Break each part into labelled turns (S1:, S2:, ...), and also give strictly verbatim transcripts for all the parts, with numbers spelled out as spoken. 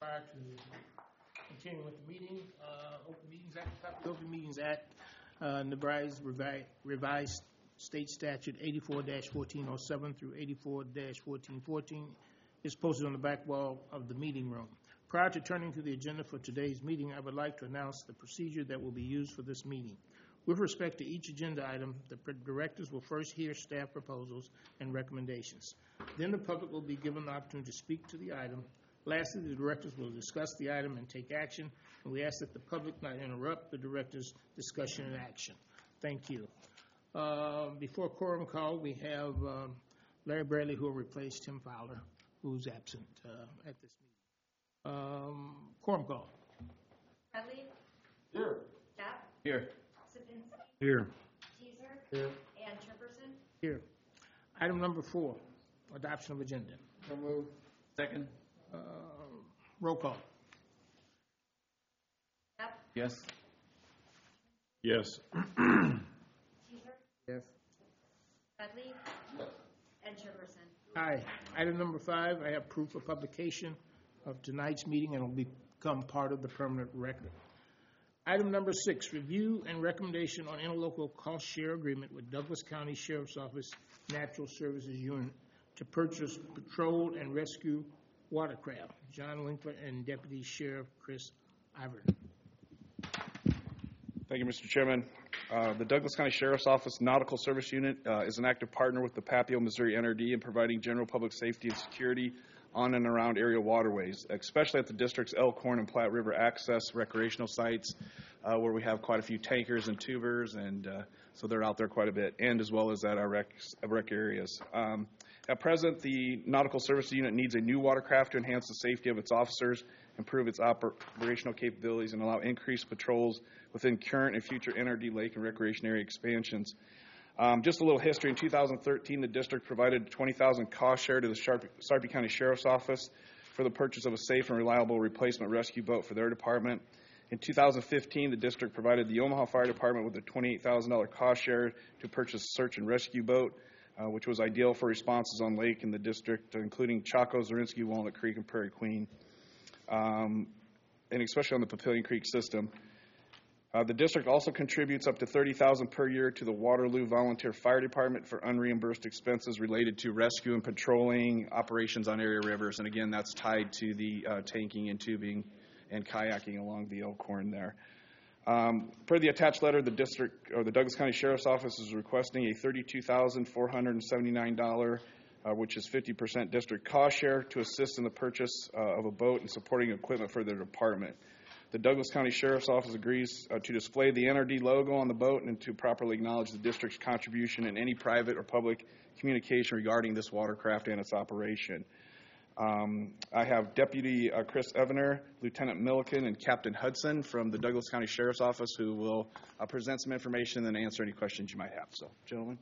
S1: prior to continuing with the meeting, uh, Open Meetings Act, copy of the Open Meetings Act, uh, Nebraska revi- revised state statute eighty-four fourteen oh seven through eighty-four fourteen fourteen is posted on the back wall of the meeting room. Prior to turning to the agenda for today's meeting, I would like to announce the procedure that will be used for this meeting. With respect to each agenda item, the directors will first hear staff proposals and recommendations. Then the public will be given the opportunity to speak to the item. Lastly, the directors will discuss the item and take action, and we ask that the public not interrupt the directors' discussion and action. Thank you. Uh, before quorum call, we have um, Larry Bradley, who will replace Tim Fowler, who's absent uh, at this meeting. Um, quorum call.
S2: Bradley?
S3: Here.
S2: Knapp?
S3: Here.
S2: Sipinski?
S3: Here.
S2: Teaser?
S3: Here.
S2: And Jefferson?
S1: Here. Item number four, adoption of agenda.
S3: So moved. Second.
S1: Uh, roll call.
S2: Knapp?
S3: Yes.
S4: Yes.
S2: Teaser?
S3: Yes.
S2: Bradley? And Jefferson?
S1: Aye. Item number five, I have proof of publication of tonight's meeting and will become part of the permanent record. Item number six, review and recommendation on interlocal cost share agreement with Douglas County Sheriff's Office Natural Services Unit to purchase patrol and rescue watercraft. John Winkler and Deputy Sheriff Chris Iverton.
S4: Thank you, Mister Chairman. Uh, the Douglas County Sheriff's Office Nautical Service Unit uh, is an active partner with the Papio, Missouri N R D in providing general public safety and security on and around area waterways, especially at the district's Elkhorn and Platte River access recreational sites, uh, where we have quite a few tankers and tubers, and uh, so they're out there quite a bit, and as well as at our rec, rec areas. Um, at present, the Nautical Service Unit needs a new watercraft to enhance the safety of its officers, improve its operational capabilities, and allow increased patrols within current and future N R D lake and recreation area expansions. Um, just a little history. In two thousand thirteen, the district provided twenty thousand dollars cost share to the Sarpy, Sarpy County Sheriff's Office for the purchase of a safe and reliable replacement rescue boat for their department. In two thousand fifteen, the district provided the Omaha Fire Department with a twenty-eight thousand dollars cost share to purchase a search and rescue boat, uh, which was ideal for responses on lake in the district, including Chaco, Zorinsky, Walnut Creek, and Prairie Queen, um, and especially on the Papillion Creek system. Uh, the district also contributes up to thirty thousand dollars per year to the Waterloo Volunteer Fire Department for unreimbursed expenses related to rescue and patrolling operations on area rivers. And again, that's tied to the uh, tanking and tubing and kayaking along the Elkhorn there. Um, per the attached letter, the district or the Douglas County Sheriff's Office is requesting a thirty-two thousand four hundred seventy-nine dollars, uh, which is fifty percent district cost share, to assist in the purchase uh, of a boat and supporting equipment for their department. The Douglas County Sheriff's Office agrees uh, to display the N R D logo on the boat and to properly acknowledge the district's contribution in any private or public communication regarding this watercraft and its operation. Um, I have Deputy uh, Chris Evener, Lieutenant Milliken, and Captain Hudson from the Douglas County Sheriff's Office, who will uh, present some information and then answer any questions you might have. So, gentlemen.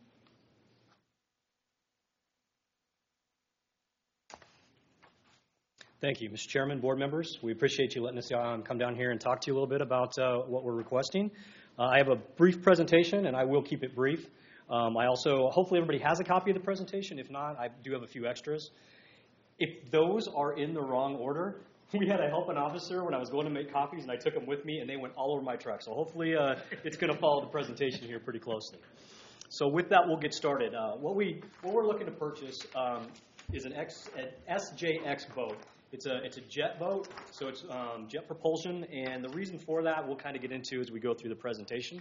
S5: Thank you, Mister Chairman, board members. We appreciate you letting us um, come down here and talk to you a little bit about uh, what we're requesting. Uh, I have a brief presentation, and I will keep it brief. Um, I also, hopefully everybody has a copy of the presentation. If not, I do have a few extras. If those are in the wrong order, we had a helping officer when I was going to make copies, and I took them with me, and they went all over my truck. So hopefully uh, it's going to follow the presentation here pretty closely. So with that, we'll get started. Uh, what, we, what we're looking to purchase um, is an, X, an S J X boat. It's a, it's a jet boat, so it's um, jet propulsion, and the reason for that we'll kind of get into as we go through the presentation.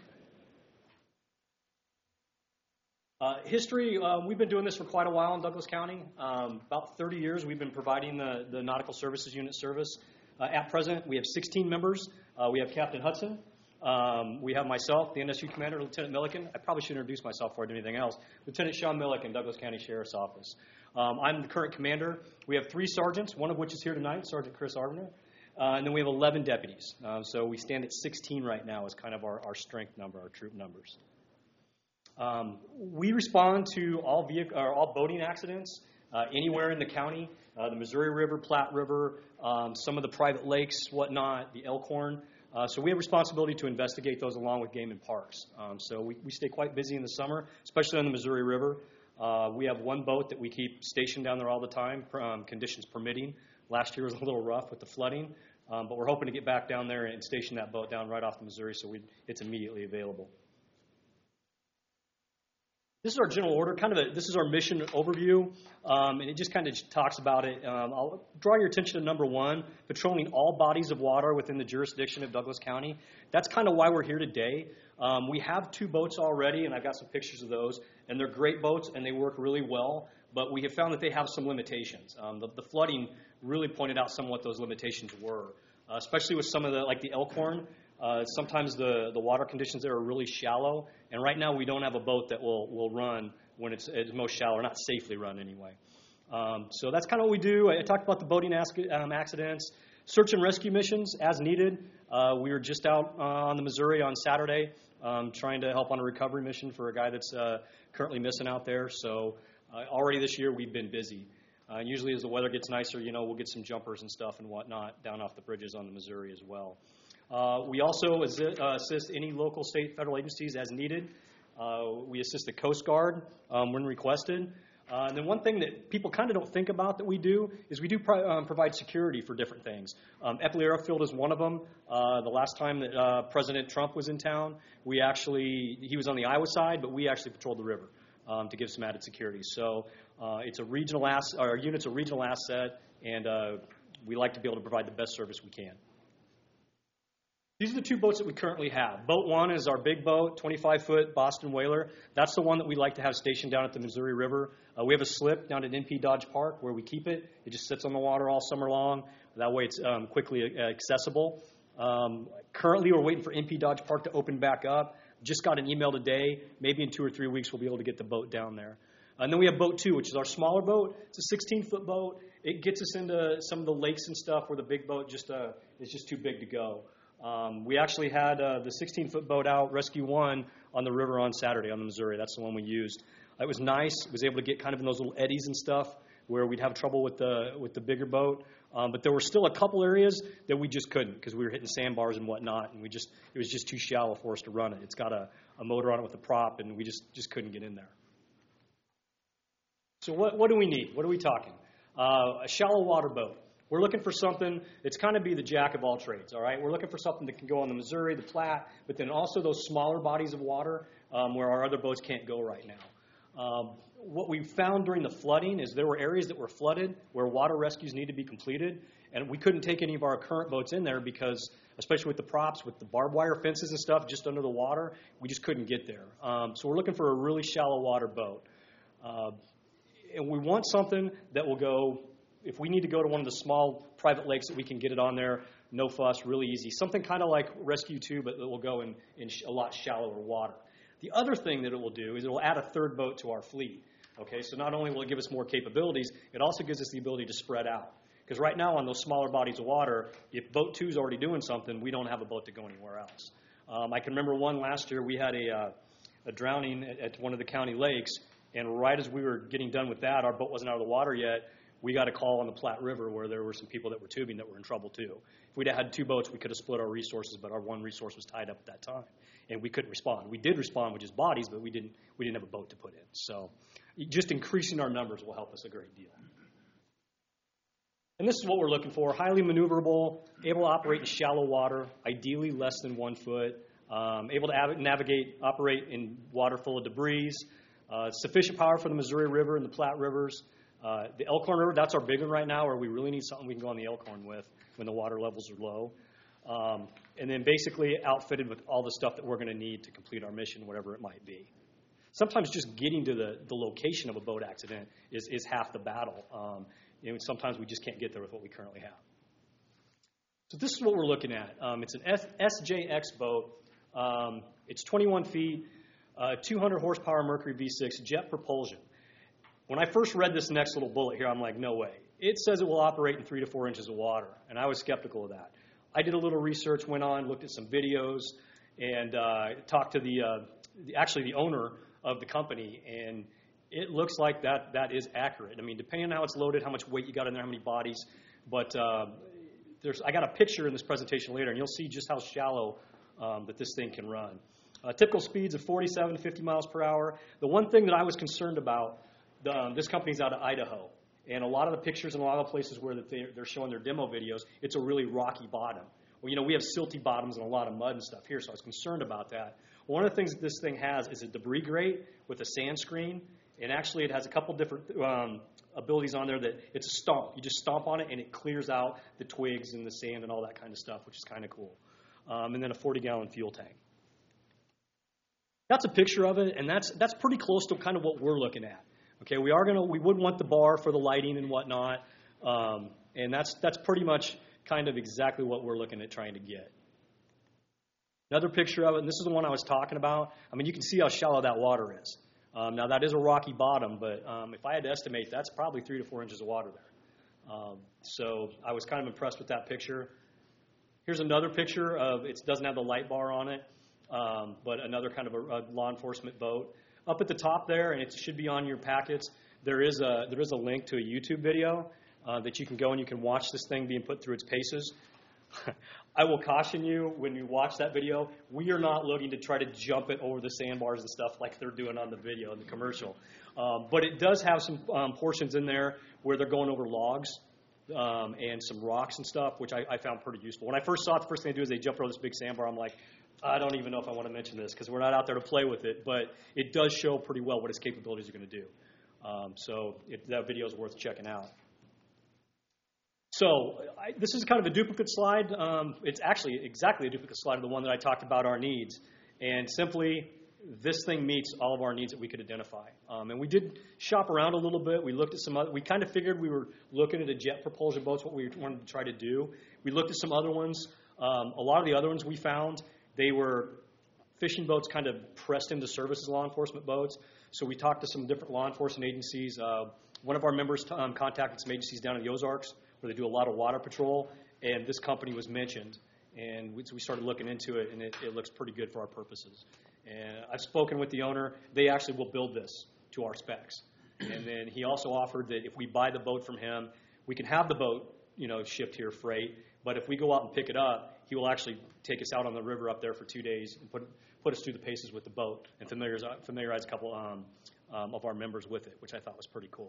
S5: Uh, history, uh, we've been doing this for quite a while in Douglas County. Um, about thirty years we've been providing the, the Nautical Services Unit service. Uh, at present, we have sixteen members. Uh, we have Captain Hudson. Um, we have myself, the N S U Commander, Lieutenant Milliken. I probably should introduce myself before I do anything else. Lieutenant Sean Milliken, Douglas County Sheriff's Office. Um, I'm the current commander. We have three sergeants, one of which is here tonight, Sergeant Chris Arvner. Uh, and then we have eleven deputies. Uh, so we stand at sixteen right now as kind of our, our strength number, our troop numbers. Um, we respond to all, vehicle, or all boating accidents uh, anywhere in the county, uh, the Missouri River, Platte River, um, some of the private lakes, whatnot, the Elkhorn. Uh, so we have responsibility to investigate those along with Game and Parks. Um, so we, we stay quite busy in the summer, especially on the Missouri River. Uh, we have one boat that we keep stationed down there all the time, um, conditions permitting. Last year was a little rough with the flooding, um, but we're hoping to get back down there and station that boat down right off the Missouri so we, it's immediately available. This is our general order, kind of a, this is our mission overview, um, and it just kind of talks about it. Um, I'll draw your attention to number one, patrolling all bodies of water within the jurisdiction of Douglas County. That's kind of why we're here today. Um, we have two boats already, and I've got some pictures of those, and they're great boats, and they work really well, but we have found that they have some limitations. Um, the, the flooding really pointed out some of what those limitations were, uh, especially with some of the, like the Elkhorn. Uh, sometimes the, the water conditions there are really shallow, and right now we don't have a boat that will, will run when it's, it's most shallow, or not safely run anyway. Um, so that's kind of what we do. I, I talked about the boating ac- um, accidents, search and rescue missions as needed. Uh, we were just out uh, on the Missouri on Saturday um, trying to help on a recovery mission for a guy that's uh, currently missing out there. So uh, already this year we've been busy. Uh, usually as the weather gets nicer, you know, we'll get some jumpers and stuff and whatnot down off the bridges on the Missouri as well. Uh, we also assi- uh, assist any local, state, federal agencies as needed. Uh, we assist the Coast Guard um, when requested. Uh, and then one thing that people kind of don't think about that we do is we do pro- um, provide security for different things. Um, Eppley Airfield is one of them. Uh, the last time that uh, President Trump was in town, we actually, he was on the Iowa side, but we actually patrolled the river um, to give some added security. So uh, it's a regional asset, our unit's a regional asset, and uh, we like to be able to provide the best service we can. These are the two boats that we currently have. Boat one is our big boat, twenty-five foot Boston Whaler. That's the one that we like to have stationed down at the Missouri River. Uh, we have a slip down at N P Dodge Park where we keep it. It just sits on the water all summer long. That way it's um, quickly accessible. Um, currently we're waiting for N P Dodge Park to open back up. Just got an email today. Maybe in two or three weeks we'll be able to get the boat down there. And then we have boat two, which is our smaller boat. It's a sixteen foot boat. It gets us into some of the lakes and stuff where the big boat just uh, is just too big to go. Um, we actually had uh, the sixteen foot boat out, Rescue One, on the river on Saturday on the Missouri. That's the one we used. It was nice. It was able to get kind of in those little eddies and stuff where we'd have trouble with the with the bigger boat. Um, but there were still a couple areas that we just couldn't because we were hitting sandbars and whatnot, and we just it was just too shallow for us to run it. It's got a, a motor on it with a prop, and we just, just couldn't get in there. So what what do we need? What are we talking? Uh, a shallow water boat. We're looking for something that's kind of be the jack of all trades, all right? We're looking for something that can go on the Missouri, the Platte, but then also those smaller bodies of water um, where our other boats can't go right now. Um, what we found during the flooding is there were areas that were flooded where water rescues need to be completed, and we couldn't take any of our current boats in there because, especially with the props, with the barbed wire fences and stuff just under the water, we just couldn't get there. Um, so we're looking for a really shallow water boat. Uh, and we want something that will go... If we need to go to one of the small private lakes that we can get it on there, no fuss, really easy. Something kind of like Rescue two, but that will go in, in sh- a lot shallower water. The other thing that it will do is it will add a third boat to our fleet. Okay, so not only will it give us more capabilities, it also gives us the ability to spread out. Because right now on those smaller bodies of water, if boat two is already doing something, we don't have a boat to go anywhere else. Um, I can remember one last year, we had a, uh, a drowning at, at one of the county lakes, and right as we were getting done with that, our boat wasn't out of the water yet, we got a call on the Platte River where there were some people that were tubing that were in trouble too. If we'd have had two boats, we could have split our resources, but our one resource was tied up at that time, and we couldn't respond. We did respond with just bodies, but we didn't we didn't have a boat to put in. So just increasing our numbers will help us a great deal. And this is what we're looking for: highly maneuverable, able to operate in shallow water, ideally less than one foot, um, able to av- navigate, operate in water full of debris, uh, sufficient power for the Missouri River and the Platte Rivers. Uh, the Elkhorn River, that's our big one right now, where we really need something we can go on the Elkhorn with when the water levels are low. Um, and then basically outfitted with all the stuff that we're going to need to complete our mission, whatever it might be. Sometimes just getting to the, the location of a boat accident is, is half the battle. Um, you know, sometimes we just can't get there with what we currently have. So this is what we're looking at. Um, it's an S J X boat. Um, it's twenty-one feet, uh, two hundred horsepower Mercury V six, jet propulsion. When I first read this next little bullet here, I'm like, no way. It says it will operate in three to four inches of water, and I was skeptical of that. I did a little research, went on, looked at some videos, and uh, talked to the, uh, the actually the owner of the company, and it looks like that that is accurate. I mean, depending on how it's loaded, how much weight you got in there, how many bodies, but uh, there's I got a picture in this presentation later, and you'll see just how shallow um, that this thing can run. Uh, typical speeds of forty-seven to fifty miles per hour. The one thing that I was concerned about, the, um, this company's out of Idaho, and a lot of the pictures in a lot of the places where that they, they're showing their demo videos, it's a really rocky bottom. Well, you know, we have silty bottoms and a lot of mud and stuff here, so I was concerned about that. One of the things that this thing has is a debris grate with a sand screen, and actually it has a couple different um, abilities on there that it's a stomp. You just stomp on it, and it clears out the twigs and the sand and all that kind of stuff, which is kind of cool. Um, and then a forty-gallon fuel tank. That's a picture of it, and that's that's pretty close to kind of what we're looking at. Okay, we are gonna we would want the bar for the lighting and whatnot, um, and that's that's pretty much kind of exactly what we're looking at trying to get. Another picture of it, and this is the one I was talking about. I mean, you can see how shallow that water is. Um, now that is a rocky bottom, but um, if I had to estimate, that's probably three to four inches of water there. Um, so I was kind of impressed with that picture. Here's another picture of it doesn't have the light bar on it. Um, but another kind of a, a law enforcement boat. Up at the top there, and it should be on your packets, there is a there is a link to a YouTube video uh, that you can go and you can watch this thing being put through its paces. I will caution you, when you watch that video, we are not looking to try to jump it over the sandbars and stuff like they're doing on the video in the commercial. Um, but it does have some um, portions in there where they're going over logs um, and some rocks and stuff, which I, I found pretty useful. When I first saw it, the first thing they do is they jump over this big sandbar. I'm like, I don't even know if I want to mention this because we're not out there to play with it, but it does show pretty well what its capabilities are going to do. Um, so it, that video is worth checking out. So I, this is kind of a duplicate slide. Um, it's actually exactly a duplicate slide of the one that I talked about our needs. And simply, this thing meets all of our needs that we could identify. Um, and we did shop around a little bit. We looked at some other, we kind of figured we were looking at a jet propulsion boat's what we wanted to try to do. We looked at some other ones. Um, a lot of the other ones we found, they were fishing boats kind of pressed into service as law enforcement boats. So we talked to some different law enforcement agencies. Uh, one of our members um, contacted some agencies down in the Ozarks where they do a lot of water patrol, and this company was mentioned. And we, so we started looking into it, and it, it looks pretty good for our purposes. And I've spoken with the owner. They actually will build this to our specs. And then he also offered that if we buy the boat from him, we can have the boat, you know, shipped here freight. But if we go out and pick it up, he will actually take us out on the river up there for two days and put put us through the paces with the boat and familiarize, familiarize a couple um, um, of our members with it, which I thought was pretty cool.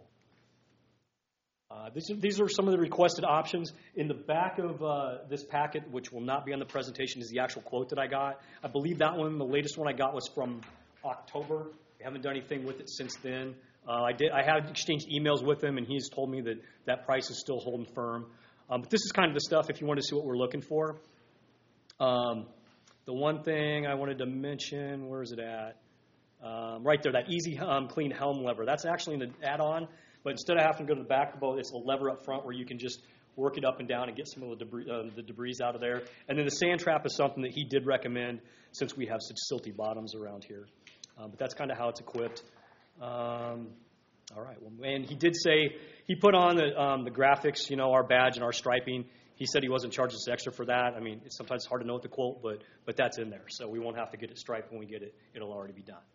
S5: Uh, these, are, these are some of the requested options. In the back of uh, this packet, which will not be on the presentation, is the actual quote that I got. I believe that one, the latest one I got, was from October. We haven't done anything with it since then. Uh, I did. I had exchanged emails with him, and he's told me that that price is still holding firm. Um, but this is kind of the stuff if you want to see what we're looking for. Um, the one thing I wanted to mention, where is it at? Um, right there, that easy um, clean helm lever. That's actually an add-on, but instead of having to go to the back of the boat, it's a lever up front where you can just work it up and down and get some of the debris, uh, the debris out of there. And then the sand trap is something that he did recommend since we have such silty bottoms around here. Uh, but that's kind of how it's equipped. Um, all right. Well, and he did say he put on the, um, the graphics, you know, our badge and our striping. He said he wasn't charging us extra for that. I mean, it's sometimes it's hard to know what the quote, but but that's in there. So we won't have to get it striped when we get it. It'll already be done.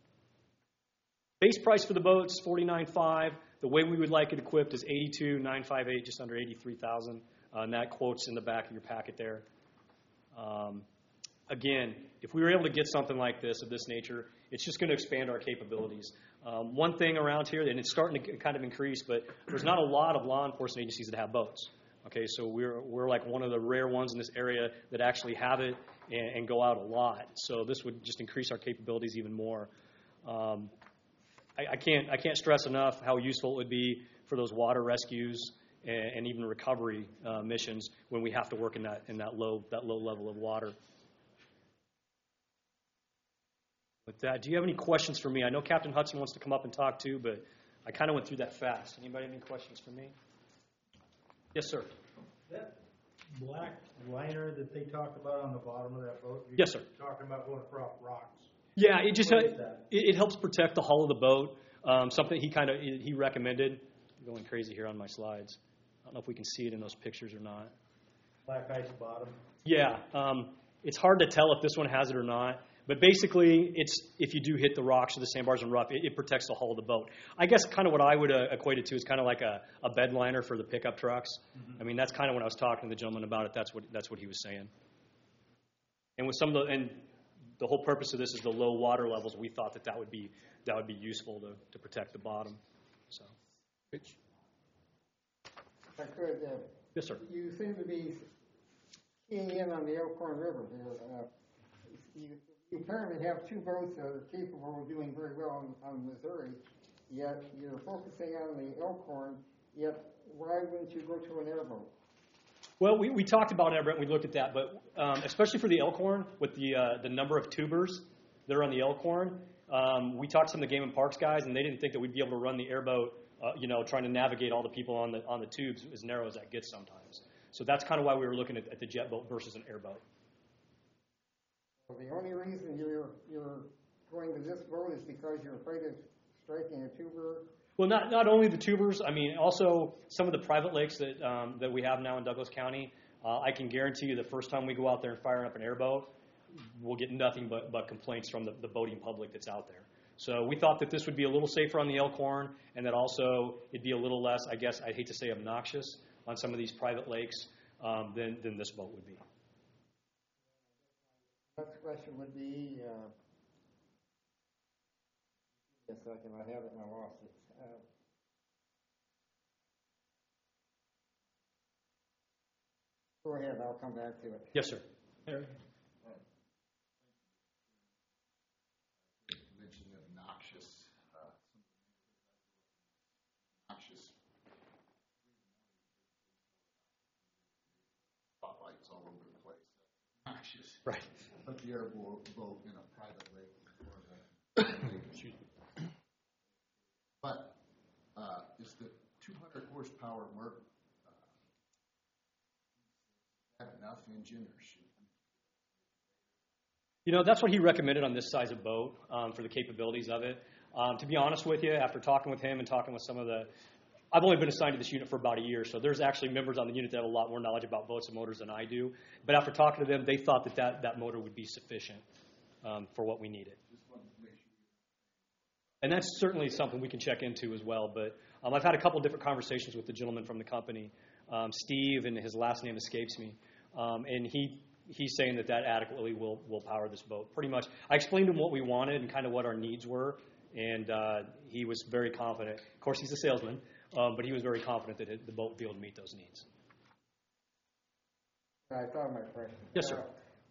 S5: Base price for the boat is forty-nine five. The way we would like it equipped is eighty-two nine fifty-eight, just under eighty-three thousand. Uh, and that quote's in the back of your packet there. Um, again, if we were able to get something like this of this nature, it's just going to expand our capabilities. Um, one thing around here, and it's starting to kind of increase, but there's not a lot of law enforcement agencies that have boats. Okay, so we're we're like one of the rare ones in this area that actually have it and, and go out a lot. So this would just increase our capabilities even more. Um, I, I can't I can't stress enough how useful it would be for those water rescues and, and even recovery uh, missions when we have to work in that in that low that low level of water. With that, do you have any questions for me? I know Captain Hudson wants to come up and talk too, but I kind of went through that fast. Anybody have any questions for me? Yes, sir.
S6: That black liner that they talked about on the bottom of that boat?
S5: Yes, sir.
S6: Talking about going across rocks.
S5: Yeah, it just uh,
S6: What
S5: it,
S6: is that?
S5: it helps protect the hull of the boat. Um, something he kind of he recommended. I'm going crazy here on my slides. I don't know if we can see it in those pictures or not.
S6: Black ice bottom.
S5: Yeah, um, it's hard to tell if this one has it or not. But basically, it's if you do hit the rocks or the sandbars and rough, it, it protects the hull of the boat. I guess kind of what I would uh, equate it to is kind of like a, a bed liner for the pickup trucks. Mm-hmm. I mean, that's kind of when I was talking to the gentleman about it. That's what that's what he was saying. And with some of the and the whole purpose of this is the low water levels. We thought that that would be, that would be useful to, to protect the bottom, so.
S1: Rich?
S7: If I could, uh,
S5: Yes, sir.
S7: you seem to be keying in on the Elkhorn River there. Uh, you, you apparently have two boats that are capable of doing very well on, on Missouri, yet you're focusing on the Elkhorn, yet why wouldn't you go to an airboat?
S5: Well, we, we talked about it, Brent. We looked at that, but um, especially for the Elkhorn, with the uh, the number of tubers that are on the Elkhorn, um, we talked to some of the Game and Parks guys, and they didn't think that we'd be able to run the airboat, uh, you know, trying to navigate all the people on the on the tubes as narrow as that gets sometimes. So that's kind of why we were looking at, at the jet boat versus an airboat.
S7: Well, the only reason you're you're going to this boat is because you're afraid of striking a tuber.
S5: Well, not not only the tubers. I mean, also some of the private lakes that um, that we have now in Douglas County. Uh, I can guarantee you the first time we go out there and fire up an airboat, we'll get nothing but, but complaints from the, the boating public that's out there. So we thought that this would be a little safer on the Elkhorn, and that also it'd be a little less, I guess, I'd hate to say obnoxious on some of these private lakes um, than, than this boat would be.
S7: Next question would be, uh, yes, I can, I have it and I lost it. Uh, go ahead, I'll come back to it.
S5: Yes, sir.
S1: Harry?
S8: Mentioned obnoxious, uh, obnoxious spotlights all over the place. Obnoxious.
S5: Right.
S8: Put the airboat boat in a private lake or the
S5: Excuse me.
S8: But uh, is the two hundred horsepower work uh, have enough engine or should?
S5: You know, that's what he recommended on this size of boat um, for the capabilities of it. Um, to be honest with you, after talking with him and talking with some of the, I've only been assigned to this unit for about a year, so there's actually members on the unit that have a lot more knowledge about boats and motors than I do. But after talking to them, they thought that that, that motor would be sufficient um, for what we needed. And that's certainly something we can check into as well. But um, I've had a couple different conversations with the gentleman from the company, um, Steve, and his last name escapes me. Um, and he he's saying that that adequately will will power this boat. Pretty much, I explained to him what we wanted and kind of what our needs were, and uh, he was very confident. Of course, he's a salesman, um, but he was very confident that it, the boat would be able to meet those needs.
S7: I thought my question.
S5: Yes, sir.
S7: Uh,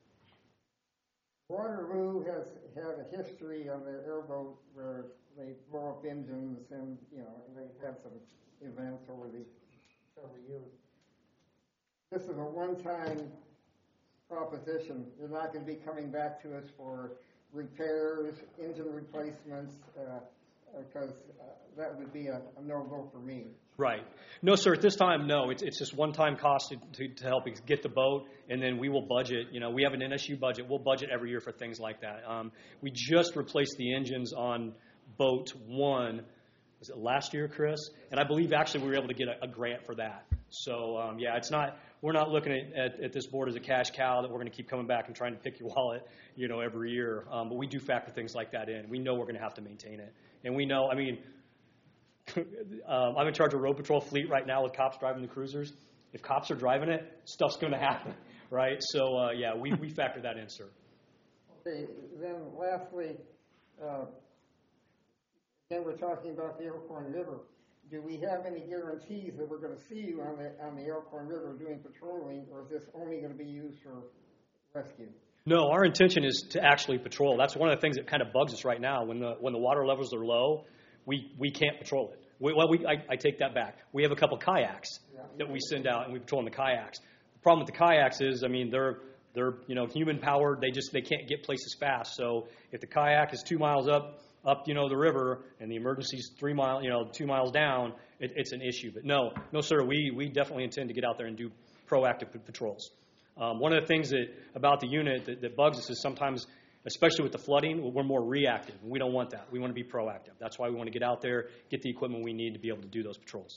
S7: Waterloo has had a history on their airboat where they blow up engines and, you know, they've had some events over the several years. This is a one-time proposition. You're not going to be coming back to us for repairs, engine replacements, uh, because uh, that would be a, a no-go for me.
S5: Right. No, sir, at this time, no. It's it's just one-time cost to, to, to help get the boat, and then we will budget. You know, we have an N S U budget. We'll budget every year for things like that. Um, we just replaced the engines on boat one, was it last year, Chris? And I believe actually we were able to get a, a grant for that. So, um, yeah, it's not, we're not looking at, at, at this board as a cash cow that we're going to keep coming back and trying to pick your wallet, you know, every year. Um, but we do factor things like that in. We know we're going to have to maintain it. And we know, I mean, um, I'm in charge of road patrol fleet right now with cops driving the cruisers. If cops are driving it, stuff's going to happen, right? So, uh, yeah, we, we factor that in, sir.
S7: Okay, then lastly, uh, again, we're talking about the Elkhorn River. Do we have any guarantees that we're going to see you on the on the Elkhorn River doing patrolling, or is this only going to be used for rescue?
S5: No, our intention is to actually patrol. That's one of the things that kind of bugs us right now. When the when the water levels are low, we, we can't patrol it. We, well, we, I, I take that back. We have a couple kayaks that we send out, and we patrol in the kayaks. The problem with the kayaks is, I mean, they're they're you know human powered. They just they can't get places fast. So if the kayak is two miles up up you know the river and the emergency's three mile you know two miles down, it, it's an issue. But no, no, sir. We we definitely intend to get out there and do proactive patrols. Um, one of the things that about the unit that, that bugs us is sometimes, especially with the flooding, we're more reactive. We don't want that. We want to be proactive. That's why we want to get out there, get the equipment we need to be able to do those patrols.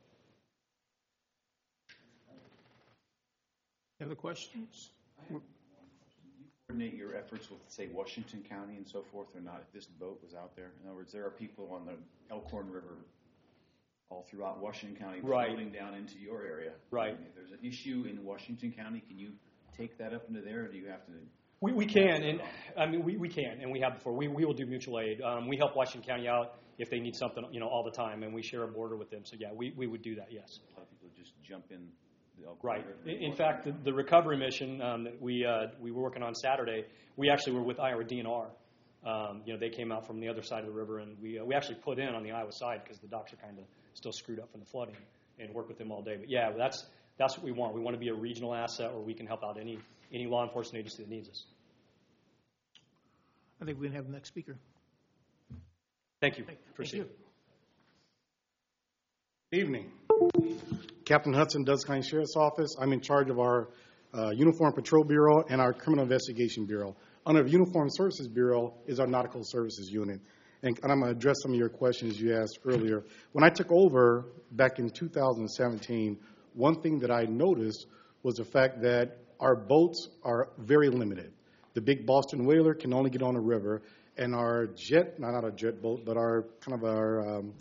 S1: Any other questions?
S9: Coordinate your efforts with, say, Washington County and so forth, or not, if this boat was out there? In other words, there are people on the Elkhorn River all throughout Washington County
S5: Right.
S9: floating down into your area.
S5: Right.
S9: And if there's an issue in Washington County, can you take that up into there, or do you have to
S5: We, we can, and I mean, we, we can, and we have before. We, we will do mutual aid. Um, we help Washington County out if they need something, you know, all the time, and we share a border with them. So yeah, we, we would do that. Yes.
S9: A lot of people just jump in. The Elk
S5: Right.
S9: River.
S5: In, in fact, the, the recovery mission um, that we uh, we were working on Saturday, we actually were with Iowa D N R. Um, you know, they came out from the other side of the river, and we uh, we actually put in on the Iowa side because the docks are kind of still screwed up from the flooding, and work with them all day. But yeah, that's that's what we want. We want to be a regional asset where we can help out any any law enforcement agency that needs us.
S1: I think we can have the next speaker.
S5: Thank you.
S1: Thank
S5: Appreciate
S1: you.
S5: it.
S10: Evening. Captain Hudson, Douglas County Sheriff's Office. I'm in charge of our uh, Uniform Patrol Bureau and our Criminal Investigation Bureau. Under the Uniform Services Bureau is our Nautical Services Unit. And, and I'm going to address some of your questions you asked earlier. When I took over back in two thousand seventeen, one thing that I noticed was the fact that our boats are very limited. The big Boston Whaler can only get on the river, and our jet, not, not a jet boat, but our kind of our um,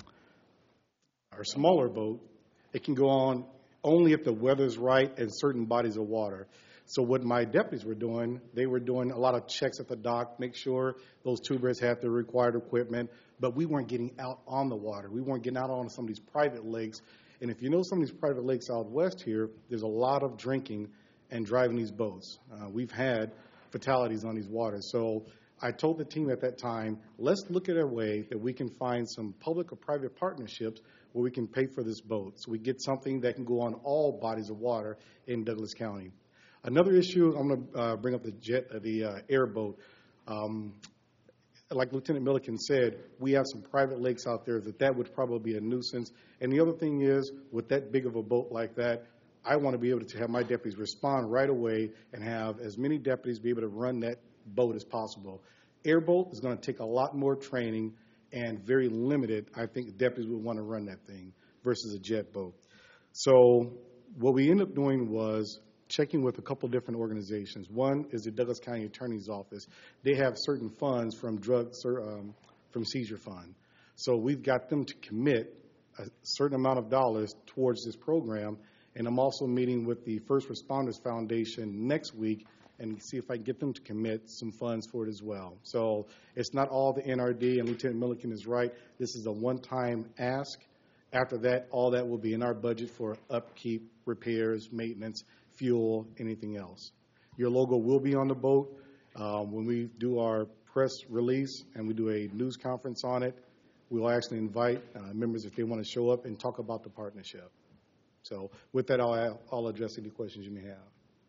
S10: our smaller boat, it can go on only if the weather's right and certain bodies of water. So what my deputies were doing, they were doing a lot of checks at the dock, make sure those tubers had the required equipment, but we weren't getting out on the water. We weren't getting out on some of these private lakes. And if you know some of these private lakes out west here, there's a lot of drinking and driving these boats. Uh, we've had fatalities on these waters. So I told the team at that time, let's look at a way that we can find some public or private partnerships where we can pay for this boat. So we get something that can go on all bodies of water in Douglas County. Another issue, I'm going to uh, bring up the jet, uh, the uh, airboat. Um, like Lieutenant Milliken said, we have some private lakes out there that that would probably be a nuisance. And the other thing is, with that big of a boat like that, I want to be able to have my deputies respond right away and have as many deputies be able to run that boat as possible. Airboat is going to take a lot more training and very limited. I think deputies would want to run that thing versus a jet boat. So what we ended up doing was checking with a couple different organizations. One is the Douglas County Attorney's Office. They have certain funds from drug um, from seizure fund. So we've got them to commit a certain amount of dollars towards this program. And I'm also meeting with the First Responders Foundation next week and see if I can get them to commit some funds for it as well. So it's not all the N R D, and Lieutenant Milliken is right. This is a one-time ask. After that, all that will be in our budget for upkeep, repairs, maintenance, fuel, anything else. Your logo will be on the boat. Um, when we do our press release and we do a news conference on it, we'll actually invite uh, members if they want to show up and talk about the partnership. So with that, I'll, I'll address any questions you may have.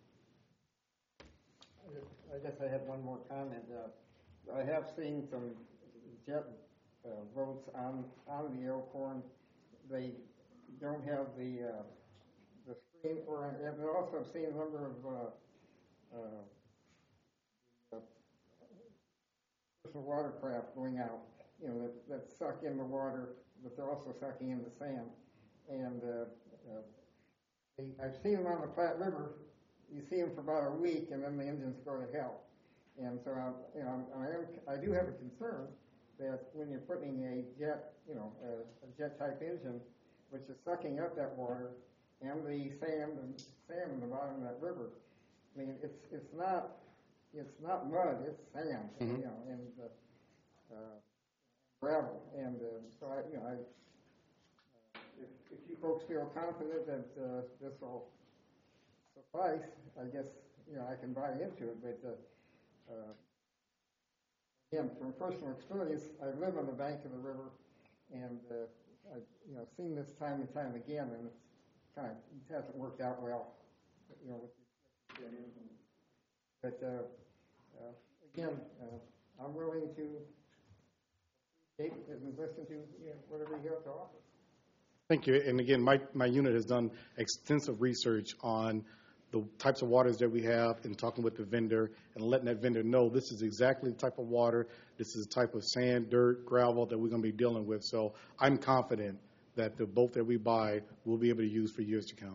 S7: I guess I had one more comment. Uh, I have seen some jet uh, boats on, on the Elkhorn. They don't have the uh, the screen, or I've also seen a number of uh, uh, personal watercraft going out, you know, that, that suck in the water, but they're also sucking in the sand. And uh, uh, they, I've seen them on the Platte River. You see them for about a week, and then the engines go to hell. And so, I, you know, I, am, I do have a concern that when you're putting a jet, you know, a, a jet-type engine, which is sucking up that water and the sand and sand in the bottom of that river, I mean, it's it's not it's not mud, it's sand, mm-hmm. you know, and uh, uh, gravel. And uh, so, I, you know, I, uh, if, if you folks feel confident that uh, this will suffice, I guess, you know, I can buy into it. But uh, uh, again, from personal experience, I live on the bank of the river, and uh, I've you know seen this time and time again, and it's kind of it hasn't worked out well, you know. With the, but uh, uh, again, uh, I'm willing to take and listen to you know, whatever you have to offer.
S10: Thank you. And again, my, my unit has done extensive research on the types of waters that we have and talking with the vendor and letting that vendor know this is exactly the type of water, this is the type of sand, dirt, gravel that we're going to be dealing with. So I'm confident that the boat that we buy we'll be able to use for years to come.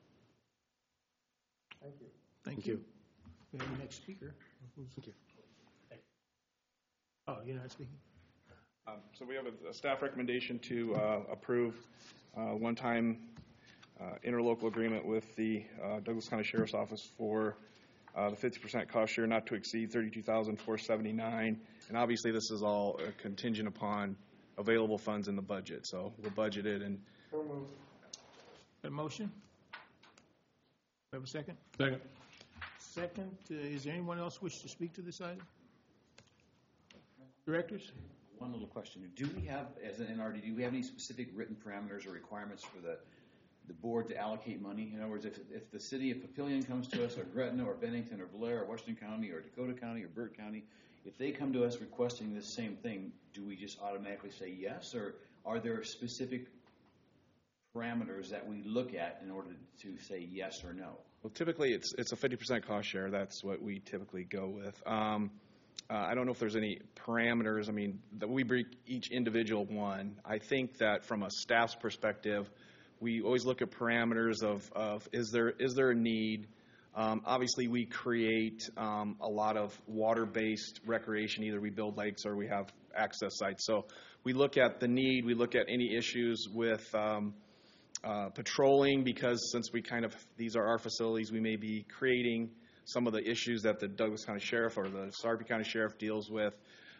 S7: Thank you.
S1: Thank,
S10: Thank
S1: you.
S10: you.
S1: We have the next speaker.
S10: Thank you.
S1: Oh, you're not speaking?
S4: Um, so we have a, a staff recommendation to uh, approve uh, one-time uh, interlocal agreement with the uh, Douglas County Sheriff's Office for Uh, The fifty percent cost share not to exceed thirty-two thousand four hundred seventy-nine dollars. And obviously, this is all uh, contingent upon available funds in the budget. So we'll budget it and
S7: So moved.
S1: Got a motion? We have a second?
S3: Second.
S1: Second, uh, is there anyone else wish to speak to this item? Directors?
S9: One little question. Do we have, as an N R D, do we have any specific written parameters or requirements for the, the board to allocate money? In other words, if, if the city of Papillion comes to us, or Gretna, or Bennington, or Blair, or Washington County, or Dakota County, or Burt County, if they come to us requesting this same thing, do we just automatically say yes, or are there specific parameters that we look at in order to say yes or no?
S4: Well, typically, it's it's a fifty percent cost share. That's what we typically go with. Um, uh, I don't know if there's any parameters. I mean, that we bring each individual one. I think that from a staff's perspective, we always look at parameters of, of is there is there a need? Um, obviously, we create um, a lot of water-based recreation. Either we build lakes or we have access sites. So we look at the need. We look at any issues with um, Uh, patrolling, because since we kind of, these are our facilities, we may be creating some of the issues that the Douglas County Sheriff or the Sarpy County Sheriff deals with.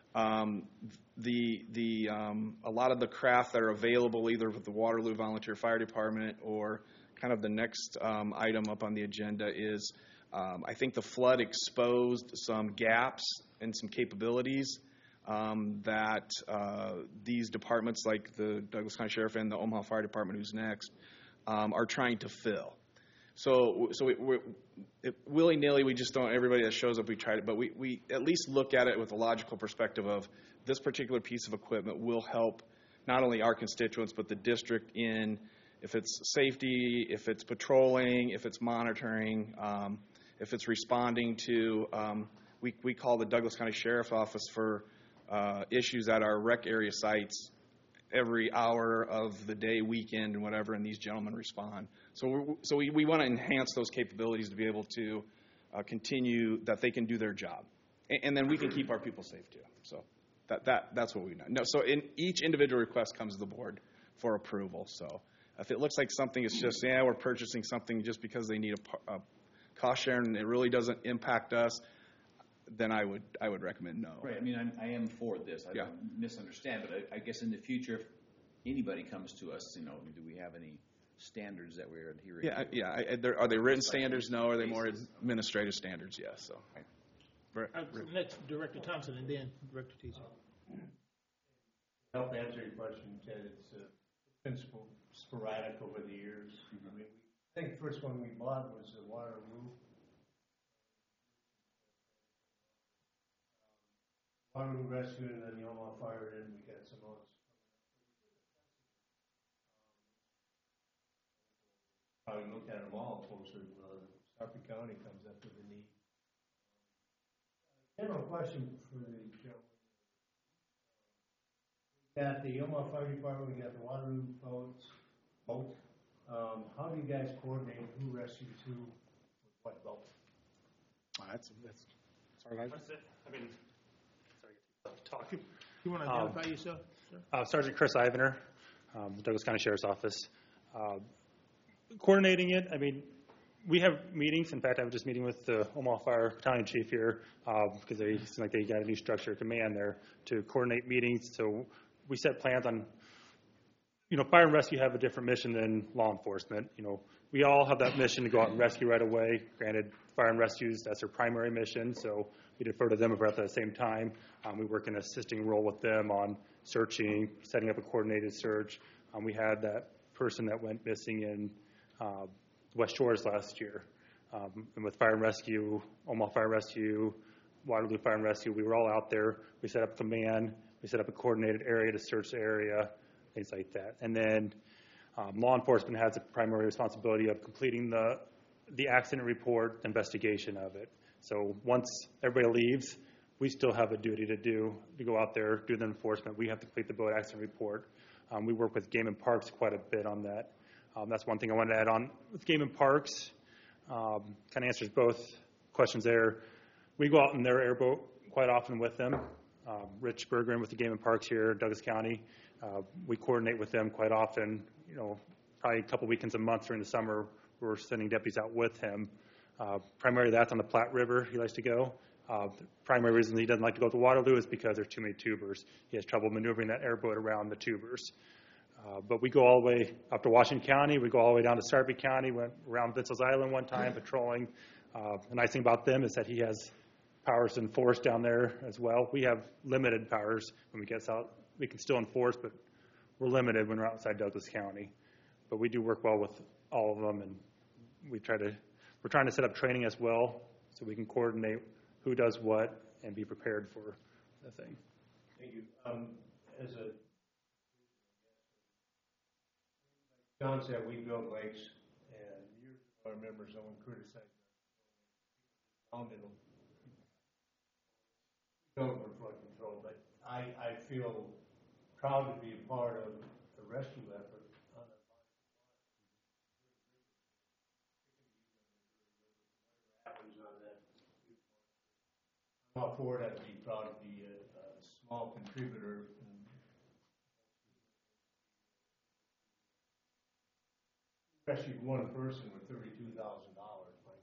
S4: Um, the the um, a lot of the craft that are available either with the Waterloo Volunteer Fire Department or kind of the next um, item up on the agenda is um, I think the flood exposed some gaps and some capabilities Um, that uh, these departments like the Douglas County Sheriff and the Omaha Fire Department, who's next, um, are trying to fill. So, so we, we, it, willy-nilly, we just don't, everybody that shows up, we try to, but we, we at least look at it with a logical perspective of this particular piece of equipment will help not only our constituents, but the district in, if it's safety, if it's patrolling, if it's monitoring, um, if it's responding to, um, we, we call the Douglas County Sheriff's Office for Uh, issues at our rec area sites every hour of the day, weekend, and whatever, and these gentlemen respond. So, we're, so we, we want to enhance those capabilities to be able to uh, continue that they can do their job, and, and then we can keep our people safe too. So that that that's what we know. No, so in each individual request comes to the board for approval. So if it looks like something is just yeah we're purchasing something just because they need a, a cost share and it really doesn't impact us, then I would I would recommend no.
S9: Right. I mean, I'm, I am for this. I
S4: Yeah.
S9: don't misunderstand, but I, I guess in the future, if anybody comes to us, you know, do we have any standards that we're adhering
S4: Yeah, I-
S9: to?
S4: yeah. I- There, are they written standards? No. Are they more administrative standards? Yes. So. Right.
S1: Uh, Next, Director Thompson, and then Director Teaser.
S6: Help answer your question, Ted, it's uh, been sp- sporadic over the years. I mean, I think the first one we bought was the Waterloo. Waterloo Rescue, and then the Omaha Fire, and we got some others. Probably look at them all closer. Uh, Sarpy County comes up with a need. General question for the gentleman. We got the Omaha Fire Department, we got the Waterloo boats, boat. Um, how do you guys coordinate who rescues who with what boat?
S10: Uh, That's, that's, sorry, guys.
S5: That's it. I mean, sorry, talk.
S1: You want to
S5: Um,
S1: identify yourself, sir?
S5: Uh, Sergeant Chris Ivener, um, the Douglas County Sheriff's Office. Uh, coordinating it, I mean, we have meetings. In fact, I was just meeting with the Omaha Fire Battalion Chief here uh, because they seem like they got a new structure of command there to coordinate meetings. So we set plans on, you know, fire and rescue have a different mission than law enforcement. You know, we all have that mission to go out and rescue right away. Granted, fire and rescues, that's their primary mission, so we defer to them, but at the same time, um, we work in an assisting role with them on searching, setting up a coordinated search. Um, we had that person that went missing in uh, West Shores last year. Um, and with fire and rescue, Omaha Fire Rescue, Waterloo Fire and Rescue, we were all out there. We set up command. We set up a coordinated area to search the area, things like that. And then um, law enforcement has the primary responsibility of completing the the accident report, investigation of it. So once everybody leaves, we still have a duty to do, to go out there, do the enforcement. We have to complete the boat accident report. Um, we work with Game and Parks quite a bit on that. Um, that's one thing I wanted to add on. With Game and Parks, um, kind of answers both questions there. We go out in their airboat quite often with them. Um, Rich Bergeron with the Game and Parks here, Douglas County. Uh, we coordinate with them quite often. You know, probably a couple weekends a month during the summer, we're sending deputies out with him
S11: Uh, primarily that's on the Platte River he likes to go. Uh, the primary reason he doesn't like to go to Waterloo is because there's too many tubers. He has trouble maneuvering that airboat around the tubers. Uh, but we go all the way up to Washington County. We go all the way down to Sarpy County. Went around Vincennes Island one time patrolling. Uh, the nice thing about them is that he has powers to enforce down there as well. We have limited powers when we get out. We can still enforce, but we're limited when we're outside Douglas County. But we do work well with all of them, and we try to. We're trying to set up training as well, so we can coordinate who does what and be prepared for the thing.
S6: Thank you. Um, as a John said, we build lakes, and years ago, I remember someone criticized found in them. Build for flood control, but I, I feel proud to be a part of the rescue effort on the happens on that. I'm all for it. I'd be proud to be a, a small contributor. Rescued one person with thirty-two thousand dollars. My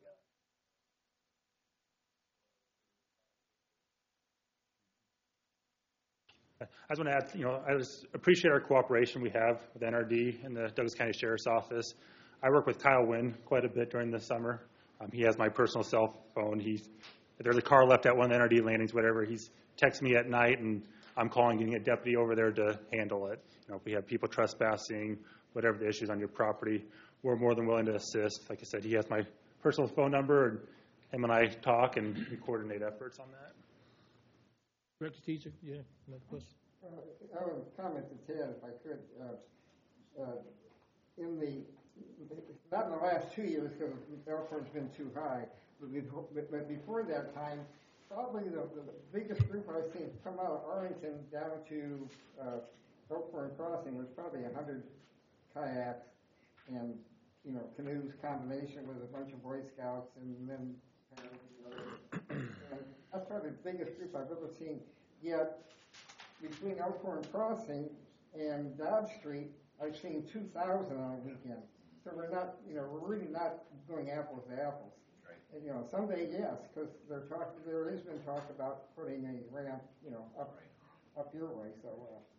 S6: God.
S11: I just want to add, you know, I just appreciate our cooperation we have with N R D and the Douglas County Sheriff's Office. I work with Kyle Wynn quite a bit during the summer. Um, he has my personal cell phone. He's, if there's a car left at one of the N R D landings, whatever, he's texts me at night, and I'm calling, getting a deputy over there to handle it. You know, if we have people trespassing, whatever the issues on your property, we're more than willing to assist. Like I said, he has my personal phone number, and him and I talk, and we coordinate efforts on that.
S1: Director Teacher, yeah, another question?
S7: Uh, I would comment to Ted, if I could. Uh, uh, in the, not in the last two years, because Elkhorn's been too high, but before, but before that time, probably the, the biggest group I've seen come out of Arlington down to uh, Elkhorn Crossing was probably a hundred kayaks and, you know, canoes combination with a bunch of Boy Scouts and then and that's probably the biggest group I've ever seen. Yet between Elkhorn Crossing and Dodge Street, I've seen two thousand on a weekend. So we're not, you know, we're really not going apples to apples.
S9: Right.
S7: And, you know, someday, yes, because they're talk, there has been talk about putting a ramp, you know, up right. up your way. So,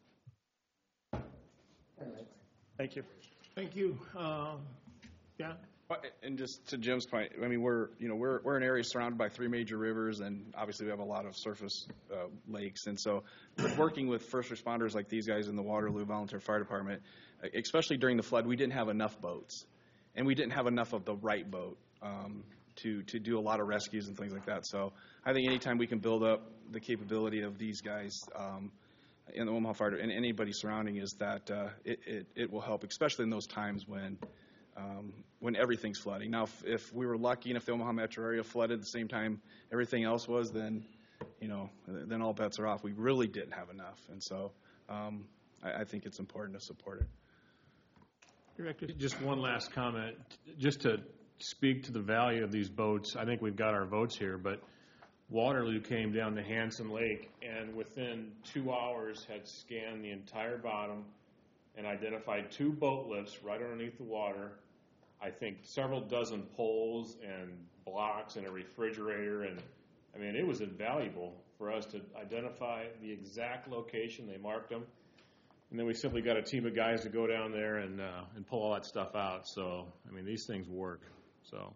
S7: uh, anyway.
S11: Thank you.
S1: Thank you. Um, yeah.
S4: And just to Jim's point, I mean, we're, you know, we're, we're an area surrounded by three major rivers, and obviously we have a lot of surface uh, lakes. And so working with first responders like these guys in the Waterloo Volunteer Fire Department, especially during the flood, we didn't have enough boats, and we didn't have enough of the right boat um, to, to do a lot of rescues and things like that. So I think anytime we can build up the capability of these guys um, in the Omaha Fire and anybody surrounding is that uh, it, it, it will help, especially in those times when Um, when everything's flooding. Now, if, if we were lucky and if the Omaha metro area flooded at the same time everything else was, then, you know, then all bets are off. We really didn't have enough. And so um, I, I think it's important to support it.
S1: Director.
S12: Just one last comment. Just to speak to the value of these boats, I think we've got our votes here, but Waterloo came down to Hanson Lake and within two hours had scanned the entire bottom and identified two boat lifts right underneath the water, I think several dozen poles and blocks and a refrigerator. And, I mean, it was invaluable for us to identify the exact location. They marked them. And then we simply got a team of guys to go down there and uh, and pull all that stuff out. So, I mean, these things work. So,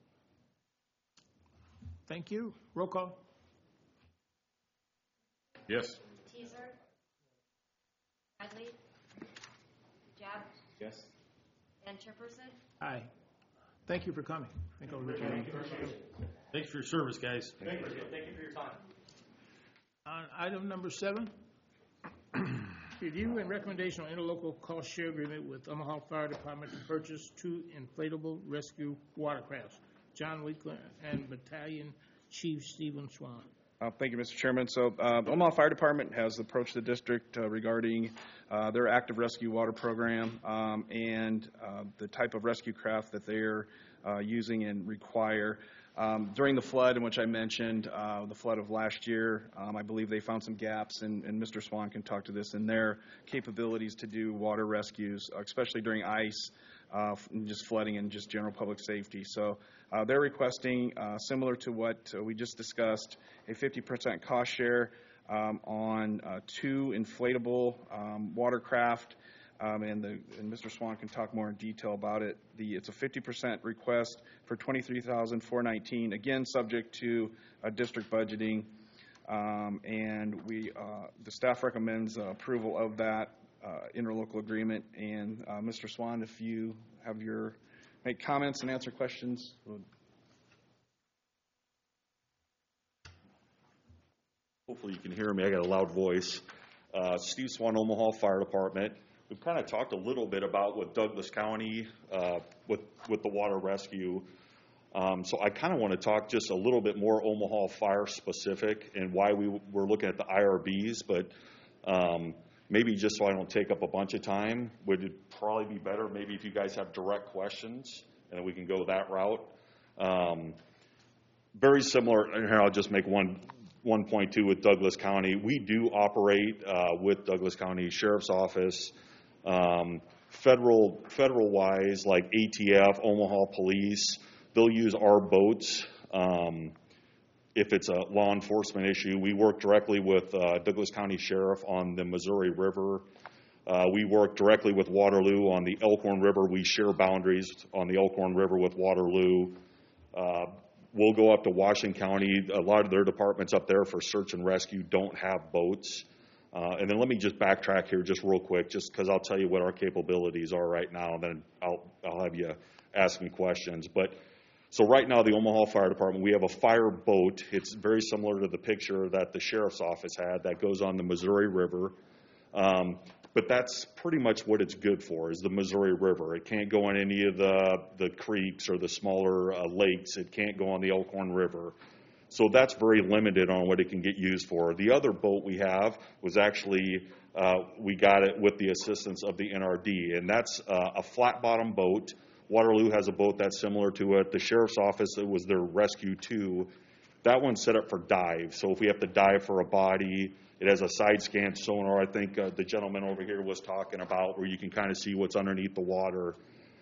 S1: Thank you. Roll call.
S12: yes.
S2: Teaser? Bradley? Jab?
S9: Yes.
S2: And Chairperson?
S1: Aye. Thank you for coming. Thank you for returning.
S12: Thanks for your service, guys.
S5: Thank you. Thank you for your time.
S1: On item number seven, review and recommendation on interlocal cost share agreement with Omaha Fire Department to purchase two inflatable rescue watercrafts. John Winkler and Battalion Chief Stephen Swan.
S4: Uh, thank you, Mister Chairman. So uh, the Omaha Fire Department has approached the district uh, regarding uh, their active rescue water program um, and uh, the type of rescue craft that they're uh, using and require. Um, during the flood, in which I mentioned, uh, the flood of last year, um, I believe they found some gaps, and, and Mister Swan can talk to this, in their capabilities to do water rescues, especially during ice. uh, f- just flooding and just general public safety. So uh, they're requesting, uh, similar to what uh, we just discussed, a fifty percent cost share um, on uh, two inflatable um, watercraft. Um, and, the, and Mister Swan can talk more in detail about it. The, it's a fifty percent request for twenty-three thousand four hundred nineteen, again, subject to uh, district budgeting. Um, and we, uh, the staff recommends uh, approval of that uh, interlocal agreement. And uh, Mister Swan, if you have your, make comments and answer questions.
S13: Hopefully you can hear me. I got a loud voice. Uh, Steve Swan, Omaha Fire Department. We've kind of talked a little bit about with Douglas County, uh, with with the water rescue. Um, so I kind of want to talk just a little bit more Omaha Fire specific and why we were looking at the I R Bs. But um, maybe just so I don't take up a bunch of time, would it probably be better maybe if you guys have direct questions and then we can go that route. Um, very similar. And here I'll just make one. one point two with Douglas County. We do operate uh, with Douglas County Sheriff's Office, um, federal federal wise like A T F, Omaha Police. They'll use our boats um, if it's a law enforcement issue. We work directly with uh, Douglas County Sheriff on the Missouri River. Uh, we work directly with Waterloo on the Elkhorn River. We share boundaries on the Elkhorn River with Waterloo. Uh, We'll go up to Washington County. A lot of their departments up there for search and rescue don't have boats. Uh, and then let me just backtrack here just real quick, just because I'll tell you what our capabilities are right now, and then I'll, I'll have you ask me questions. But so right now, the Omaha Fire Department, we have a fire boat. It's very similar to the picture that the Sheriff's Office had that goes on the Missouri River. Um, But that's pretty much what it's good for, is the Missouri River. It can't go on any of the, the creeks or the smaller uh, lakes. It can't go on the Elkhorn River. So that's very limited on what it can get used for. The other boat we have was actually, uh, we got it with the assistance of the N R D, and that's uh, a flat-bottom boat. Waterloo has a boat that's similar to it. The Sheriff's Office, it was their Rescue two. That one's set up for dive. So if we have to dive for a body, it has a side scan sonar, I think uh, the gentleman over here was talking about, where you can kind of see what's underneath the water.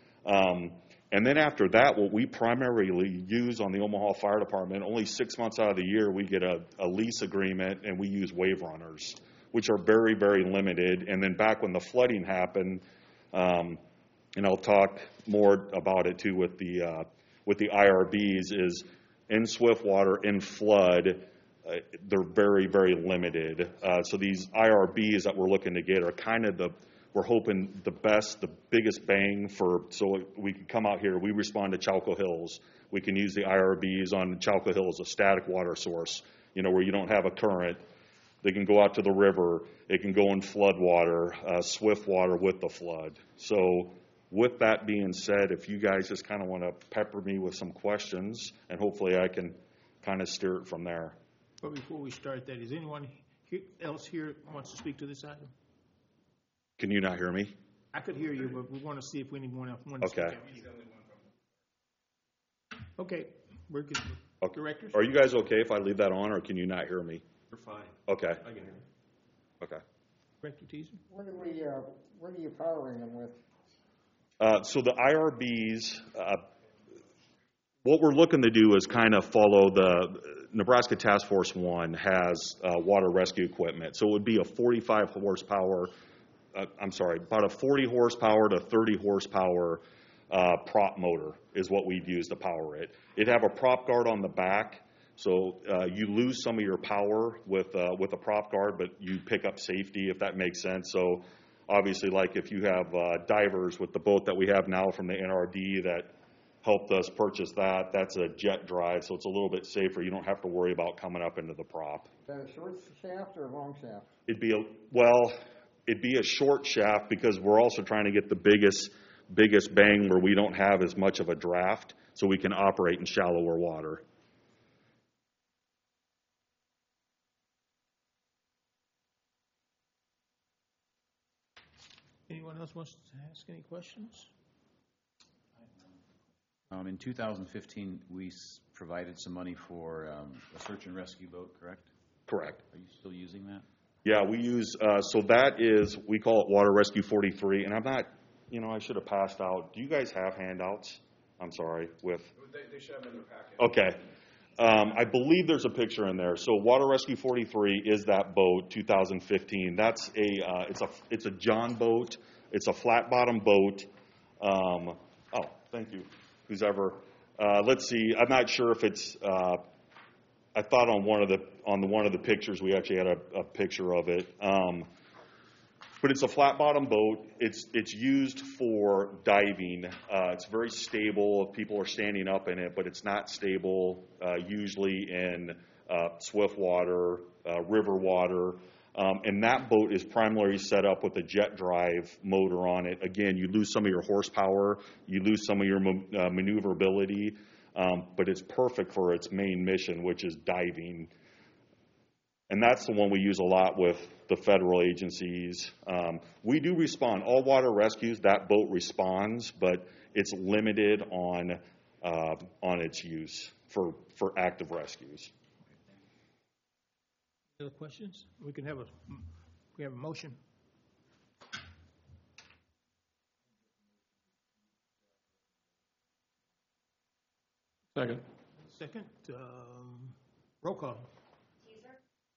S13: Um, and then after that, what we primarily use on the Omaha Fire Department, only six months out of the year, we get a, a lease agreement, and we use wave runners, which are very, very limited. And then back when the flooding happened, um, and I'll talk more about it too with the uh, with the I R Bs, is in swift water, in flood, Uh, they're very, very limited. Uh, so these I R Bs that we're looking to get are kind of the, we're hoping the best, the biggest bang for, so we can come out here. We respond to Chalco Hills. We can use the I R Bs on Chalco Hills, a static water source, you know, where you don't have a current. They can go out to the river. It can go in flood water, uh, swift water with the flood. So with that being said, if you guys just kind of want to pepper me with some questions, and hopefully I can kind of steer it from there.
S1: But before we start that, is anyone he- else here wants to speak to this item?
S13: Can you not hear me?
S1: I could hear you, but we want to see if anyone else wants to
S13: Okay.
S1: speak. Okay, we're good.
S13: Okay.
S1: Directors?
S13: Are you guys okay if I leave that on, or can you not hear me?
S12: You're fine.
S13: Okay.
S12: I can hear you.
S13: Okay.
S1: Director Teaser?
S7: What are we, uh, what are you powering them with?
S13: Uh, so the I R Bs, uh, what we're looking to do is kind of follow the Nebraska Task Force One has uh, water rescue equipment. So it would be a forty-five horsepower, uh, I'm sorry, about a forty horsepower to thirty horsepower uh, prop motor is what we'd use to power it. It'd have a prop guard on the back. So uh, you lose some of your power with uh, with a prop guard, but you pick up safety, if that makes sense. So obviously, like if you have uh, divers with the boat that we have now from the N R D that helped us purchase that, that's a jet drive, so it's a little bit safer. You don't have to worry about coming up into the prop.
S7: Is that a short shaft or a long shaft?
S13: It'd be a, well, it'd be a short shaft because we're also trying to get the biggest biggest bang where we don't have as much of a draft, so we can operate in shallower water.
S1: Anyone else wants to ask any questions?
S9: Um, in two thousand fifteen, we s- provided some money for um, a search and rescue boat, correct?
S13: Correct.
S9: Are you still using that?
S13: Yeah, we use, uh, so that is, we call it Water Rescue forty-three, and I'm not you know, I should have passed out. Do you guys have handouts? I'm sorry, with,
S4: They, they should have in their packet.
S13: okay. Um, I believe there's a picture in there. So Water Rescue forty-three is that boat, two thousand fifteen. That's a, uh, it's a, it's a John boat. It's a flat bottom boat. Um, oh, thank you. Who's ever, uh, let's see, I'm not sure if it's, uh, I thought on one of the, on the, one of the pictures, we actually had a, a picture of it. Um, But it's a flat bottom boat. It's it's used for diving. Uh, it's very stable if people are standing up in it, but it's not stable uh, usually in uh, swift water, uh, river water. Um, and that boat is primarily set up with a jet drive motor on it. Again, you lose some of your horsepower, you lose some of your uh, maneuverability, um, but it's perfect for its main mission, which is diving. And that's the one we use a lot with the federal agencies. Um, we do respond. All water rescues, that boat responds, but it's limited on uh, on its use for, for active rescues.
S1: Other questions? We can have a, we have a motion.
S12: Second.
S1: Second, um, roll call.
S2: Teaser?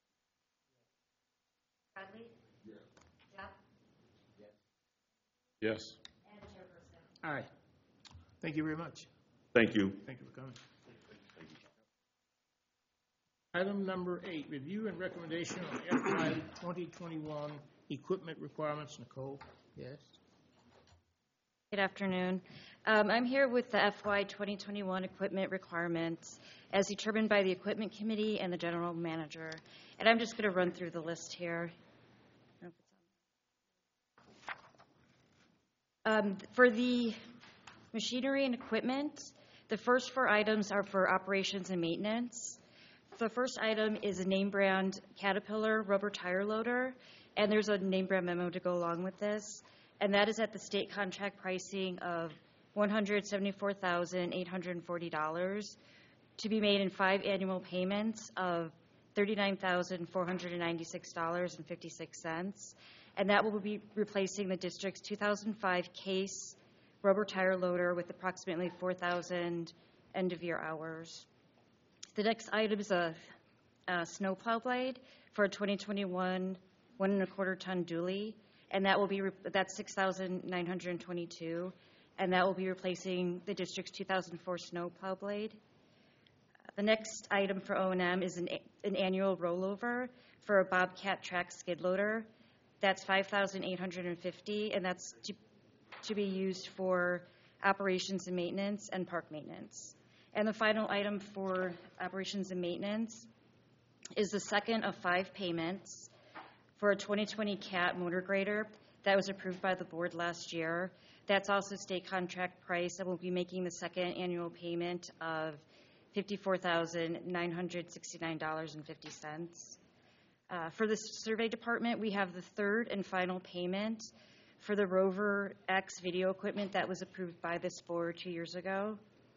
S2: Bradley?
S8: Yes.
S2: Jeff?
S12: Yes.
S2: And Chairperson.
S1: Aye. Thank you very much.
S13: Thank you.
S1: Thank you for coming. Item number eight, review and recommendation on F Y twenty twenty-one equipment requirements. Nicole, yes?
S2: Good afternoon. Um, I'm here with the F Y twenty twenty-one equipment requirements as determined by the Equipment Committee and the General Manager. And I'm just going to run through the list here. Um, for the machinery and equipment, the first four items are for operations and maintenance. The first item is a name brand Caterpillar rubber tire loader, and there's a name brand memo to go along with this. And that is at the state contract pricing of one hundred seventy-four thousand eight hundred forty dollars to be made in five annual payments of thirty-nine thousand four hundred ninety-six dollars and fifty-six cents. And that will be replacing the district's two thousand five Case rubber tire loader with approximately four thousand end-of-year hours. The next item is a, a snowplow blade for a twenty twenty-one one and a quarter ton dually. And that will be, that's six thousand nine hundred twenty-two, and that will be replacing the district's two thousand four snow plow blade. The next item for O and M is an, an annual rollover for a Bobcat track skid loader. That's five thousand eight hundred fifty, and that's to, to be used for operations and maintenance and park maintenance. And the final item for operations and maintenance is the second of five payments for a twenty twenty Cat motor grader that was approved by the board last year. That's also state contract price, and we'll be making the second annual payment of fifty-four thousand nine hundred sixty-nine dollars and fifty cents. Uh, for the survey department, we have the third and final payment for the Rover X video equipment that was approved by this board two years ago.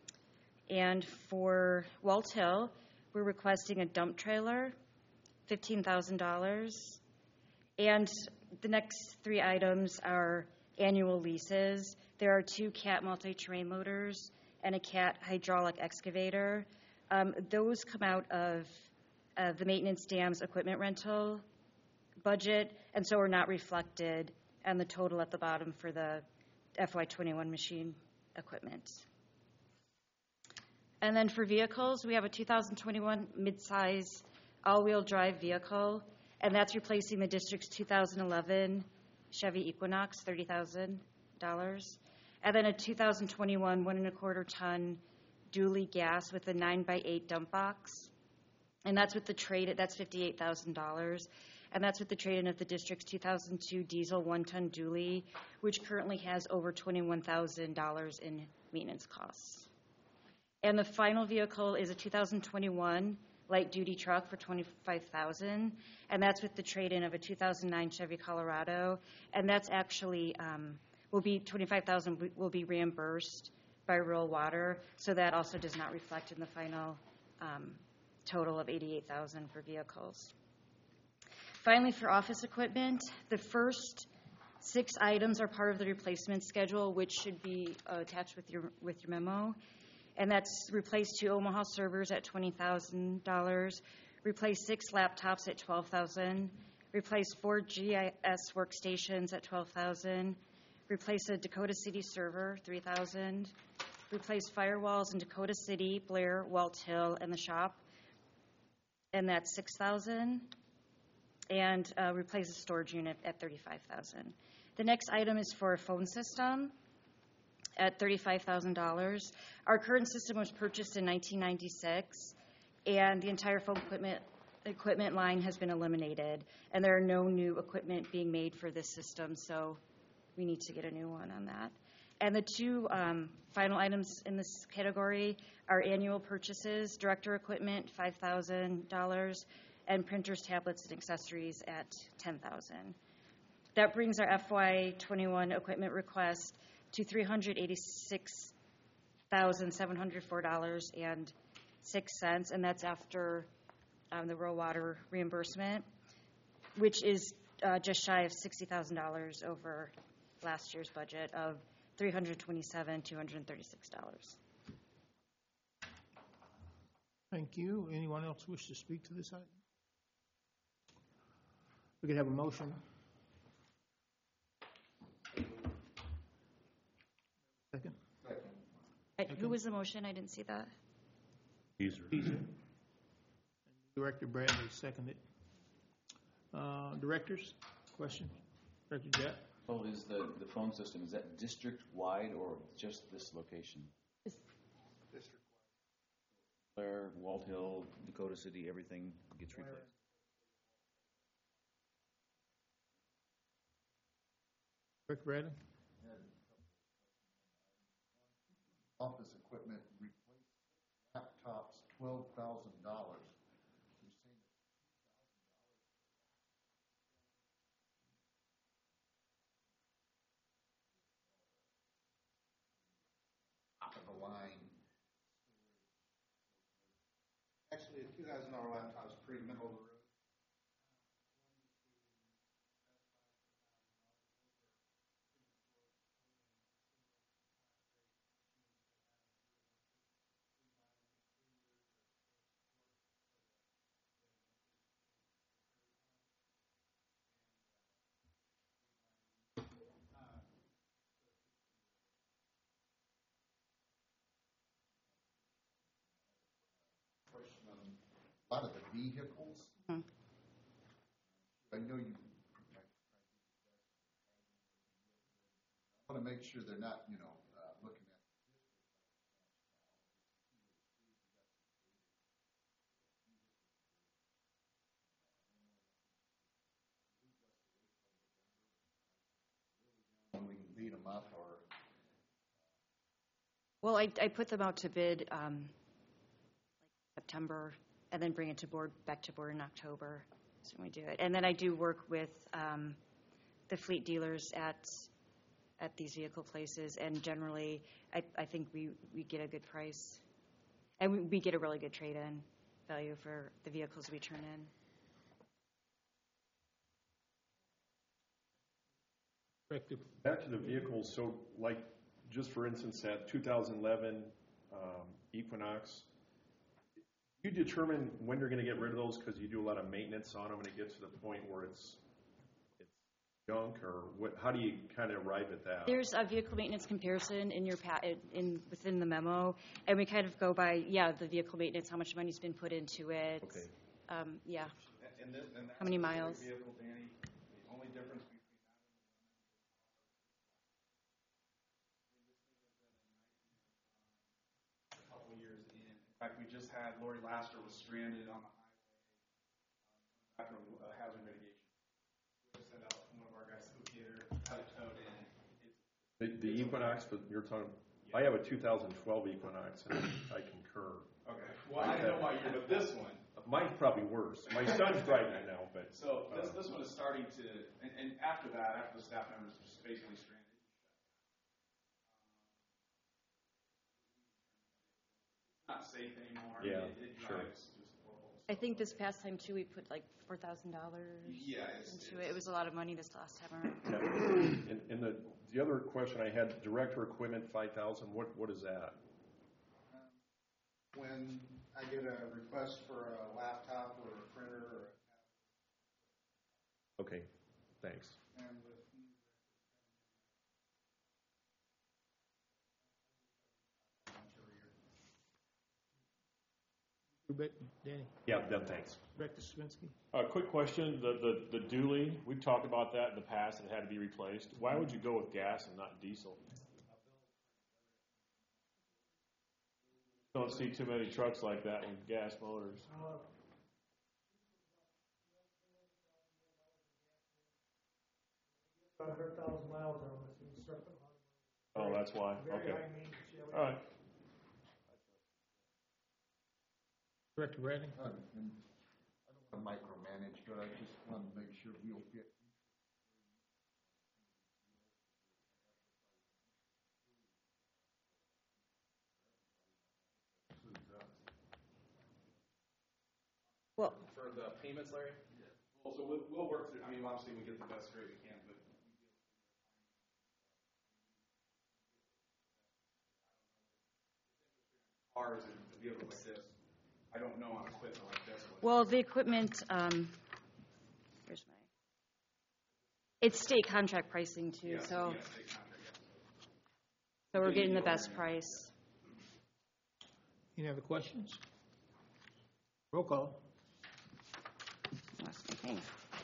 S2: And for Walt Hill, we're requesting a dump trailer, fifteen thousand dollars. And the next three items are annual leases. There are two Cat multi-terrain loaders and a Cat hydraulic excavator. Um, those come out of uh, the maintenance dams equipment rental budget, and so are not reflected on the total at the bottom for the F Y twenty-one machine equipment. And then for vehicles, we have a two thousand twenty-one midsize all-wheel drive vehicle, and that's replacing the district's two thousand eleven Chevy Equinox, thirty thousand dollars. And then a two thousand twenty-one one and a quarter ton dually gas with a nine by eight dump box. And that's with the trade, that's fifty-eight thousand dollars. And that's with the trade-in of the district's two thousand two diesel one-ton dually, which currently has over twenty-one thousand dollars in maintenance costs. And the final vehicle is a two thousand twenty-one light-duty truck for twenty-five thousand dollars, and that's with the trade-in of a two thousand nine Chevy Colorado, and that's actually um, will be twenty-five thousand dollars will be reimbursed by rural water, so that also does not reflect in the final um, total of eighty-eight thousand dollars for vehicles. Finally, for office equipment, the first Six items are part of the replacement schedule, which should be uh, attached with your, with your memo. And that's replace two Omaha servers at twenty thousand dollars, replace six laptops at twelve thousand dollars, replace four G I S workstations at twelve thousand dollars, replace a Dakota City server, three thousand dollars, replace firewalls in Dakota City, Blair, Walt Hill, and the shop, and that's six thousand dollars, and uh, replace a storage unit at thirty-five thousand dollars. The next item is for a phone system at thirty-five thousand dollars. Our current system was purchased in nineteen ninety-six, and the entire phone equipment equipment line has been eliminated, and there are no new equipment being made for this system, so we need to get a new one on that. And the two um, final items in this category are annual purchases, director equipment, five thousand dollars, and printers, tablets, and accessories at ten thousand dollars. That brings our F Y twenty-one equipment request to three hundred eighty-six thousand seven hundred four dollars and six cents, and that's after um, the rural water reimbursement, which is uh, just shy of sixty thousand dollars over last year's budget of three hundred twenty-seven thousand two hundred thirty-six dollars.
S1: Thank you. Anyone else wish to speak to this item? We could have a motion. Second.
S2: Uh, Who was the motion? I didn't see that.
S12: Beazer.
S1: Beazer. Director Bradley seconded. Uh, Directors, questions? Director Jett?
S9: So is the, the phone system, is that district-wide or just this location?
S8: District.
S9: Blair, Walt Hill, Dakota City, everything gets replaced?
S1: Director Bradley?
S8: Office equipment, replace laptops, twelve thousand dollars. You're saying top of the line.
S14: Actually, a two thousand dollar laptop is pretty middle of the road.
S8: A lot of the vehicles.
S2: Hmm.
S8: I know you. I want to make sure they're not, you know, uh, looking at. When we can beat them up or.
S2: Well, I, I put them out to bid um, like September, and then bring it to board, back to board in October. That's when we do it. And then I do work with um, the fleet dealers at at these vehicle places, and generally, I, I think we, we get a good price. And we, we get a really good trade-in value for the vehicles we turn in.
S1: Director.
S15: Back to the vehicles, so like, just for instance, that two thousand eleven um, Equinox, you determine when you're going to get rid of those because you do a lot of maintenance on them and it gets to the point where it's it's junk, or what? How do you kind of arrive at that?
S2: There's a vehicle maintenance comparison in your pa- in within the memo, and we kind of go by yeah the vehicle maintenance, how much money's been put into it.
S15: Okay.
S2: Um, yeah.
S14: And this, and that's
S2: How many
S14: a
S2: miles?
S14: Vehicle, Danny. The only difference between that and a couple years in. In fact, we just had Lori Laster was stranded on the highway um, after a hazard mitigation. We just sent out one of our guys to get her, had it towed in. It's,
S15: The, the Equinox, but you're talking, I have a two thousand twelve Equinox, and I concur.
S14: okay. Well, I didn't know about you, but this one.
S15: Mine's probably worse. My son's driving it now, but.
S14: So this,
S15: uh,
S14: this one is starting to, and, and after that, after the staff members just basically stranded. It's not safe anymore.
S15: Yeah,
S14: It, it
S15: sure.
S14: drives just horrible.
S2: I think this past time too, we put like four thousand dollars
S14: Yeah, it's-
S2: into it. It was a lot of money this last time around.
S15: And, and the, the other question I had, director equipment, five thousand, what, what is that?
S8: When I get a request for a laptop or a printer or
S15: Okay, thanks.
S8: a, and with
S1: Rebecca, Danny,
S15: Yeah, done, thanks.
S1: Director Swinsky.
S12: A quick question, the, the, the dually, we've talked about that in the past, it had to be replaced. Why would you go with gas and not diesel? Don't see too many trucks like that with gas motors.
S16: About a hundred thousand miles on this in Serpent
S12: Oh, that's why,
S16: Very
S12: okay.
S16: high maintenance, yeah.
S12: All right.
S1: Director Bradley.
S8: Uh, and I don't want to micromanage, but I just want to make sure we'll get.
S2: Well,
S14: For the payments, Larry? Well, so we'll, we'll work through, I mean, obviously we get the best rate we can, but cars and vehicles like this, I don't know on equipment like this. what-
S2: well, the equipment, um, here's my, it's state contract pricing too,
S14: Yes,
S2: so,
S14: yes, state contract, yes.
S2: so we're getting the best price.
S1: Any other questions? Roll call.
S2: Lost my thing.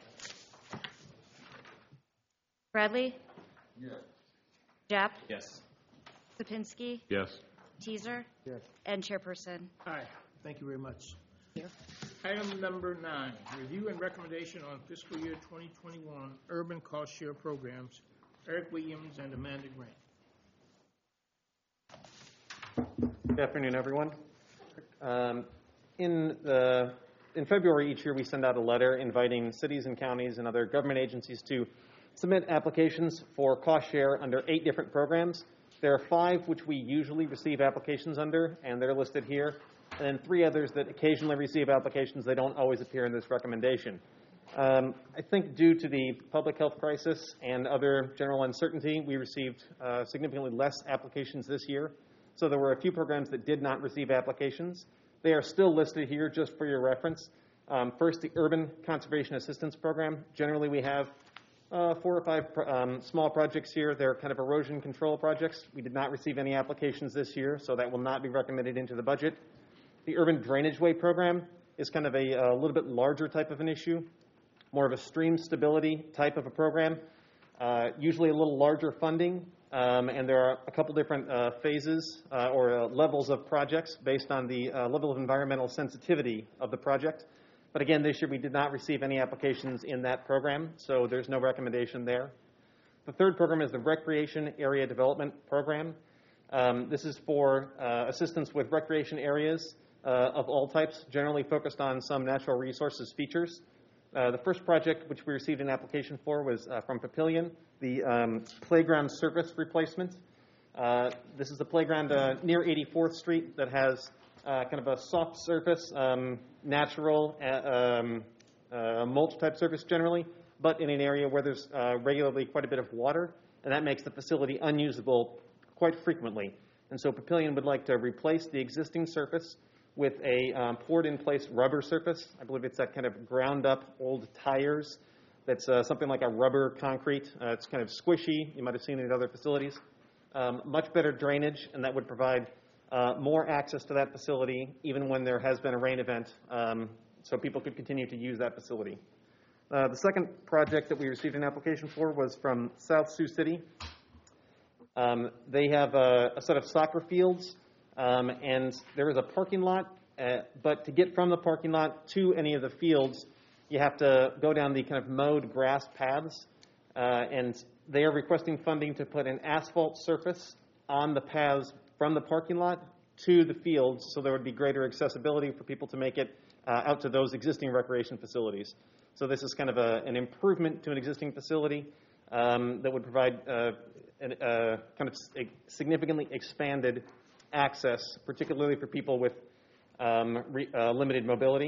S2: Bradley?
S8: Yes.
S2: Jap?
S14: Yes.
S2: Sapinski?
S12: Yes.
S2: Teaser?
S1: Yes.
S2: And Chairperson.
S1: Aye, thank you very much.
S2: Thank you.
S1: Item number nine, review and recommendation on fiscal year twenty twenty-one urban cost share programs. Eric Williams and Amanda Grant.
S17: Good afternoon, everyone. Um, in the in February each year, we send out a letter inviting cities and counties and other government agencies to submit applications for cost share under eight different programs. There are five which we usually receive applications under, and they're listed here, and then three others that occasionally receive applications. They don't always appear in this recommendation. Um, I think due to the public health crisis and other general uncertainty, we received uh, significantly less applications this year. So there were a few programs that did not receive applications. They are still listed here just for your reference. Um, first, the Urban Conservation Assistance Program. Generally, we have uh, four or five um, small projects here. They're kind of erosion control projects. We did not receive any applications this year, so that will not be recommended into the budget. The Urban Drainage Way Program is kind of a, a little bit larger type of an issue, more of a stream stability type of a program, uh, usually a little larger funding. Um, and there are a couple different uh, phases uh, or uh, levels of projects based on the uh, level of environmental sensitivity of the project. But again, this year we did not receive any applications in that program, so there's no recommendation there. The third program is the Recreation Area Development Program. Um, this is for uh, assistance with recreation areas uh, of all types, generally focused on some natural resources features. Uh, the first project which we received an application for was uh, from Papillion, the um, playground surface replacement. Uh, this is the playground uh, near eighty-fourth Street that has uh, kind of a soft surface, um, natural uh, um, uh, mulch type surface generally, but in an area where there's uh, regularly quite a bit of water, and that makes the facility unusable quite frequently. And so Papillion would like to replace the existing surface with a um, poured-in-place rubber surface. I believe it's that kind of ground-up old tires that's uh, something like a rubber concrete. Uh, it's kind of squishy. You might have seen it at other facilities. Um, much better drainage, and that would provide uh, more access to that facility even when there has been a rain event, um, so people could continue to use that facility. Uh, the second project that we received an application for was from South Sioux City. Um, they have a, a set of soccer fields, um, and there is a parking lot, uh, but to get from the parking lot to any of the fields, you have to go down the kind of mowed grass paths, uh, and they are requesting funding to put an asphalt surface on the paths from the parking lot to the fields, so there would be greater accessibility for people to make it uh, out to those existing recreation facilities. So this is kind of a, an improvement to an existing facility um, that would provide uh, an, uh, kind of a significantly expanded access, particularly for people with um, re, uh, limited mobility.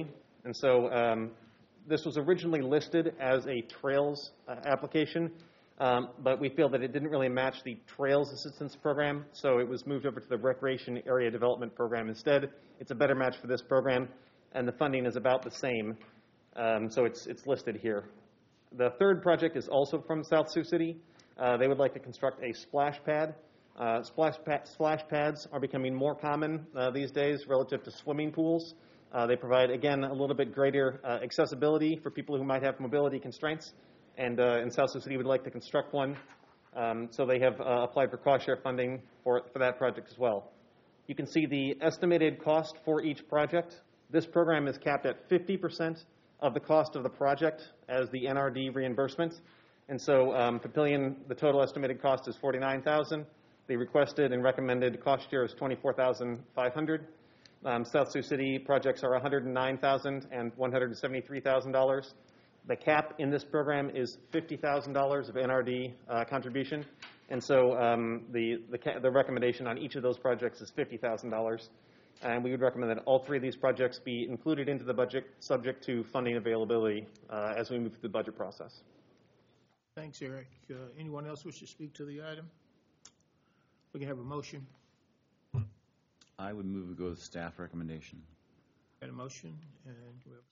S17: And so um, this was originally listed as a Trails uh, application, um, but we feel that it didn't really match the Trails Assistance Program, so it was moved over to the Recreation Area Development Program instead. It's a better match for this program, and the funding is about the same, um, so it's, it's listed here. The third project is also from South Sioux City. Uh, they would like to construct a splash pad. Uh, splash, pa- splash pads are becoming more common uh, these days relative to swimming pools. Uh, they provide, again, a little bit greater uh, accessibility for people who might have mobility constraints, and, uh, and South Sioux City would like to construct one. Um, so they have uh, applied for cost share funding for, for that project as well. You can see the estimated cost for each project. This program is capped at fifty percent of the cost of the project as the N R D reimbursement. And so um, Papillion, the total estimated cost is forty-nine thousand dollars. The requested and recommended cost share is twenty-four thousand five hundred dollars. Um, South Sioux City projects are one hundred nine thousand dollars and one hundred seventy-three thousand dollars. The cap in this program is fifty thousand dollars of N R D uh, contribution. And so um, the, the, ca- the recommendation on each of those projects is fifty thousand dollars. And we would recommend that all three of these projects be included into the budget, subject to funding availability uh, as we move through the budget process.
S1: Thanks, Eric. Uh, Anyone else wish to speak to the item? We can have a motion.
S9: I would move to go with staff recommendation.
S1: Got a motion, and do we have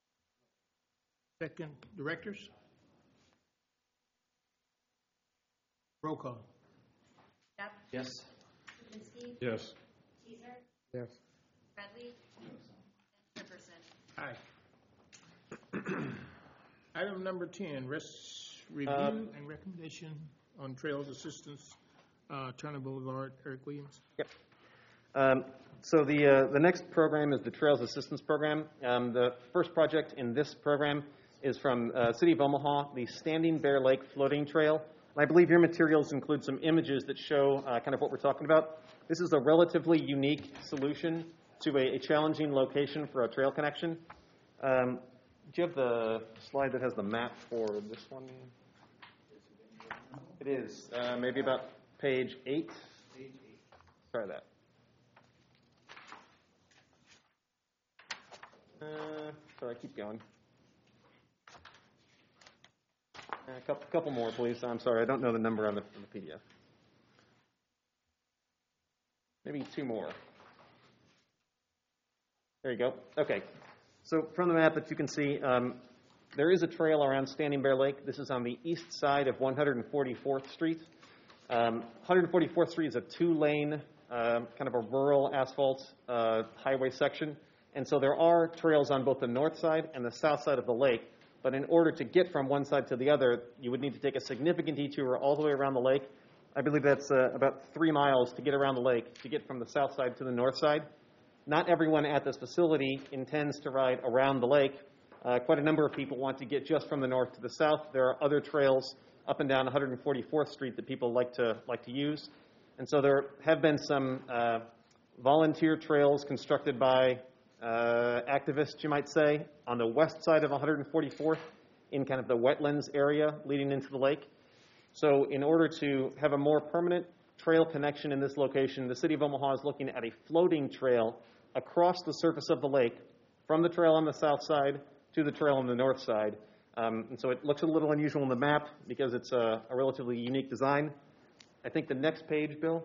S1: a second? Second, directors? Roll call.
S2: Yep.
S9: Yes.
S2: Kaminsky.
S12: Yes.
S2: Teaser.
S7: Yes.
S2: Bradley. Jefferson.
S1: Aye. Item number ten, res- review
S17: Um,
S1: and recommendation on Trails Assistance, uh, Turner Boulevard. Eric Williams.
S17: Yep. Um, so the uh, the next program is the Trails Assistance Program. Um, the first project in this program is from uh, City of Omaha, the Standing Bear Lake Floating Trail. And I believe your materials include some images that show uh, kind of what we're talking about. This is a relatively unique solution to a, a challenging location for a trail connection. Um, do you have the slide that has the map for this one? It is uh, maybe about page eight. Try that. Uh, sorry, keep going. A couple, couple more, please. I'm sorry, I don't know the number on the, on the P D F. Maybe two more. There you go. Okay. So from the map that you can see, um, there is a trail around Standing Bear Lake. This is on the east side of one hundred forty-fourth Street. Um, one hundred forty-fourth Street is a two-lane, uh, kind of a rural asphalt uh, highway section. And so there are trails on both the north side and the south side of the lake. But in order to get from one side to the other, you would need to take a significant detour all the way around the lake. I believe that's uh, about three miles to get around the lake, to get from the south side to the north side. Not everyone at this facility intends to ride around the lake. Uh, quite a number of people want to get just from the north to the south. There are other trails up and down one hundred forty-fourth Street that people like to like to use. And so there have been some uh, volunteer trails constructed by uh, activists, you might say, on the west side of one hundred forty-fourth in kind of the wetlands area leading into the lake. So in order to have a more permanent trail connection in this location, the City of Omaha is looking at a floating trail across the surface of the lake from the trail on the south side to the trail on the north side. Um, and so it looks a little unusual on the map because it's a, a relatively unique design. I think the next page, Bill.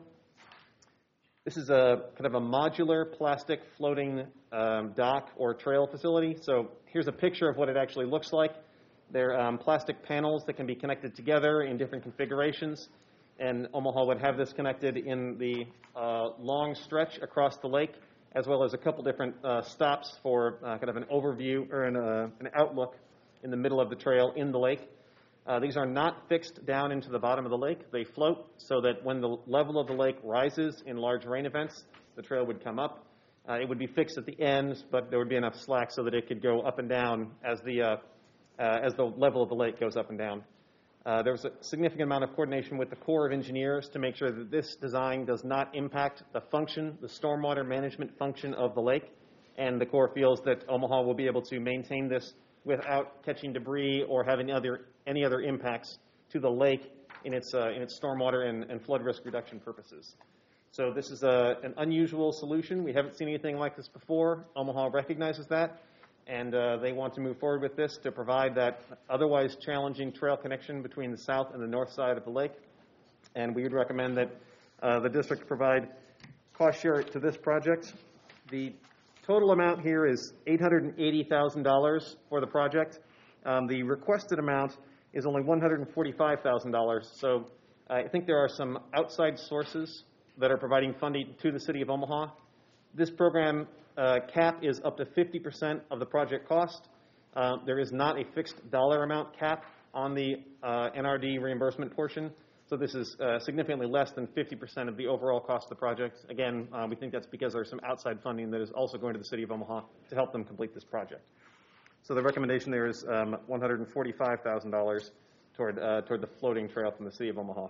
S17: This is a kind of a modular plastic floating um, dock or trail facility. So here's a picture of what it actually looks like. They're um, plastic panels that can be connected together in different configurations. And Omaha would have this connected in the uh, long stretch across the lake, as well as a couple different uh, stops for uh, kind of an overview or an, uh, an outlook in the middle of the trail in the lake. Uh, these are not fixed down into the bottom of the lake. They float so that when the level of the lake rises in large rain events, the trail would come up. Uh, it would be fixed at the ends, but there would be enough slack so that it could go up and down as the, uh, uh, as the level of the lake goes up and down. Uh, there was a significant amount of coordination with the Corps of Engineers to make sure that this design does not impact the function, the stormwater management function of the lake. And the Corps feels that Omaha will be able to maintain this without catching debris or having other, any other impacts to the lake in its, uh, in its stormwater and, and flood risk reduction purposes. So this is a, an unusual solution. We haven't seen anything like this before. Omaha recognizes that. and uh, they want to move forward with this to provide that otherwise challenging trail connection between the south and the north side of the lake. And we would recommend that uh, the district provide cost share to this project. The total amount here is eight hundred eighty thousand dollars for the project. Um, the requested amount is only one hundred forty-five thousand dollars. So I think there are some outside sources that are providing funding to the city of Omaha. This program uh, cap is up to fifty percent of the project cost. Uh, there is not a fixed dollar amount cap on the uh, N R D reimbursement portion. So this is uh, significantly less than fifty percent of the overall cost of the project. Again, uh, we think that's because there's some outside funding that is also going to the city of Omaha to help them complete this project. So the recommendation there is um, one hundred forty-five thousand dollars toward, uh, toward the floating trail from the city of Omaha.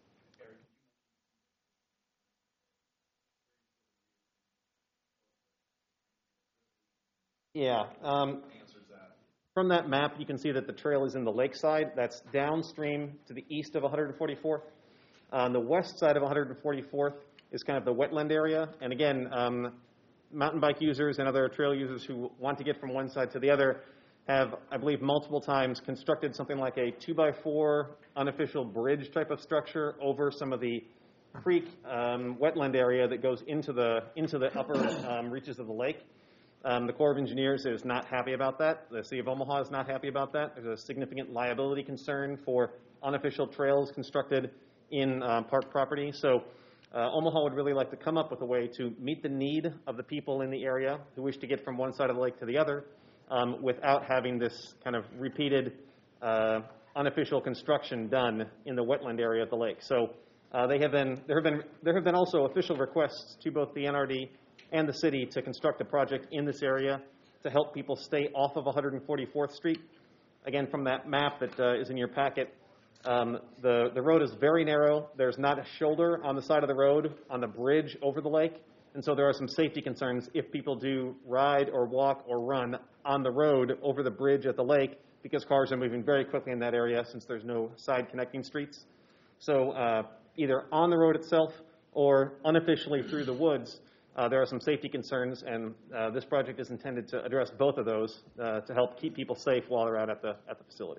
S17: Yeah. Um, From that map, you can see that the trail is in the lakeside. That's downstream to the east of one hundred forty-fourth. On the west side of one hundred forty-fourth is kind of the wetland area. And again, um, mountain bike users and other trail users who want to get from one side to the other have, I believe, multiple times constructed something like a two by four unofficial bridge type of structure over some of the creek um, wetland area that goes into the, into the upper um, reaches of the lake. Um, the Corps of Engineers is not happy about that. The City of Omaha is not happy about that. There's a significant liability concern for unofficial trails constructed in uh, park property. So uh, Omaha would really like to come up with a way to meet the need of the people in the area who wish to get from one side of the lake to the other um, without having this kind of repeated uh, unofficial construction done in the wetland area of the lake. So uh, they have been, there have been, there have been also official requests to both the N R D and the city to construct a project in this area to help people stay off of one hundred forty-fourth Street. Again, from that map that uh, is in your packet, um, the, the road is very narrow. There's not a shoulder on the side of the road on the bridge over the lake, and so there are some safety concerns if people do ride or walk or run on the road over the bridge at the lake, because cars are moving very quickly in that area since there's no side connecting streets. So uh, either on the road itself or unofficially through the woods, Uh, there are some safety concerns, and uh, this project is intended to address both of those uh, to help keep people safe while they're out at the, at the facility.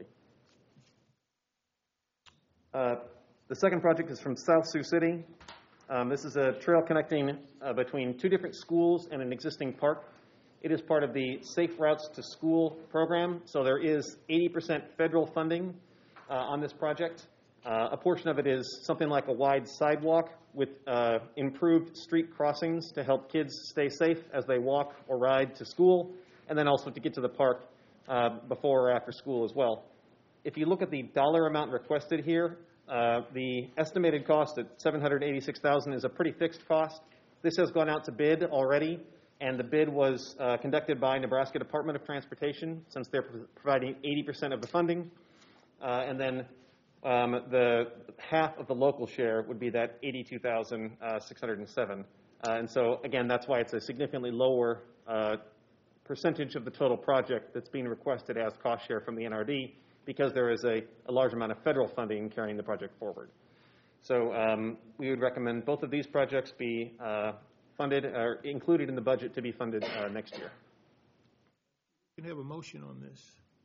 S17: Uh, the second project is from South Sioux City. Um, this is a trail connecting uh, between two different schools and an existing park. It is part of the Safe Routes to School program, so there is eighty percent federal funding uh, on this project. Uh, a portion of it is something like a wide sidewalk with uh, improved street crossings to help kids stay safe as they walk or ride to school, and then also to get to the park uh, before or after school as well. If you look at the dollar amount requested here, uh, the estimated cost at seven hundred eighty-six thousand dollars is a pretty fixed cost. This has gone out to bid already, and the bid was uh, conducted by Nebraska Department of Transportation, since they're pro- providing eighty percent of the funding, uh, and then Um, the half of the local share would be that eighty-two thousand six hundred seven. Uh, and so, again, that's why it's a significantly lower uh, percentage of the total project that's being requested as cost share from the N R D, because there is a, a large amount of federal funding carrying the project forward. So um, we would recommend both of these projects be uh, funded or included in the budget to be funded uh, next year.
S1: You can have a motion on this.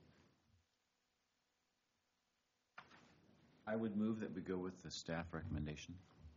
S9: I would move that we go with the staff recommendation.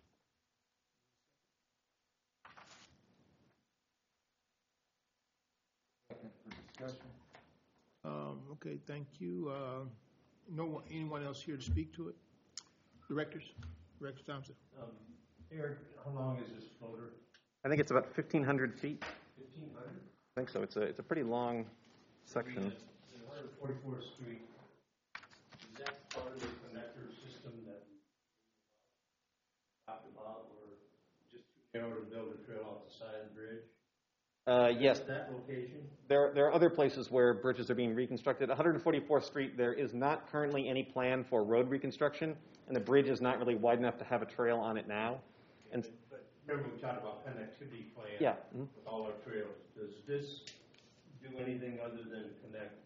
S1: Um, okay, thank you. Uh, no one, anyone else here to speak to it? Directors? Director Thompson?
S6: Um, Eric, how long is this floater?
S17: I think it's about fifteen hundred feet.
S6: Fifteen hundred?
S17: I think so. It's a, it's a pretty long section.
S6: one hundred forty-fourth Street, is that part of the connector system that we talked about, or just too narrow to build a trail off the side of the bridge?
S17: Uh, yes.
S6: That location?
S17: There, there are other places where bridges are being reconstructed. one hundred forty-fourth Street, there is not currently any plan for road reconstruction, and the bridge is not really wide enough to have a trail on it now. And
S6: But, but remember we talked about connectivity plan
S17: Yeah. Mhm.
S6: with all our trails. Does this do anything other than connect?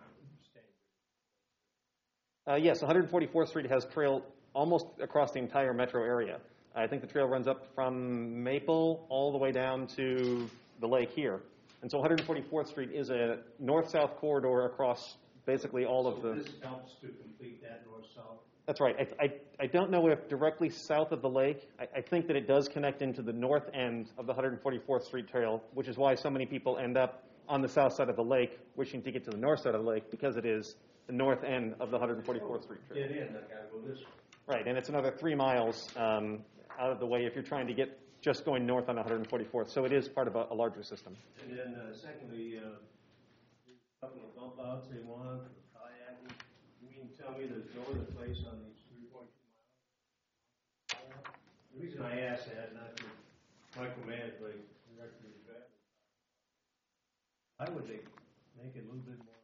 S17: Uh, yes, one hundred forty-fourth Street has trail almost across the entire metro area. I think the trail runs up from Maple all the way down to the lake here. And so one forty-fourth Street is a north-south corridor across basically all of the...
S6: So this helps to complete that north-south?
S17: That's right. I, I, I don't know if directly south of the lake, I, I think that it does connect into the north end of the one forty-fourth Street Trail, which is why so many people end up on the south side of the lake wishing to get to the north side of the lake, because it is the north end of the one forty-fourth Street Trail.
S6: Get in, I gotta go this way.
S17: Right, and it's another three miles um, out of the way if you're trying to get just going north on one forty-fourth. So it is part of a, a larger system.
S6: And then uh, secondly, uh, a couple of bump outs they want for kayaking. You mean tell me there's no other place on these three point two miles? The reason I ask that, not to micromanage, but directly to that, why would they make it a little bit more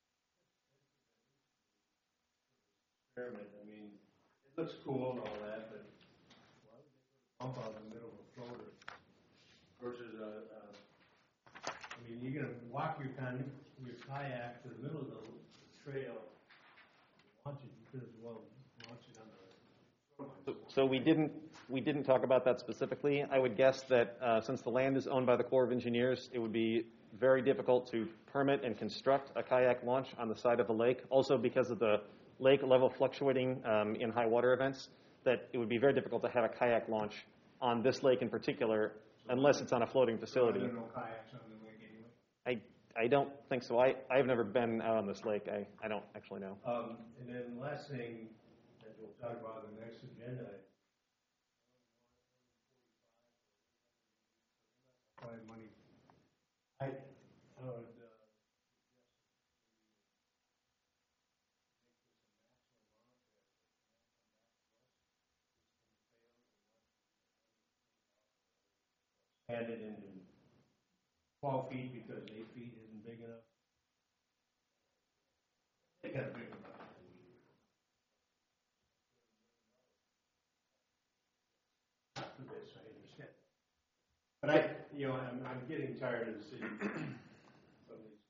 S6: experiment? I mean, it looks cool and all that, but why would they put a bump out in the middle of a floater versus a, a I mean, you're gonna walk your kind your kayak to the middle of the trail, launch it, you could as well launch it on the
S17: So, so we didn't we didn't talk about that specifically. I would guess that uh, since the land is owned by the Corps of Engineers, it would be very difficult to permit and construct a kayak launch on the side of the lake. Also, because of the lake level fluctuating um, in high water events, that it would be very difficult to have a kayak launch on this lake in particular, unless it's on a floating facility.
S6: There are no kayaks on the lake anyway.
S17: I I don't think so. I I've never been out on this lake. I I don't actually know.
S6: Um, and then last thing that we'll talk about in the next agenda. Find money. I I would. Uh, Add it into twelve feet because eight feet isn't big enough. They got big enough. For this, I understand. But I, you know, I'm, I'm getting tired of the city. Some of these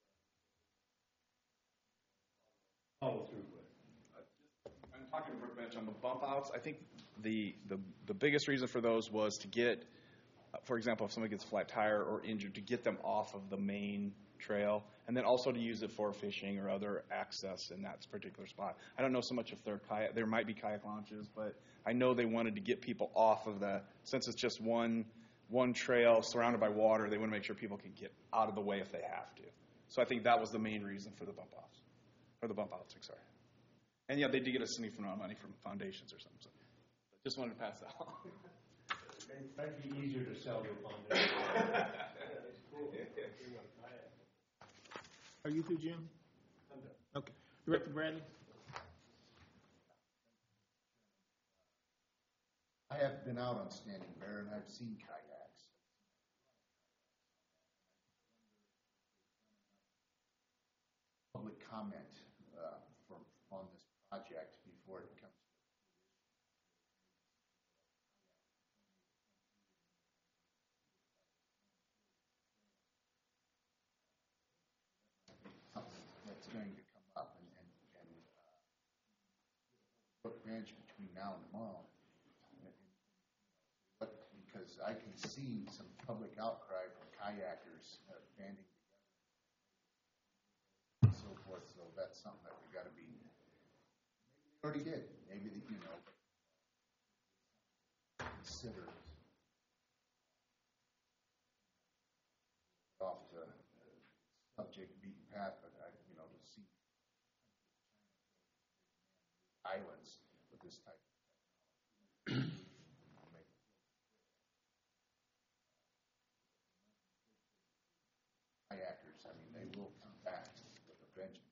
S6: follow through with.
S4: I'm talking to Brooke Bench on the bump outs. I think the, the, the biggest reason for those was to get, uh, for example, if somebody gets a flat tire or injured, to get them off of the main trail, and then also to use it for fishing or other access in that particular spot. I don't know so much if they're kayak, there might be kayak launches, but I know they wanted to get people off of the, since it's just one one trail surrounded by water, they want to make sure people can get out of the way if they have to. So I think that was the main reason for the bump outs, or the bump outs, sorry. And yeah, they did get a significant amount of money from foundations or something. So just wanted to pass that on.
S6: It might be easier to sell your foundation.
S1: Are you through, Jim?
S6: I'm done.
S1: Okay. Director Bradley?
S8: I have been out on Standing Bear and I've seen kayaks. Public comment uh, from on this project before it comes. Something that's going to come up and and, and uh, Brook Branch between now and tomorrow. But because I can see some public outcry from kayakers uh, banding together and so forth, so that's something that we got to be, maybe they already did, maybe, they, you know, consider off the uh, subject beaten path, but I, you know, to see islands with this type of technology. Kayakers, I mean, they will come back with a vengeance.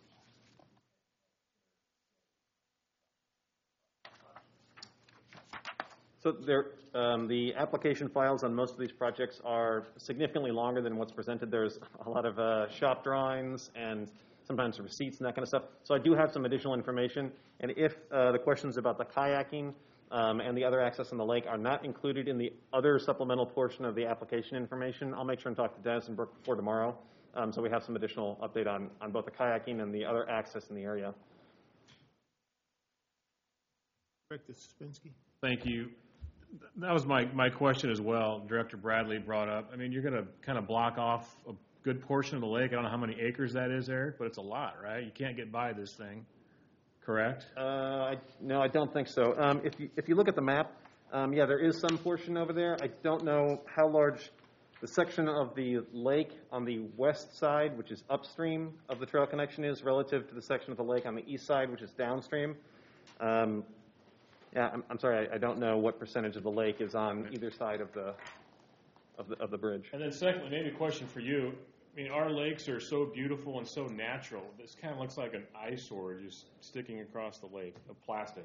S17: So there, um, the application files on most of these projects are significantly longer than what's presented. There's a lot of uh, shop drawings and sometimes receipts and that kind of stuff. So I do have some additional information. And if uh, the questions about the kayaking um, and the other access on the lake are not included in the other supplemental portion of the application information, I'll make sure and talk to Dennis and Brooke before tomorrow. Um, so we have some additional update on, on both the kayaking and the other access in the area.
S1: Director Spinski?
S12: Thank you. that was my, my question as well, Director Bradley brought up. I mean, you're going to kind of block off a good portion of the lake. I don't know how many acres that is, Eric, but it's a lot, right? You can't get by this thing, correct?
S17: Uh, I, no, I don't think so. Um, if you, if you look at the map, um, yeah, there is some portion over there. I don't know how large the section of the lake on the west side, which is upstream of the trail connection, is relative to the section of the lake on the east side, which is downstream. Um, yeah, I'm, I'm sorry, I, I don't know what percentage of the lake is on either side of the of the of the bridge.
S12: And then secondly, maybe a question for you. I mean, our lakes are so beautiful and so natural. This kind of looks like an eyesore just sticking across the lake of plastic.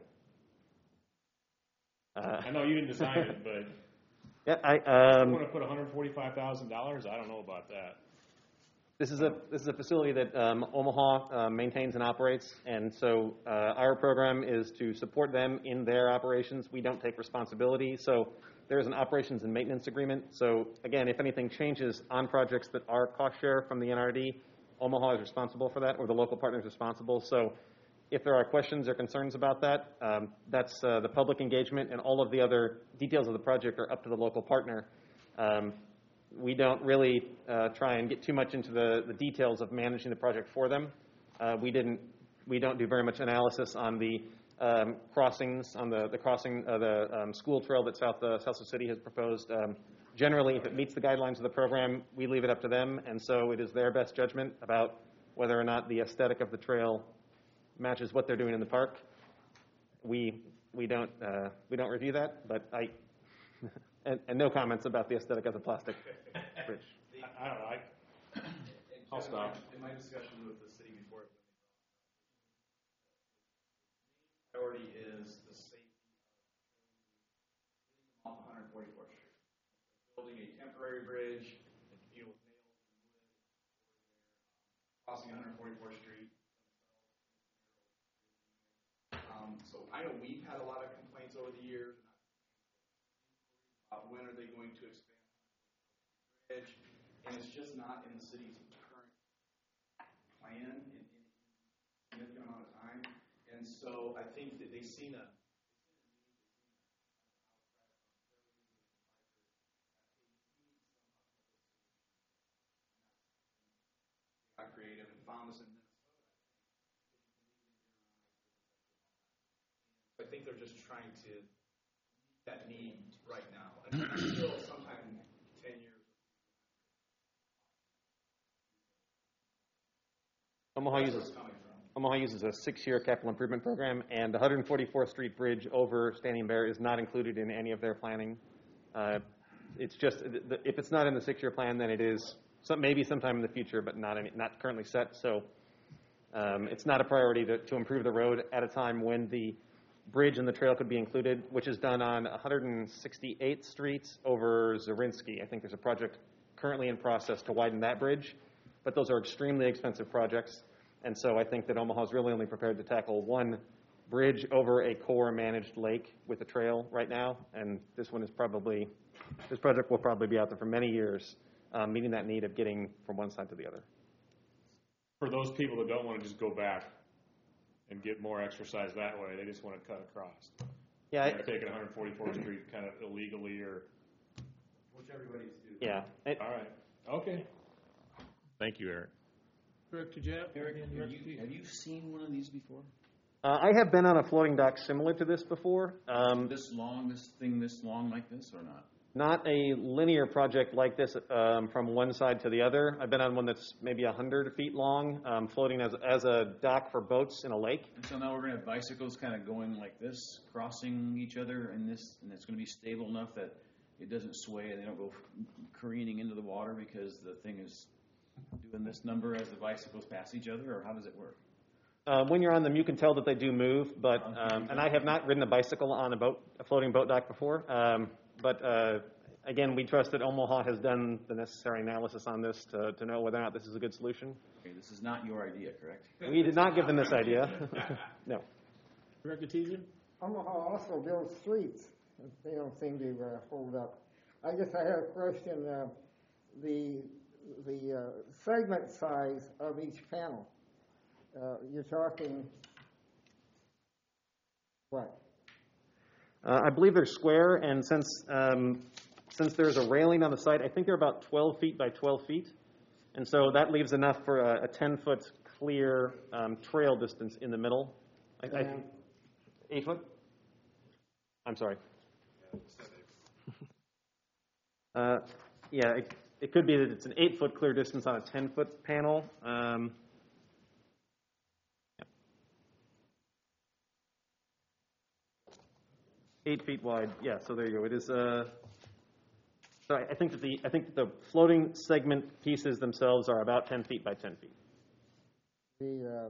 S17: Uh,
S12: I know you didn't design it, but
S17: yeah, I
S12: um,
S17: um,
S12: you want to put one hundred forty-five thousand dollars? I don't know about that.
S17: This is a this is a facility that um, Omaha uh, maintains and operates, and so uh, our program is to support them in their operations. We don't take responsibility, so there is an operations and maintenance agreement. So again, if anything changes on projects that are cost share from the N R D, Omaha is responsible for that, or the local partner is responsible. So if there are questions or concerns about that, um, that's uh, the public engagement, and all of the other details of the project are up to the local partner. Um, We don't really uh, try and get too much into the, the details of managing the project for them. Uh, we didn't. We don't do very much analysis on the um, crossings, on the the crossing, uh, the um, school trail that South uh, South Sioux City has proposed. Um, generally, if it meets the guidelines of the program, we leave it up to them, and so it is their best judgment about whether or not the aesthetic of the trail matches what they're doing in the park. We we don't uh, we don't review that, but I. And, and no comments about the aesthetic of the plastic bridge.
S12: I don't know. I, I'll stop.
S14: In my discussion with the city before, priority is the safety off one forty-fourth Street. Building a temporary bridge that can deal with nails and wood, crossing one forty-fourth Street. Um, so I know we've had a lot of complaints over the years. Uh, when are they going to expand the bridge? And it's just not in the city's current plan in any significant amount of time. And so I think that they've seen a got creative and found this in Minnesota. I think they're just trying to meet that need right now. And still sometime ten years.
S17: Omaha uses Omaha uses a six-year capital improvement program, and the one forty-fourth Street Bridge over Standing Bear is not included in any of their planning. Uh, it's just if it's not in the six-year plan, then it is some, maybe sometime in the future, but not any, not currently set. So um, it's not a priority to, to improve the road at a time when the bridge and the trail could be included, which is done on one sixty-eighth Street over Zarinsky. I think there's a project currently in process to widen that bridge, but those are extremely expensive projects, and so I think that Omaha is really only prepared to tackle one bridge over a core managed lake with a trail right now, and this one is probably, this project will probably be out there for many years, um, meeting that need of getting from one side to the other.
S12: For those people that don't want to just go back and get more exercise that way, they just want to cut across.
S17: Yeah,
S12: They're taking one forty-fourth Street kind of illegally, or
S14: which everybody's doing.
S17: Yeah. It,
S12: all right. Okay. Thank you, Eric.
S1: Director Jeff?
S9: Eric, have you, have you seen one of these before?
S17: Uh, I have been on a floating dock similar to this before. Um,
S9: this long, this thing this long like this, or not?
S17: Not a linear project like this um, from one side to the other. I've been on one that's maybe one hundred feet long, um, floating as, as a dock for boats in a lake.
S9: And so now we're going to have bicycles kind of going like this, crossing each other, and this, and it's going to be stable enough that it doesn't sway and they don't go careening into the water because the thing is doing this number as the bicycles pass each other, or how does it work?
S17: Uh, when you're on them, you can tell that they do move, but um, and I have not ridden a bicycle on a boat, a floating boat dock before. Um, but uh, again, we trust that Omaha has done the necessary analysis on this to, to know whether or not this is a good solution.
S9: Okay, this is not your idea, correct?
S17: We did not give them this idea. No.
S1: Director Teaser?
S7: Omaha also builds streets. They don't seem to uh, hold up. I guess I have a question. Uh, the the uh, segment size of each panel. Uh, you're talking what?
S17: Uh, I believe they're square, and since, um, since there's a railing on the site, I think they're about twelve feet by twelve feet. And so that leaves enough for a ten-foot clear um, trail distance in the middle. I, I,
S7: And-
S17: eight foot? I'm sorry. Uh, yeah, it, it could be that it's an eight-foot clear distance on a ten-foot panel. Um, yeah. Eight feet wide. Yeah, so there you go. It is. Uh, so I, I think that the I think that the floating segment pieces themselves are about ten feet by ten feet.
S7: The uh,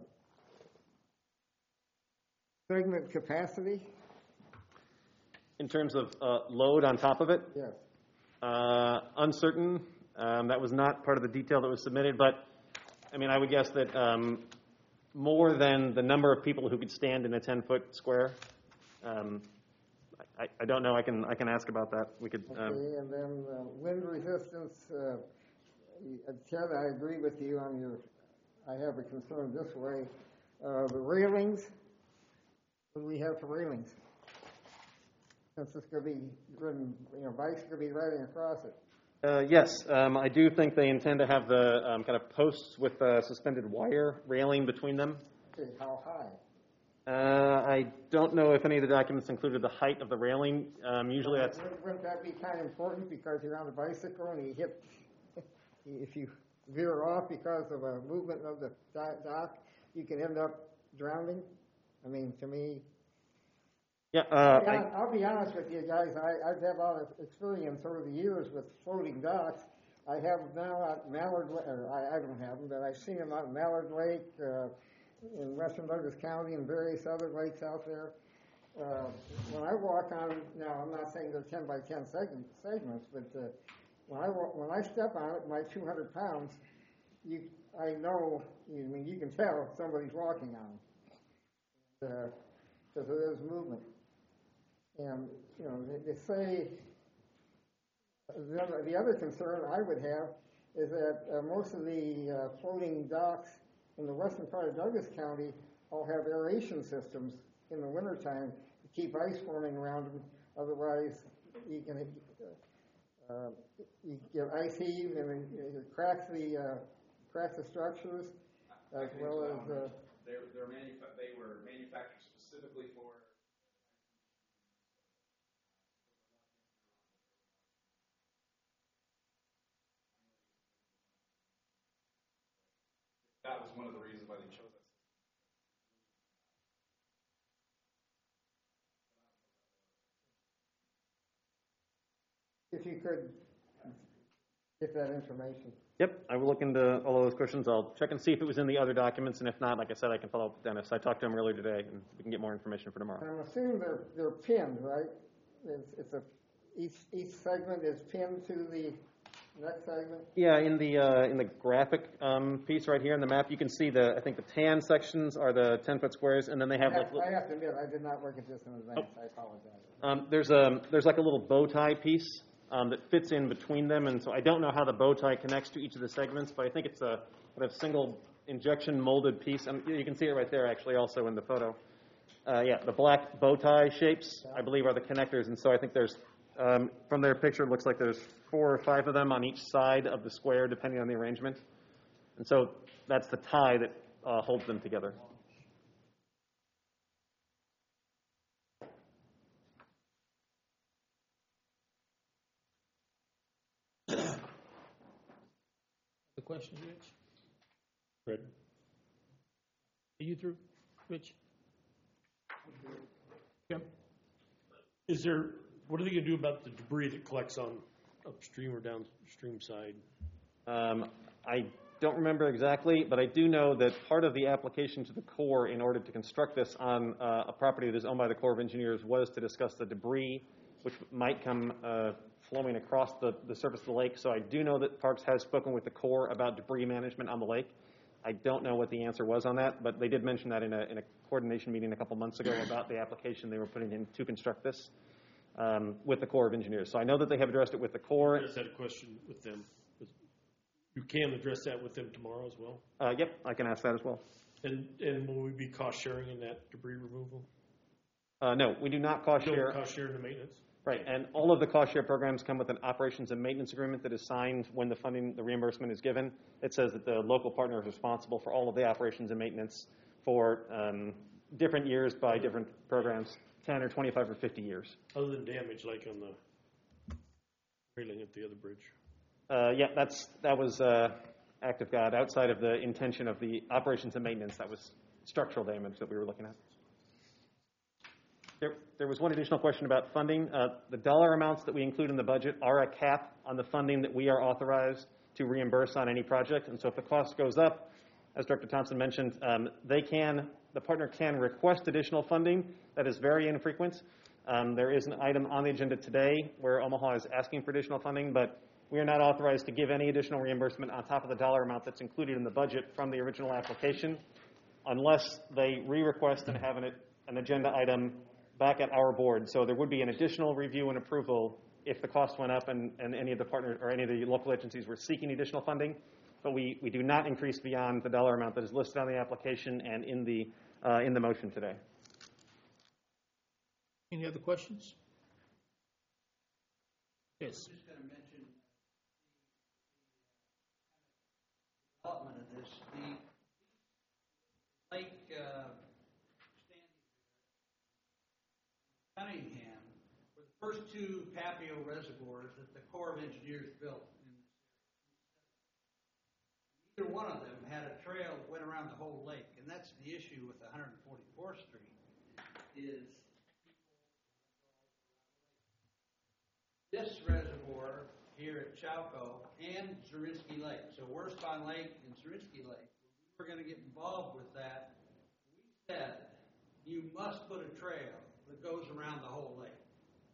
S7: segment capacity?
S17: In terms of uh, load on top of it,
S7: Yes.
S17: uh, uncertain. Um, that was not part of the detail that was submitted, but I mean, I would guess that um, more than the number of people who could stand in a ten-foot square. Um, I, I don't know. I can I can ask about that. We could. Um,
S7: Okay, and then uh, wind resistance, uh, Ted, I agree with you on your, I have a concern this way. Uh, The railings, what do we have for railings? Since it's going to be, ridden, you know, bikes are going to be riding across it.
S17: Uh, yes, um, I do think they intend to have the um, kind of posts with uh, suspended wire railing between them.
S7: Okay, how high?
S17: Uh, I don't know if any of the documents included the height of the railing. Um, usually that's...
S7: Wouldn't- Wouldn't that be kind of important because you're on a bicycle and you hit, if you veer off because of a movement of the do- dock, you can end up drowning? I mean, to me,
S17: Yeah, uh,
S7: I'll, be
S17: I,
S7: hon- I'll be honest with you guys, I, I've had a lot of experience over the years with floating docks. I have now at Mallard, La- or I, I don't have them, but I've seen them out in Mallard Lake, uh, in western Douglas County and various other lakes out there. Uh, when I walk on, now I'm not saying they're ten by ten segment, segments, but uh, when I walk, when I step on it, my two hundred pounds, you, I know, I mean, you can tell somebody's walking on it because there is movement. And, you know, they, they say, the other, the other concern I would have is that uh, most of the uh, floating docks in the western part of Douglas County all have aeration systems in the wintertime to keep ice forming around them. Otherwise, you can uh, you get ice heave and it, it cracks the uh, cracks the structures as well as. Uh,
S14: They're, they're manufa- they were manufactured specifically for. That was one of the reasons why they chose us.
S7: if you could get that information.
S17: yep, I will look into all of those questions. I'll check and see if it was in the other documents, and if not, like I said, I can follow up with Dennis. I talked to him earlier today, and we can get more information for tomorrow.
S7: I'm assuming they're, they're pinned, right? It's, it's a, each, each segment is pinned to the next segment?
S17: Yeah, in the uh, in the graphic um, piece right here in the map, you can see the I think the tan sections are the ten-foot squares, and then they have
S7: I
S17: like
S7: have, I have to admit, I did not work at this in advance, I apologize.
S17: um, there's a there's like a little bow tie piece um, that fits in between them, and so I don't know how the bow tie connects to each of the segments, but I think it's a kind of single injection molded piece. And you can see it right there, actually, also in the photo. Uh, yeah, the black bow tie shapes, I believe, are the connectors, and so I think there's um, from their picture, it looks like there's four or five of them on each side of the square, depending on the arrangement. And so that's the tie that uh, holds them together.
S1: The questions, Rich? Fred? Are you through, Rich?
S18: Kim? Is there, what are they going to do about the debris that collects on upstream or downstream side?
S17: Um, I don't remember exactly, but I do know that part of the application to the Corps in order to construct this on uh, a property that is owned by the Corps of Engineers was to discuss the debris which might come uh, flowing across the, the surface of the lake. So I do know that Parks has spoken with the Corps about debris management on the lake. I don't know what the answer was on that, but they did mention that in a, in a coordination meeting a couple months ago about the application they were putting in to construct this um, with the Corps of Engineers. So I know that they have addressed it with the Corps.
S18: I just had a question with them. You can address that with them tomorrow as well?
S17: Uh, yep, I can ask that as well.
S18: And, and will we be cost sharing in that debris removal?
S17: Uh, no, we do not cost
S18: Don't
S17: share.
S18: cost share in the maintenance?
S17: Right, and all of the cost share programs come with an operations and maintenance agreement that is signed when the funding, the reimbursement is given. It says that the local partner is responsible for all of the operations and maintenance for um, different years by different programs, ten or twenty-five or fifty years.
S18: Other than damage, like on the railing at the other bridge?
S17: Uh, yeah, that's, that was uh, act of God, outside of the intention of the operations and maintenance. That was structural damage that we were looking at. There, there was one additional question about funding. Uh, the dollar amounts that we include in the budget are a cap on the funding that we are authorized to reimburse on any project. And so if the cost goes up, as Director Thompson mentioned, um, they can, the partner can request additional funding. That is very infrequent. Um, there is an item on the agenda today where Omaha is asking for additional funding, but we are not authorized to give any additional reimbursement on top of the dollar amount that's included in the budget from the original application unless they re-request and have an, an agenda item back at our board. So there would be an additional review and approval if the cost went up and, and any of the partners or any of the local agencies were seeking additional funding. But we, we do not increase beyond the dollar amount that is listed on the application and in the, uh, in the motion today.
S1: Any other questions? Yes.
S19: I'm just going to mention the development of this. The Lake uh, Cunningham were the first two Papio reservoirs that the Corps of Engineers built. Either one of them had a trail that went around the whole lake, and that's the issue with one forty-fourth Street, is this reservoir here at Chauco and Zerinsky Lake. So Worspan Lake and Zerinsky Lake, we're going to get involved with that. We said you must put a trail that goes around the whole lake.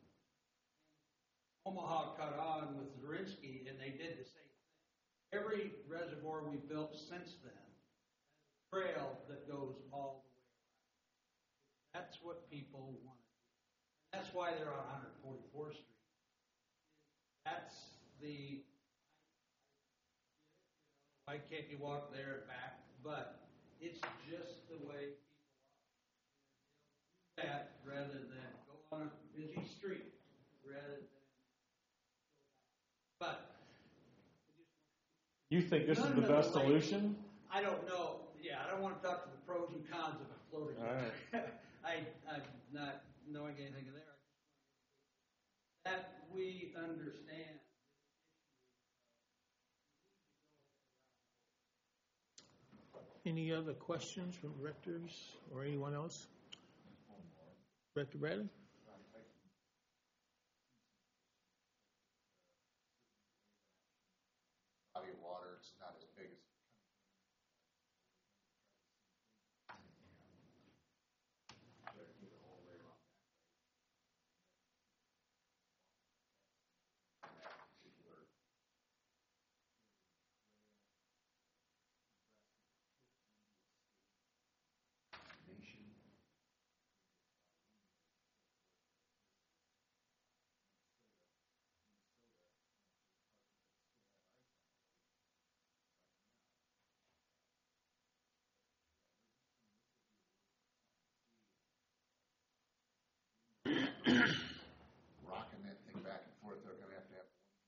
S19: Omaha caught on with Zerinsky, and they did the same thing. Every reservoir we built since then has a trail that goes all the way around. That's what people want to do. That's why they're on one forty-fourth Street. That's the, why can't you walk there and back? But it's just the way people are. That rather than go on a busy street, rather than, but.
S12: You think this
S19: None
S12: is the
S19: of
S12: best
S19: the lake-
S12: solution?
S19: I don't know. Yeah, I don't want to talk to the pros and cons of a floating.
S12: All right.
S19: I, I'm not knowing anything there. That we understand.
S1: Any other questions from directors or anyone else? Director Bradley?
S8: Body of water, it's not as big as. Rocking that thing back and forth, they're gonna have to have.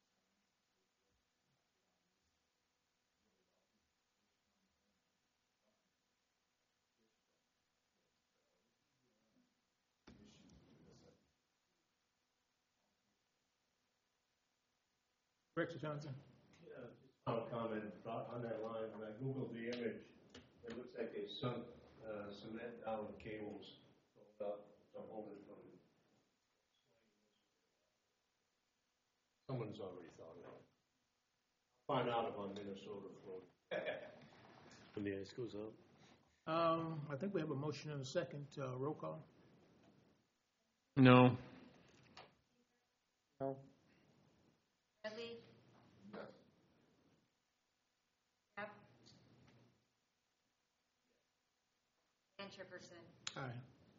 S1: Director Johnson?
S6: Yeah, just a comment on that line. When I Googled the image, it looks like they sunk uh, cement down with cables pulled up to hold it from. Someone's already thought of it. Find out about Minnesota flood.
S18: When the ice goes up?
S1: Um, I think we have a motion and a second. Uh, roll call?
S12: No.
S17: No.
S2: Bradley?
S8: Yes.
S2: Yep. And Chipperson?
S1: Aye.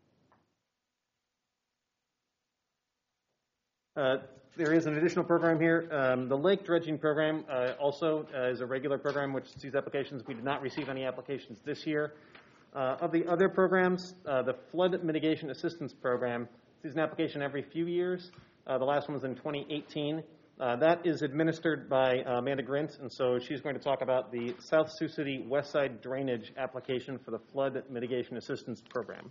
S17: Uh, There is an additional program here. Um, The lake dredging program uh, also uh, is a regular program which sees applications. We did not receive any applications this year. Uh, Of the other programs, uh, the Flood Mitigation Assistance Program is an application every few years. Uh, The last one was in twenty eighteen. Uh, That is administered by uh, Amanda Grint, and so she's going to talk about the South Sioux City West Side Drainage application for the Flood Mitigation Assistance Program.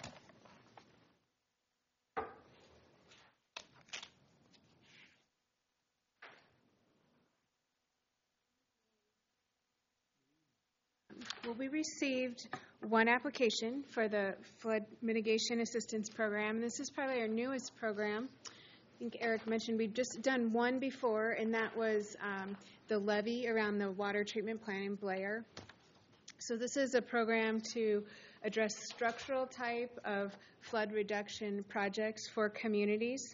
S20: Well, we received one application for the Flood Mitigation Assistance Program. This is probably our newest program. I think Eric mentioned we've just done one before, and that was um, the levee around the water treatment plant in Blair. So this is a program to address structural type of flood reduction projects for communities.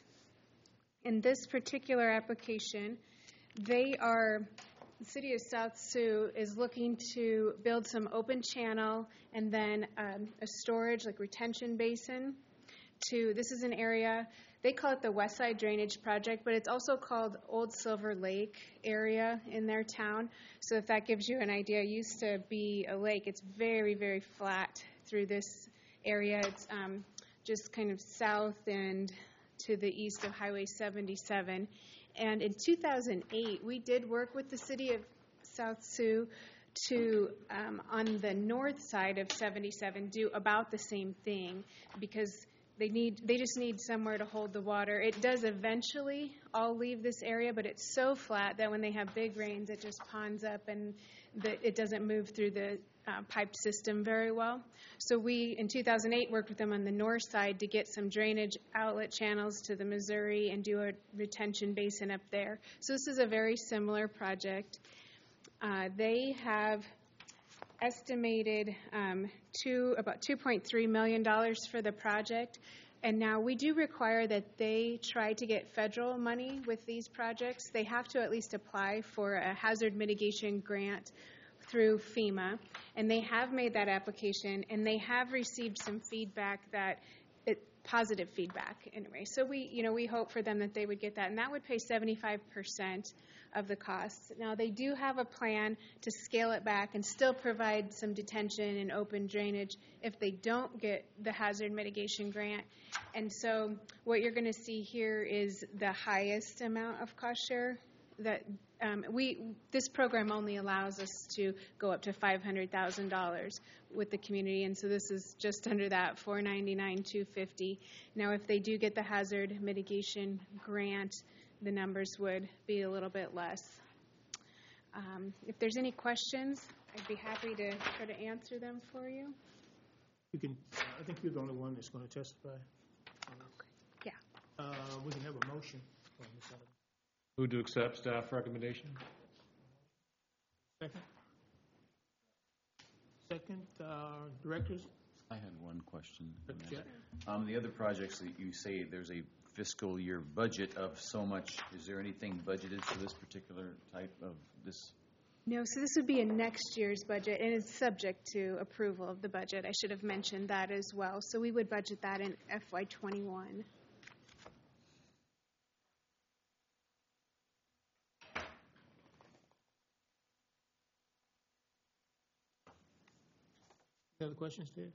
S20: In this particular application, they are the City of South Sioux is looking to build some open channel and then um, a storage, like retention basin. To this is an area, they call it the West Side Drainage Project, but it's also called Old Silver Lake area in their town. So if that gives you an idea, it used to be a lake. It's very, very flat through this area. It's um, just kind of south and to the east of Highway seventy-seven. And in two thousand eight, we did work with the City of South Sioux to, um, on the north side of seventy-seven, do about the same thing because they need, they just need somewhere to hold the water. It does eventually all leave this area, but it's so flat that when they have big rains, it just ponds up and the, it doesn't move through the uh, pipe system very well. So we, in two thousand eight, worked with them on the north side to get some drainage outlet channels to the Missouri and do a retention basin up there. So this is a very similar project. Uh, they have estimated um, two, about two point three million dollars for the project. And now we do require that they try to get federal money with these projects. They have to at least apply for a hazard mitigation grant through FEMA, and they have made that application, and they have received some feedback that, it, positive feedback anyway. So we, you know, we hope for them that they would get that, and that would pay seventy-five percent of the costs. Now they do have a plan to scale it back and still provide some detention and open drainage if they don't get the hazard mitigation grant. And so what you're going to see here is the highest amount of cost share that um, we, this program only allows us to go up to five hundred thousand dollars with the community, and so this is just under that, four ninety-nine, two fifty. Now, if they do get the hazard mitigation grant, the numbers would be a little bit less. Um, if there's any questions, I'd be happy to try to answer them for you.
S1: You can, I think you're the only one that's going to testify.
S20: Yeah.
S1: Uh, we can have a motion on this item.
S12: Move to accept staff recommendation.
S1: Second. Second, uh, directors?
S9: I had one question.
S1: Okay.
S9: Um, the other projects that you say there's a fiscal year budget of so much, is there anything budgeted for this particular type of this?
S20: No, so this would be in next year's budget, and it's subject to approval of the budget. I should have mentioned that as well. So we would budget that in F Y twenty-one.
S1: Any other questions, Dave?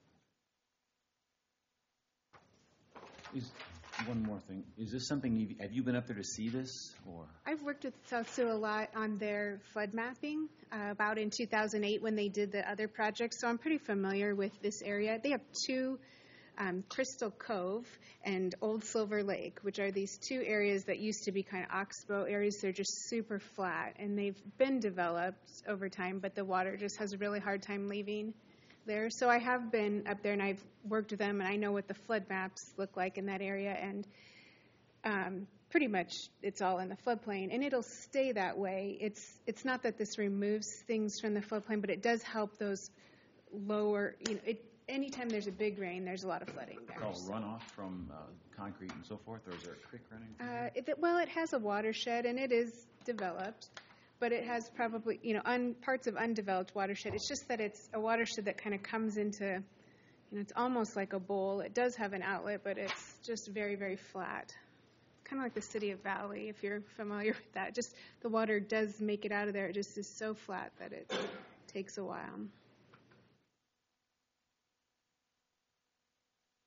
S9: Is, one more thing. Is this something, you've, have you been up there to see this, or?
S20: I've worked with South Sioux a lot on their flood mapping, uh, about in two thousand eight when they did the other projects, so I'm pretty familiar with this area. They have two, um, Crystal Cove and Old Silver Lake, which are these two areas that used to be kind of oxbow areas. They're just super flat, and they've been developed over time, but the water just has a really hard time leaving there. So I have been up there, and I've worked with them, and I know what the flood maps look like in that area, and um, pretty much it's all in the floodplain, and it'll stay that way. It's it's not that this removes things from the floodplain, but it does help those lower, you know, it, anytime there's a big rain, there's a lot of flooding there.
S9: It's all runoff from uh, concrete and so forth, or is there a creek running?
S20: Uh, it, well, it has a watershed, and it is developed, but it has probably, you know, un, parts of undeveloped watershed. It's just that it's a watershed that kind of comes into, you know, it's almost like a bowl. It does have an outlet, but it's just very, very flat. Kind of like the city of Valley, if you're familiar with that. Just the water does make it out of there. It just is so flat that it takes a while.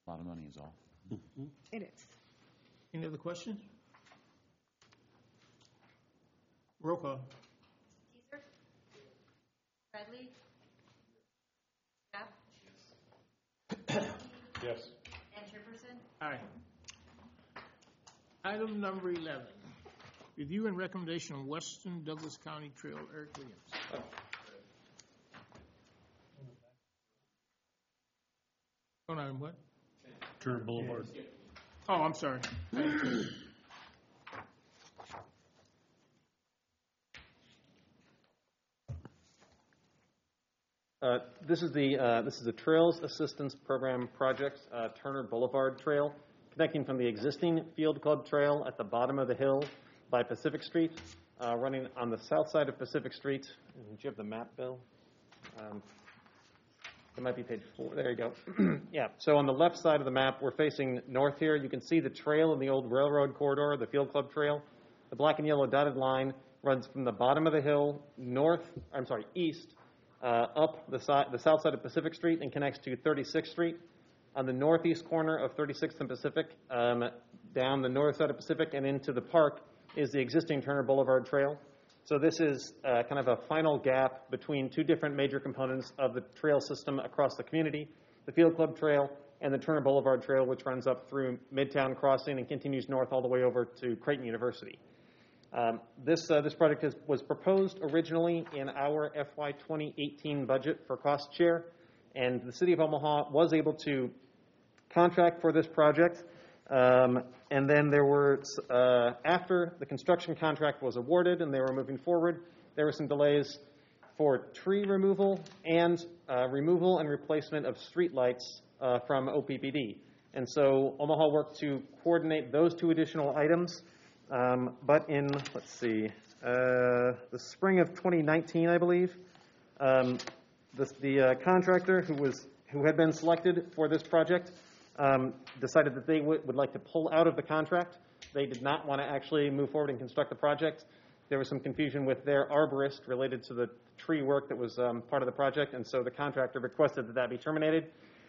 S9: A lot of money is all.
S20: It is.
S1: Any other questions? Roll call.
S2: Teaser? Bradley? Knapp?
S12: Yes.
S2: And Jefferson?
S1: Aye. Item number eleven, review and recommendation on Western Douglas County Trail, Eric Williams. On item what?
S18: Turner Boulevard.
S1: Oh, I'm sorry.
S17: Uh, This is the, uh, this is the Trails Assistance Program project, uh, Turner Boulevard Trail, connecting from the existing Field Club Trail at the bottom of the hill by Pacific Street, uh, running on the south side of Pacific Street. Do you have the map, Bill? Um, It might be page four. There you go. Yeah, so on the left side of the map, we're facing north here. You can see the trail in the old railroad corridor, the Field Club Trail. The black and yellow dotted line runs from the bottom of the hill north, I'm sorry, east, uh, up the, side, the south side of Pacific Street and connects to thirty-sixth Street. On the northeast corner of thirty-sixth and Pacific, um, down the north side of Pacific and into the park is the existing Turner Boulevard Trail. So this is uh, kind of a final gap between two different major components of the trail system across the community, the Field Club Trail and the Turner Boulevard Trail, which runs up through Midtown Crossing and continues north all the way over to Creighton University. Um, this, uh, this project is, was proposed originally in our F Y twenty eighteen budget for cost share, and the City of Omaha was able to contract for this project. Um, and then there were, uh, after the construction contract was awarded and they were moving forward, there were some delays for tree removal and uh, removal and replacement of streetlights uh, from O P P D. And so Omaha worked to coordinate those two additional items. Um, but in, let's see, uh, the spring of twenty nineteen, I believe, um, the, the uh, contractor who was who had been selected for this project Um, decided that they w- would like to pull out of the contract. They did not want to actually move forward and construct the project. There was some confusion with their arborist related to the tree work that was um, part of the project, and so the contractor requested that that be terminated.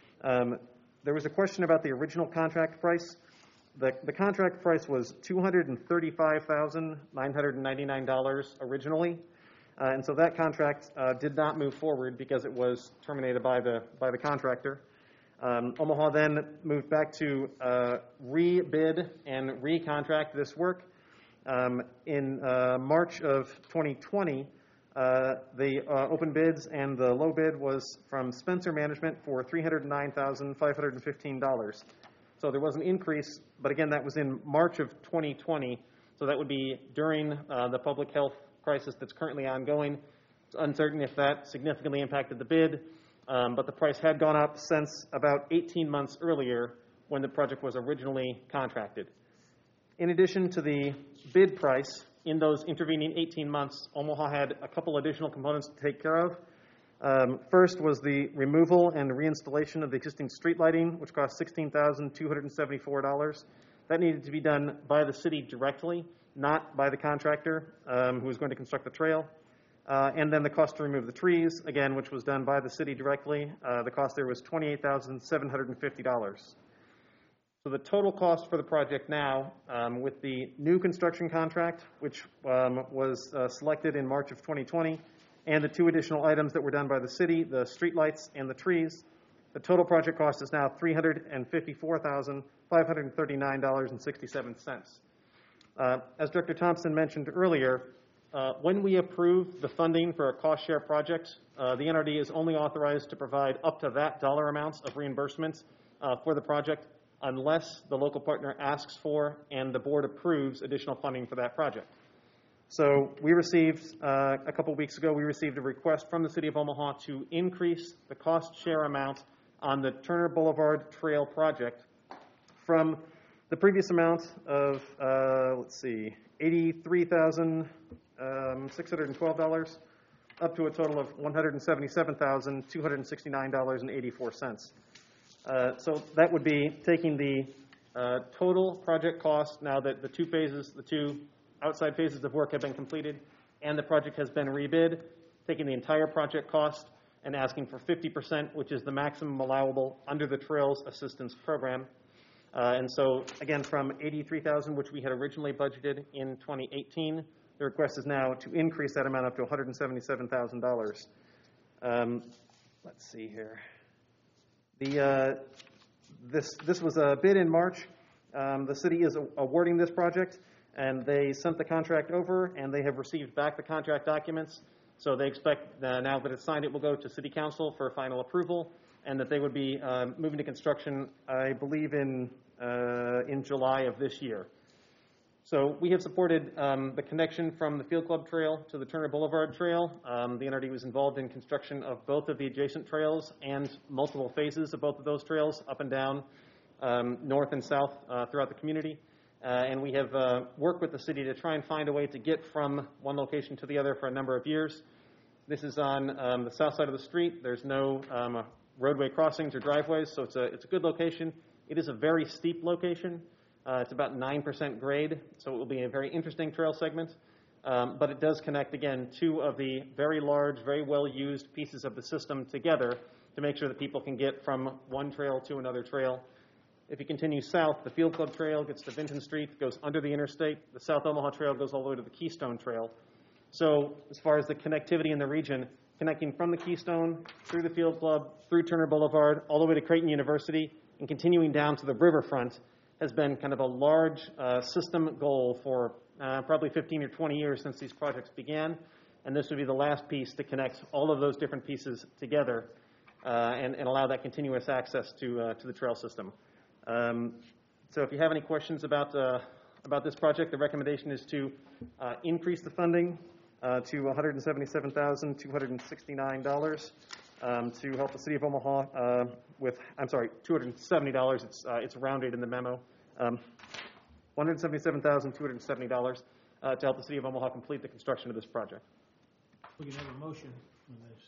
S17: Um, there was a question about the original contract price. The, the contract price was two hundred thirty-five thousand nine hundred ninety-nine dollars originally, uh, and so that contract uh, did not move forward because it was terminated by the by the contractor. Um, Omaha then moved back to uh, re-bid and recontract this work. Um, in uh, March of twenty twenty, uh, the uh, open bids and the low bid was from Spencer Management for three hundred nine thousand five hundred fifteen dollars. So there was an increase, but again, that was in March of twenty twenty, so that would be during uh, the public health crisis that's currently ongoing. It's uncertain if that significantly impacted the bid. Um, but the price had gone up since about eighteen months earlier when the project was originally contracted. In addition to the bid price, in those intervening eighteen months, Omaha had a couple additional components to take care of. Um, first was the removal and reinstallation of the existing street lighting, which cost sixteen thousand two hundred seventy-four dollars. That needed to be done by the city directly, not by the contractor um, who was going to construct the trail. Uh, and then the cost to remove the trees, again, which was done by the city directly. Uh, the cost there was twenty-eight thousand seven hundred fifty dollars. So the total cost for the project now, um, with the new construction contract, which um, was uh, selected in March of twenty twenty, and the two additional items that were done by the city, the streetlights and the trees, the total project cost is now three hundred fifty-four thousand five hundred thirty-nine dollars and sixty-seven cents. Uh, as Director Thompson mentioned earlier, Uh, when we approve the funding for a cost share project, uh, the N R D is only authorized to provide up to that dollar amount of reimbursement uh, for the project unless the local partner asks for and the board approves additional funding for that project. So we received, uh, a couple weeks ago, we received a request from the City of Omaha to increase the cost share amount on the Turner Boulevard Trail project from the previous amount of, uh, let's see, eighty-three thousand six hundred twelve dollars up to a total of one hundred seventy-seven thousand two hundred sixty-nine dollars and eighty-four cents. Uh, so that would be taking the uh, total project cost now that the two phases, the two outside phases of work have been completed and the project has been rebid, taking the entire project cost and asking for fifty percent, which is the maximum allowable under the Trails Assistance Program. Uh, and so, again, from eighty-three thousand dollars, which we had originally budgeted in twenty eighteen, the request is now to increase that amount up to one hundred seventy-seven thousand dollars. Um, let's see here. The, uh, this, this was a bid in March. Um, the city is awarding this project, and they sent the contract over, and they have received back the contract documents. So they expect uh, now that it's signed, it will go to City Council for final approval, and that they would be uh, moving to construction, I believe, in uh, in July of this year. So we have supported um, the connection from the Field Club Trail to the Turner Boulevard Trail. Um, the N R D was involved in construction of both of the adjacent trails and multiple phases of both of those trails, up and down, um, north and south uh, throughout the community. Uh, and we have uh, worked with the city to try and find a way to get from one location to the other for a number of years. This is on um, the south side of the street. There's no um, roadway crossings or driveways, so it's a, it's a good location. It is a very steep location. Uh, it's about nine percent grade, so it will be a very interesting trail segment. Um, but it does connect, again, two of the very large, very well-used pieces of the system together to make sure that people can get from one trail to another trail. If you continue south, the Field Club Trail gets to Vinton Street, goes under the interstate. The South Omaha Trail goes all the way to the Keystone Trail. So as far as the connectivity in the region, connecting from the Keystone, through the Field Club, through Turner Boulevard, all the way to Creighton University, and continuing down to the riverfront, has been kind of a large uh, system goal for uh, probably fifteen or twenty years since these projects began. And this would be the last piece to connect all of those different pieces together uh, and, and allow that continuous access to, uh, to the trail system. Um, so if you have any questions about, uh, about this project, the recommendation is to uh, increase the funding uh, to one hundred seventy-seven thousand two hundred sixty-nine dollars um, to help the City of Omaha uh, with, I'm sorry, two hundred seventy dollars. It's, uh, it's rounded in the memo. Um, one hundred seventy-seven thousand two hundred seventy dollars uh, to help the City of Omaha complete the construction of this project.
S1: We can have a motion on this.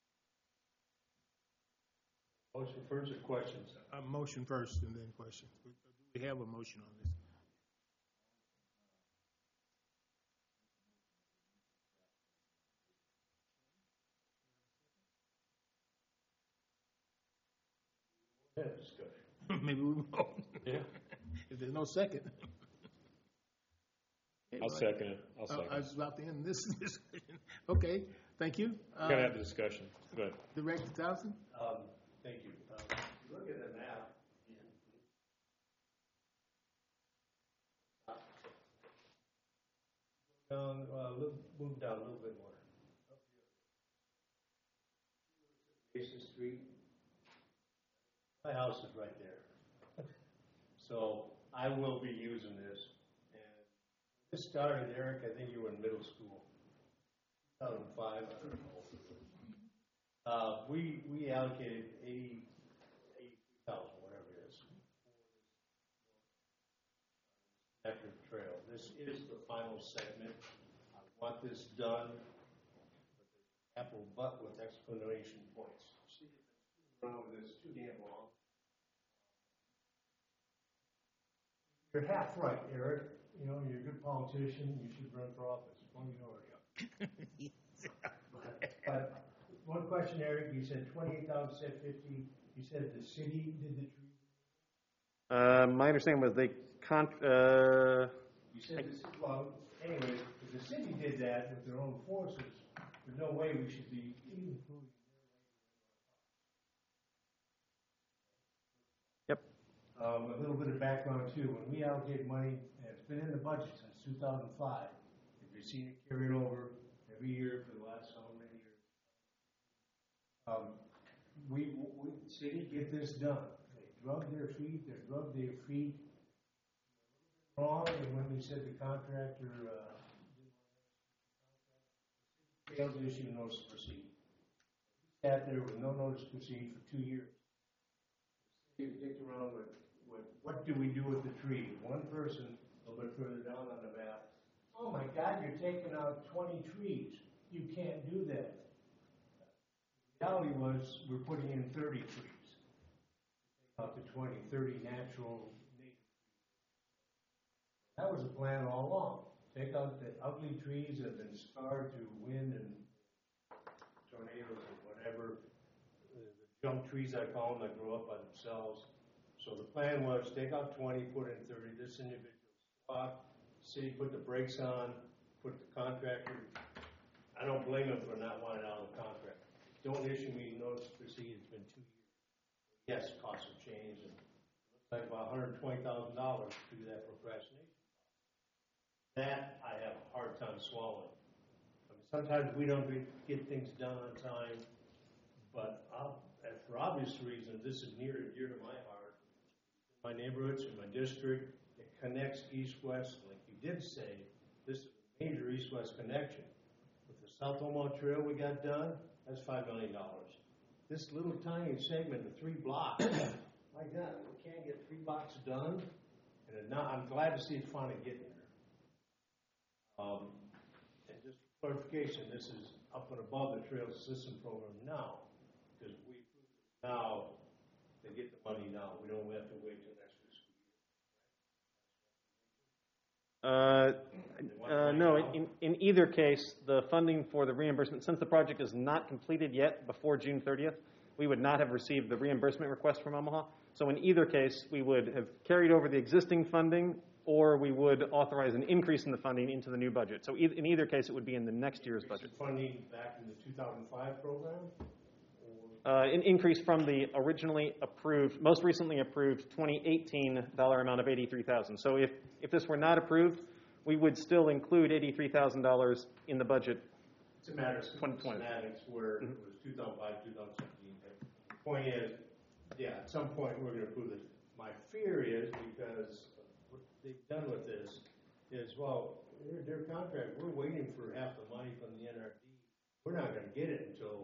S6: Motion first or questions?
S1: A motion first and then questions. Do we have a motion on this?
S6: Have discussion.
S1: Maybe we won't.
S12: Yeah.
S1: If there's no second.
S12: I'll second it. I'll
S1: I-
S12: second
S1: I
S12: it.
S1: was about to end this discussion. Okay, thank you.
S12: Gotta
S1: Uh,
S12: have the discussion. Good.
S1: Director Thompson?
S6: Um, thank you. Um, if you look at the map. Down, uh, look, move down a little bit more. Mason Street. My house is right there. So I will be using this. And this started, Eric, I think you were in middle school. two thousand five, I don't know. Uh, we, we allocated eighty, eighty-three thousand, whatever it is. After the trail. This is the final segment. I want this done. Apple butt with explanation points. See, around with this too damn long. You're half right, Eric. You know, you're a good politician. You should run for office. Well, you already are. but, but one question, Eric. You said twenty-eight thousand, said fifty. You said the city did the tree.
S17: Uh, my understanding was they con- uh,
S6: You said this. Well, anyway, if the city did that with their own forces, there's no way we should be including.
S17: Yep.
S6: Um, a little bit of background too. When we allocate money, and it's been in the budget since two thousand five. If you've seen it carried over every year for the last so many years. Um, we, we, city, get this done. They drug their feet, they drug their feet wrong, and when we said the contractor, uh, failed to issue notice to proceed. Sat there with no notice to proceed for two years. You dicked around with, with, what do we do with the tree? One person, a little bit further down on the map, oh my God, you're taking out twenty trees. You can't do that. The reality was, we're putting in thirty trees. Out to twenty, thirty natural native trees. That was the plan all along. Take out the ugly trees that have been scarred through wind and tornadoes and whatever, junk trees, I call them, that grow up by themselves. So the plan was take out twenty, put in thirty, this individual spot, city put the brakes on, put the contractor, I don't blame him for not wanting out of the contract. Don't issue me notice to proceed, it's been two years. Yes, costs have changed, and it looks like about one hundred twenty thousand dollars to do that procrastination. That I have a hard time swallowing. I mean, sometimes we don't get things done on time, but I'll, for obvious reasons, this is near and dear to my heart. My neighborhoods in my district, it connects east-west, like you did say, this is a major east-west connection. With the South Omaha Trail we got done, that's five million dollars. This little tiny segment of three blocks, my God, we can't get three blocks done, and it not, I'm glad to see it finally getting there. Um, and just for clarification, this is up and above the Trail System Program now, because we now they get the money now. We don't have to wait till next fiscal year.
S17: Uh, uh, no, in, in either case, the funding for the reimbursement, since the project is not completed yet before June thirtieth, we would not have received the reimbursement request from Omaha. So in either case, we would have carried over the existing funding, or we would authorize an increase in the funding into the new budget. So e in either case, it would be in the next year's budget.
S6: Funding back in the two thousand five program?
S17: Uh, an increase from the originally approved, most recently approved twenty eighteen dollar amount of eighty-three thousand dollars. So if, if this were not approved, we would still include eighty-three thousand dollars in the budget.
S6: It's a matter of semantics where mm-hmm. it was two thousand five, two thousand seventeen. The point is, yeah, at some point we're going to approve this. My fear is, because what they've done with this is, well, their, their contract, we're waiting for half the money from the N R D. We're not going to get it until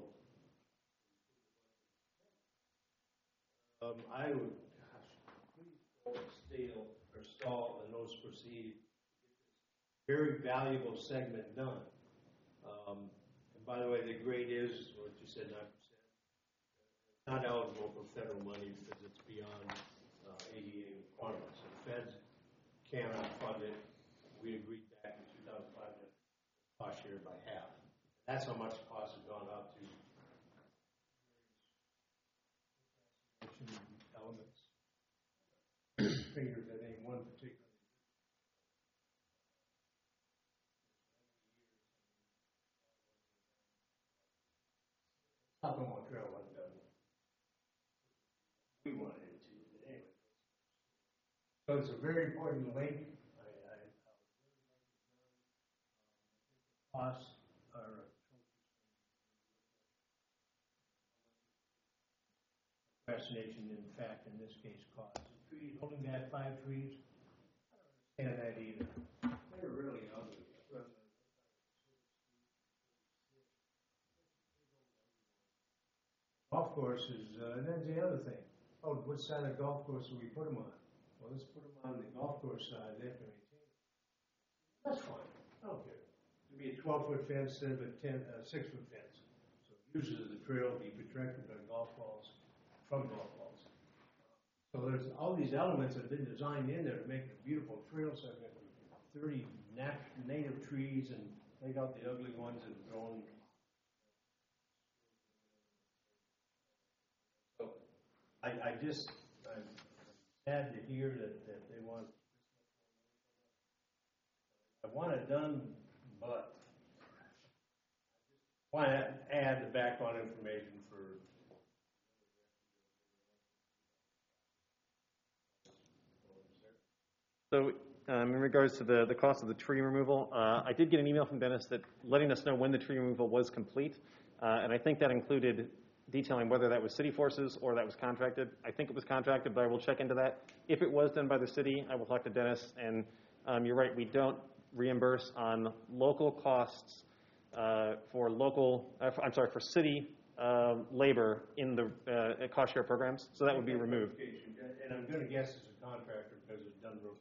S6: Um, I would, gosh, please don't stale or stall the notice to proceed. Very valuable segment done. Um, and by the way, the grade is what you said, nine percent. Not eligible for federal money because it's beyond uh, A D A requirements. So the feds cannot fund it. We agreed back in two thousand five to cost share by half. That's how much the cost has gone up to. Elements. Fingers, I think, one particular. South Omaha Trail wasn't done. We wanted it to, but anyway. So it's a very important link. I, I, I costs are. Procrastination, in fact, in this case, caused trees, holding back five trees. I don't understand that either. They're really ugly. Golf courses, uh, and that's the other thing. Oh, what side of the golf course do we put them on? Well, let's put them on the golf course side. They have to maintain it. That's fine. I don't care. It'd be a twelve-foot fence instead of a ten, uh, six-foot fence. So uses of the trail be protected by golf balls. From golf balls. So there's all these elements that have been designed in there to make it a beautiful trail segment with thirty nat native trees and take out the ugly ones that have grown. So I, I just, I'm sad to hear that, that they want, I want it done, but I want to add the background information for
S17: So um, in regards to the, the cost of the tree removal, uh, I did get an email from Dennis that letting us know when the tree removal was complete, uh, and I think that included detailing whether that was city forces or that was contracted. I think it was contracted, but I will check into that. If it was done by the city, I will talk to Dennis, and um, you're right, we don't reimburse on local costs uh, for local, uh, I'm sorry, for city uh, labor in the uh, cost share programs, so that would be removed.
S6: And I'm going to guess it's a contractor because it's done real quick.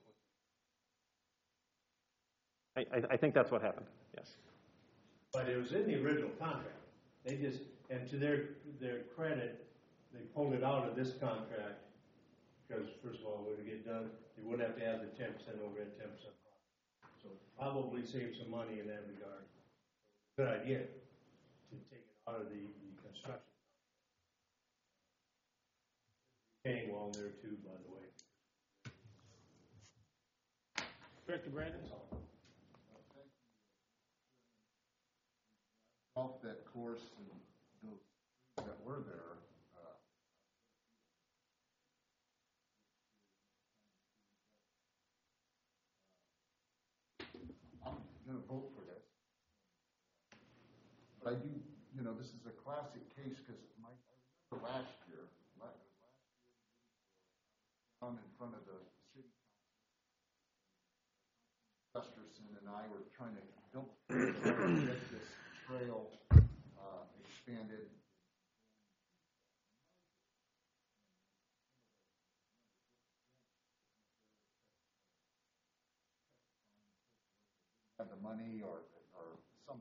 S17: I, I think that's what happened, yes.
S6: But it was in the original contract. They just, and to their their credit, they pulled it out of this contract because, first of all, when it get done, they wouldn't have to add the ten percent overhead, ten percent profit. So probably save some money in that regard. Good idea to take it out of the, the construction. retaining wall in there too, by the way.
S1: Director Brandon?
S8: Off that course and those that were there, uh, I'm going to vote for this. But I do, you know, this is a classic case because my, I remember last year, last, last year, down in front of the city council, Gusterson and I were trying to build, trying to get this trail uh, expanded. Have the money or or some.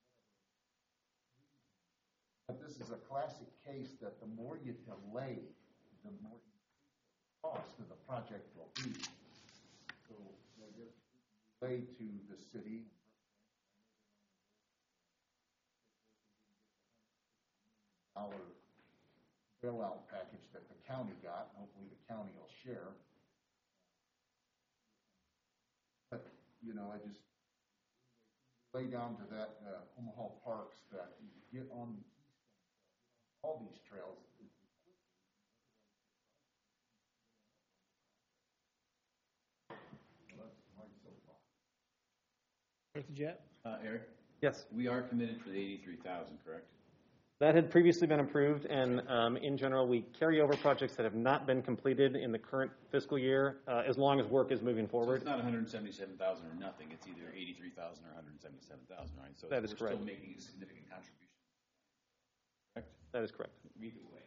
S8: But this is a classic case that the more you delay, the more the cost of the project will be. So I guess delay to the city. Dollar bailout package that the county got. Hopefully the county will share. But you know, I just lay down to that uh, Omaha Parks that you get on all these trails. Well, that's my soapbox.
S1: Director Jett?
S9: Uh, Eric?
S17: Yes.
S9: We are committed for the eighty-three thousand, correct?
S17: That had previously been approved, and um, in general, we carry over projects that have not been completed in the current fiscal year, uh, as long as work is moving
S9: So
S17: forward.
S9: it's not one hundred seventy-seven thousand or nothing, it's either eighty-three thousand or one hundred seventy-seven thousand, right? So
S17: That is
S9: we're
S17: correct.
S9: still making a significant contribution. Correct?
S17: That is correct.
S9: Either way.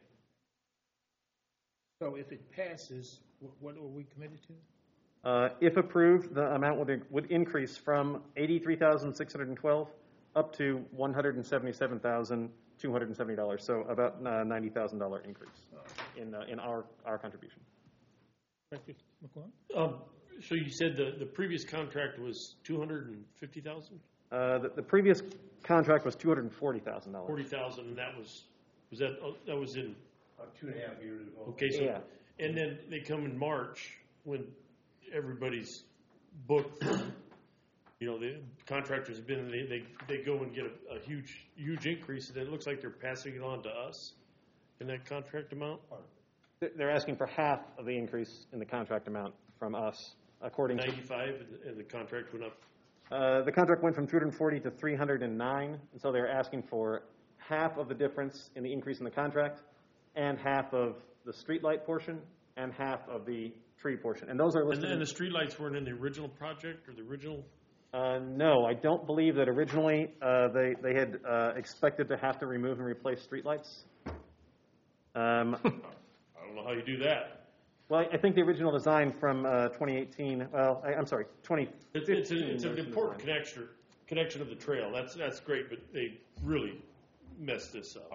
S1: So if it passes, wh- what are we committed to?
S17: Uh, If approved, the amount would, would increase from eighty-three thousand six hundred twelve up to one hundred seventy-seven thousand two hundred seventy dollars, so about uh, ninety thousand dollars increase in, uh, in our, our contribution.
S1: Director McClung?
S18: Um, so you said the, the previous contract was two hundred fifty thousand?
S17: Uh, The, the previous contract was two hundred forty thousand dollars.
S18: Forty thousand, and that was, was that, oh, that was in,
S6: About two and a half years ago.
S18: okay, so,
S17: Yeah.
S18: and then they come in March when everybody's booked, you know, the contractors have been, they, they, they go and get a, a huge, huge increase, and it looks like they're passing it on to us in that contract amount?
S17: They're- They're asking for half of the increase in the contract amount from us, according to.
S18: Ninety-five, and- and the contract went up.
S17: Uh, The contract went from two hundred forty to three hundred nine, and so they're asking for half of the difference in the increase in the contract, and half of the streetlight portion, and half of the tree portion. And those are
S18: And
S17: listed.
S18: then
S17: in-
S18: the streetlights weren't in the original project, or the original?
S17: Uh, No, I don't believe that originally uh, they, they had uh, expected to have to remove and replace streetlights. Um,
S18: I don't know how you do that.
S17: Well, I think the original design from uh, twenty eighteen, well, I- I'm sorry, twenty
S18: It's,
S17: fifteen.
S18: it's, a- it's an
S17: was the
S18: important
S17: design.
S18: connection, connection of the trail. That's, that's great, but they really messed this up.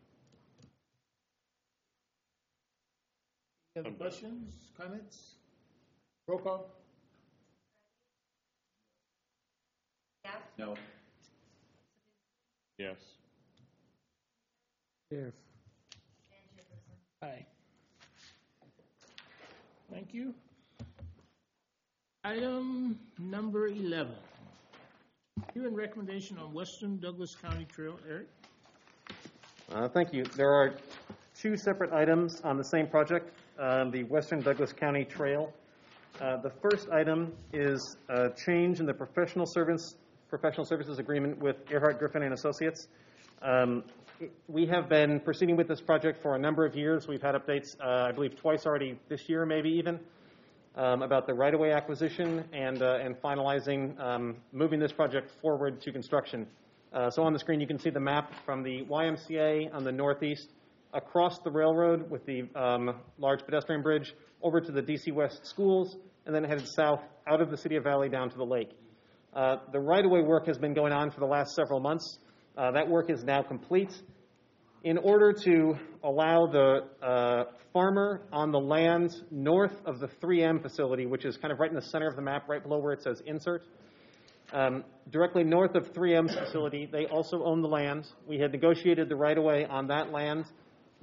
S1: Any other questions, comments? Roll call?
S9: No.
S12: Yes.
S1: Yes. Aye. Thank you. Item number eleven. Hearing recommendation on Western Douglas County Trail. Eric?
S17: Uh, Thank you. There are two separate items on the same project, um, the Western Douglas County Trail. Uh, The first item is a change in the professional service, professional services agreement with Earhart Griffin and Associates. Um, We have been proceeding with this project for a number of years. We've had updates, uh, I believe, twice already this year, maybe even, um, about the right-of-way acquisition and uh, and finalizing, um, moving this project forward to construction. Uh, So on the screen, you can see the map from the Y M C A on the northeast, across the railroad with the um, large pedestrian bridge, over to the D C West schools, and then headed south out of the city of Valley down to the lake. Uh, The right-of-way work has been going on for the last several months. Uh, That work is now complete. In order to allow the uh, farmer on the land north of the three M facility, which is kind of right in the center of the map, right below where it says insert, um, directly north of three M's facility, they also own the land. We had negotiated the right-of-way on that land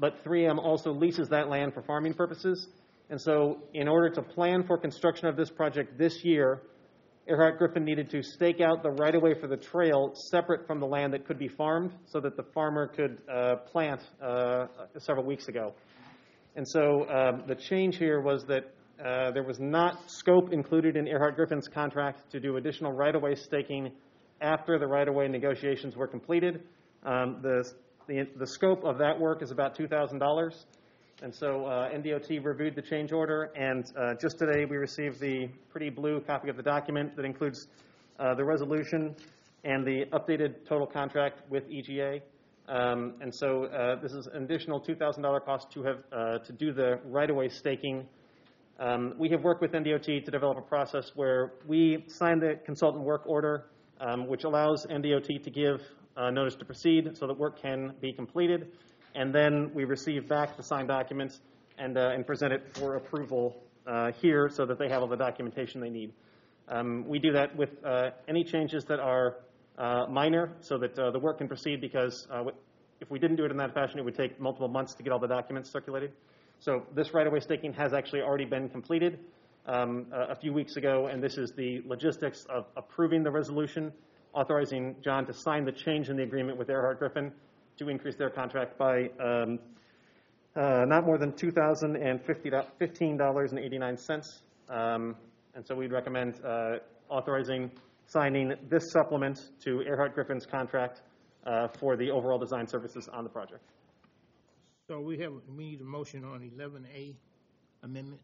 S17: but three M also leases that land for farming purposes. And so in order to plan for construction of this project this year, Earhart Griffin needed to stake out the right-of-way for the trail separate from the land that could be farmed so that the farmer could uh, plant uh, several weeks ago. And so um, the change here was that uh, there was not scope included in Earhart Griffin's contract to do additional right-of-way staking after the right-of-way negotiations were completed. Um, the, the, the scope of that work is about two thousand dollars. And so uh, N D O T reviewed the change order, and uh, just today we received the pretty blue copy of the document that includes uh, the resolution and the updated total contract with E G A. Um, and so uh, this is an additional two thousand dollars cost to have uh, to do the right-of-way staking. Um, we have worked with N D O T to develop a process where we sign the consultant work order, um, which allows N D O T to give uh, notice to proceed so that work can be completed. And then we receive back the signed documents and, uh, and present it for approval uh, here so that they have all the documentation they need. Um, we do that with uh, any changes that are uh, minor so that uh, the work can proceed, because uh, if we didn't do it in that fashion, it would take multiple months to get all the documents circulated. So this right-of-way staking has actually already been completed um, a, a few weeks ago, and this is the logistics of approving the resolution, authorizing John to sign the change in the agreement with Earhart Griffin to increase their contract by um, uh, not more than two thousand fifteen dollars and eighty-nine cents. Um, and so we'd recommend uh, authorizing signing this supplement to Earhart Griffin's contract uh, for the overall design services on the project.
S1: So we have, we need a motion on eleven A amendment.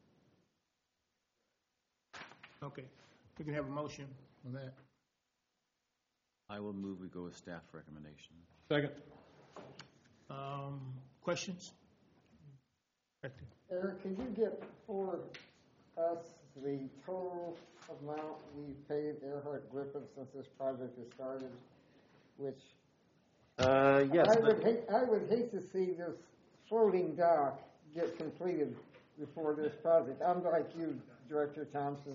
S1: Okay, we can have a motion on that.
S9: I will move we go with staff recommendation.
S1: Second. Um, questions?
S7: Eric, could you get for us the total amount we paid Earhart Griffin since this project has started? Which
S17: uh, yes,
S7: I would hate. I would hate to see this floating dock get completed before this project. I'm like you, Director Thompson.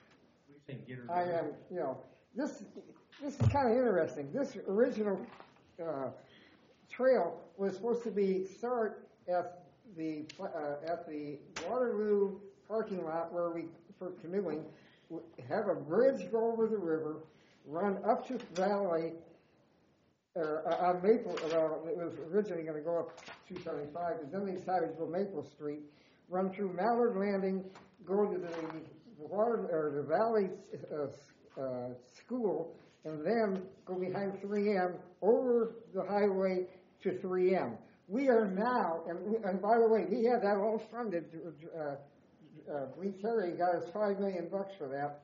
S7: I am. You know, this this is kind of interesting. This original uh, trail was supposed to be start at the uh, at the Waterloo parking lot where we for canoeing, have a bridge go over the river, run up to Valley. Uh, on Maple, well, it was originally going to go up two seventy-five, but then they decided to go Maple Street, run through Mallard Landing, go to the water or the Valley uh, uh, School, and then go behind three M over the highway to three M. We are now, and, we, and by the way, we had that all funded. Uh, uh, Lee Terry got us five million bucks for that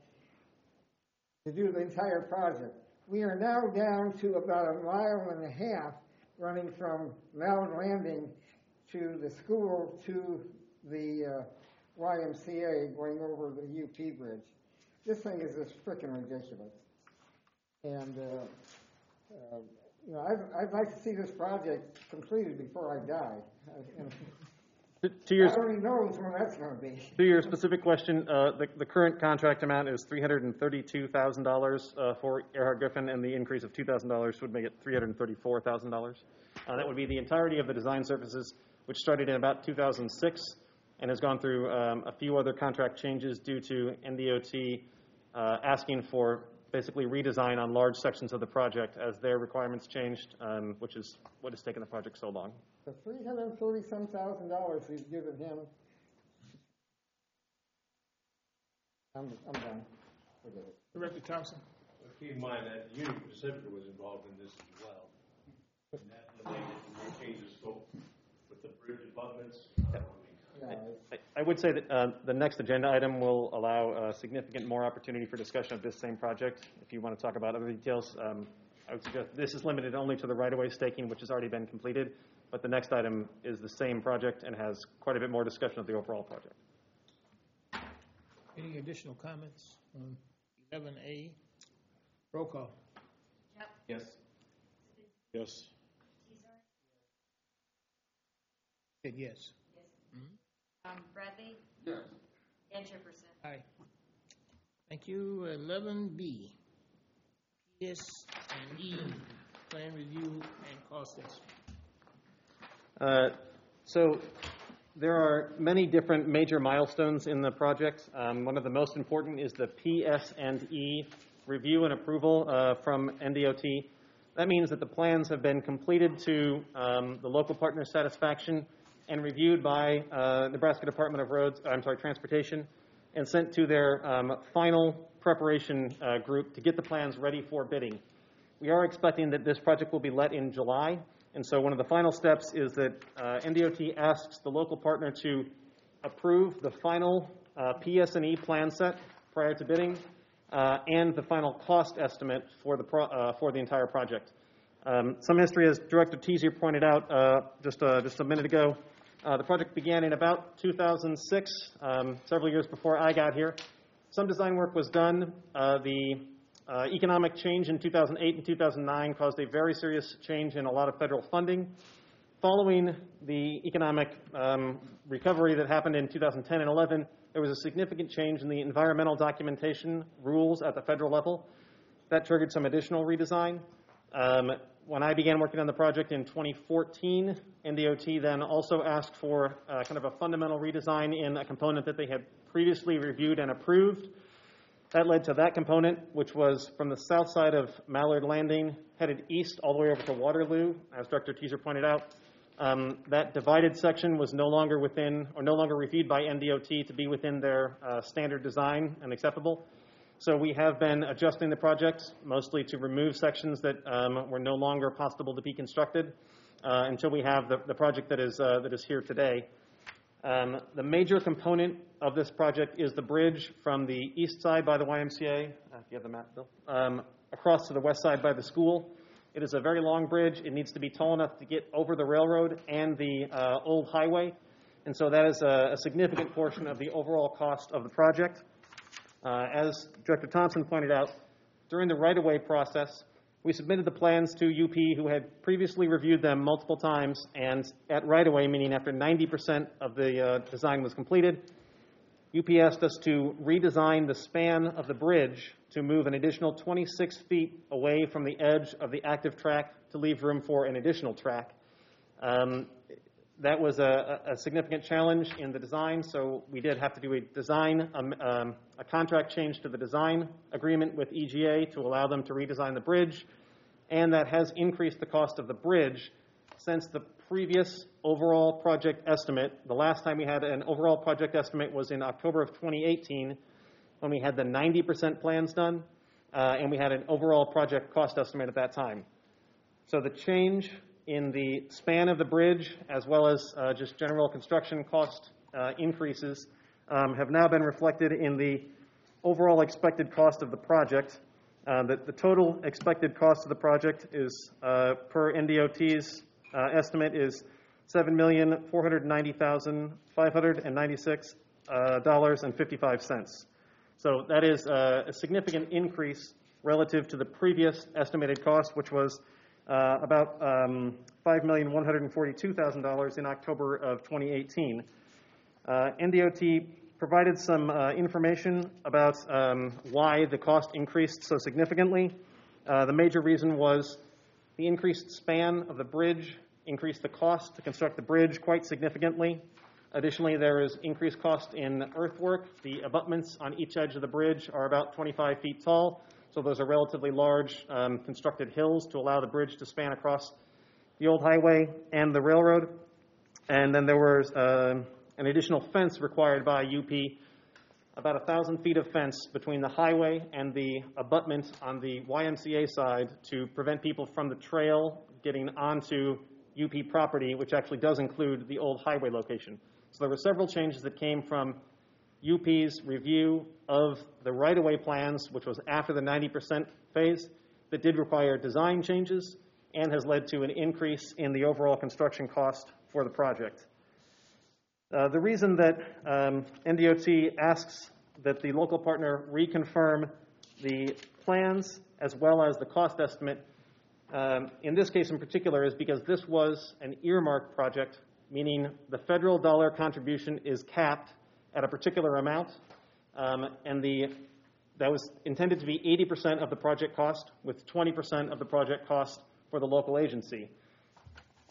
S7: to do the entire project. We are now down to about a mile and a half running from Mallard Landing to the school to the uh, Y M C A going over the U P bridge. This thing is just freaking ridiculous. And, uh, uh, you know, I'd, I'd like to see this project completed before I die. And
S17: To, to your,
S7: I already knows when that's going to be.
S17: To your specific question, uh, the, the current contract amount is three hundred thirty-two thousand dollars uh, for Earhart Griffin, and the increase of two thousand dollars would make it three hundred thirty-four thousand dollars. Uh, that would be the entirety of the design services, which started in about two thousand six and has gone through um, a few other contract changes due to N D O T uh, asking for basically redesign on large sections of the project as their requirements changed, um, which is what has taken the project so long.
S7: The three hundred thirty-some thousand dollars we've given him, I'm, I'm done. Forget it.
S1: Director Thompson.
S6: Well, keep in mind that Union Pacific was involved in this as well. And that related to change the scope with the bridge abutments.
S17: I, I would say that uh, the next agenda item will allow uh, significant more opportunity for discussion of this same project. If you want to talk about other details, um, I would suggest this is limited only to the right-of-way staking, which has already been completed. But the next item is the same project and has quite a bit more discussion of the overall project.
S1: Any additional comments on eleven A? Roll call.
S9: Yes.
S11: Yes.
S1: Said yes.
S2: Um, Bradley?
S8: Yes.
S2: Dan Jefferson?
S1: Aye. Thank you. Eleven B. P S and E, plan review and cost estimate.
S17: Uh, So there are many different major milestones in the project. Um, one of the most important is the P S and E review and approval uh, from N D O T. That means that the plans have been completed to um, the local partner's satisfaction and reviewed by uh, Nebraska Department of Roads, I'm sorry, Transportation, and sent to their um, final preparation uh, group to get the plans ready for bidding. We are expecting that this project will be let in July, and so one of the final steps is that uh, N D O T asks the local partner to approve the final uh, P S and E plan set prior to bidding uh, and the final cost estimate for the pro uh, for the entire project. Um, some history, as Director Teasier pointed out uh, just uh, just a minute ago. Uh, the project began in about two thousand six, um, several years before I got here. Some design work was done. Uh, the uh, economic change in two thousand eight and two thousand nine caused a very serious change in a lot of federal funding. Following the economic um, recovery that happened in two thousand ten and eleven, there was a significant change in the environmental documentation rules at the federal level. That triggered some additional redesign. Um, When I began working on the project in twenty fourteen, N D O T then also asked for uh, kind of a fundamental redesign in a component that they had previously reviewed and approved. That led to that component, which was from the south side of Mallard Landing, headed east all the way over to Waterloo, as Director Teasier pointed out. Um, that divided section was no longer within, or no longer reviewed by N D O T to be within their uh, standard design and acceptable. So we have been adjusting the project, mostly to remove sections that um, were no longer possible to be constructed uh, until we have the, the project that is, uh, that is here today. Um, the major component of this project is the bridge from the east side by the Y M C A, uh, if you have the map, Bill, um, across to the west side by the school. It is a very long bridge. It needs to be tall enough to get over the railroad and the uh, old highway, and so that is a, a significant portion of the overall cost of the project. Uh, as Director Thompson pointed out, during the right-of-way process, we submitted the plans to U P, who had previously reviewed them multiple times, and at right-of-way, meaning after ninety percent of the uh, design was completed, U P asked us to redesign the span of the bridge to move an additional twenty-six feet away from the edge of the active track to leave room for an additional track. Um, That was a, a significant challenge in the design, so we did have to do a design, um, um, a contract change to the design agreement with E G A to allow them to redesign the bridge, and that has increased the cost of the bridge since the previous overall project estimate. The last time we had an overall project estimate was in October of twenty eighteen, when we had the ninety percent plans done, uh, and we had an overall project cost estimate at that time. So the change in the span of the bridge, as well as uh, just general construction cost uh, increases, um, have now been reflected in the overall expected cost of the project. Uh, the, the total expected cost of the project is, uh, per N D O T's uh, estimate, is seven million four hundred ninety thousand five hundred ninety-six dollars and fifty-five cents. So that is uh, a significant increase relative to the previous estimated cost, which was Uh, about um, five million one hundred forty-two thousand dollars in October of twenty eighteen. Uh, N D O T provided some uh, information about um, why the cost increased so significantly. Uh, the major reason was the increased span of the bridge increased the cost to construct the bridge quite significantly. Additionally, there is increased cost in earthwork. The abutments on each edge of the bridge are about twenty-five feet tall. So those are relatively large um, constructed hills to allow the bridge to span across the old highway and the railroad. And then there was uh, an additional fence required by U P, about a thousand feet of fence between the highway and the abutment on the Y M C A side to prevent people from the trail getting onto U P property, which actually does include the old highway location. So there were several changes that came from U P's review of the right-of-way plans, which was after the ninety percent phase, that did require design changes and has led to an increase in the overall construction cost for the project. Uh, the reason that um, N D O T asks that the local partner reconfirm the plans as well as the cost estimate, um, in this case in particular, is because this was an earmarked project, meaning the federal dollar contribution is capped at a particular amount, um, and the that was intended to be eighty percent of the project cost, with twenty percent of the project cost for the local agency.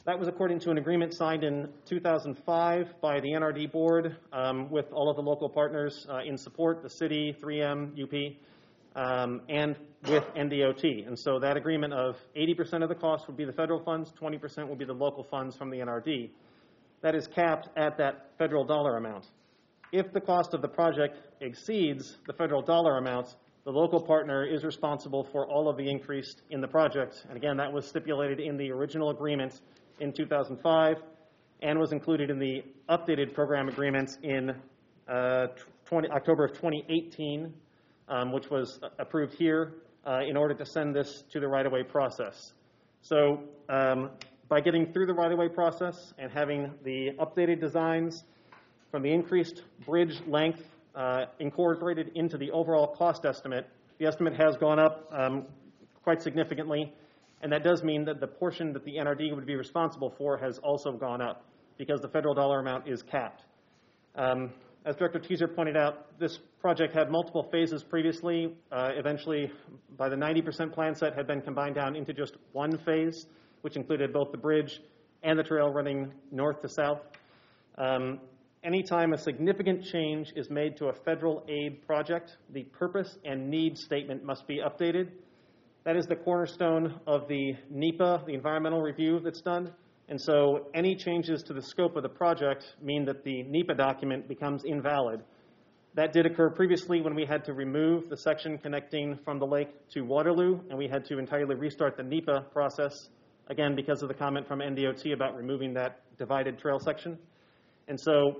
S17: That was according to an agreement signed in two thousand five by the N R D board um, with all of the local partners uh, in support, the city, three M, U P, um, and with N D O T. And so that agreement of eighty percent of the cost would be the federal funds, twenty percent would be the local funds from the N R D. That is capped at that federal dollar amount. If the cost of the project exceeds the federal dollar amount, the local partner is responsible for all of the increase in the project. And again, that was stipulated in the original agreement in two thousand five and was included in the updated program agreements in uh, twenty, October of twenty eighteen, um, which was approved here uh, in order to send this to the right-of-way process. So um, by getting through the right-of-way process and having the updated designs from the increased bridge length uh, incorporated into the overall cost estimate, the estimate has gone up um, quite significantly, and that does mean that the portion that the N R D would be responsible for has also gone up because the federal dollar amount is capped. Um, as Director Teaser pointed out, this project had multiple phases previously. Uh, eventually, by the ninety percent plan set, had been combined down into just one phase, which included both the bridge and the trail running north to south. Um, Anytime a significant change is made to a federal aid project, the purpose and need statement must be updated. That is the cornerstone of the NEPA, the environmental review that's done. And so any changes to the scope of the project mean that the NEPA document becomes invalid. That did occur previously when we had to remove the section connecting from the lake to Waterloo, and we had to entirely restart the NEPA process, again, because of the comment from N D O T about removing that divided trail section. And so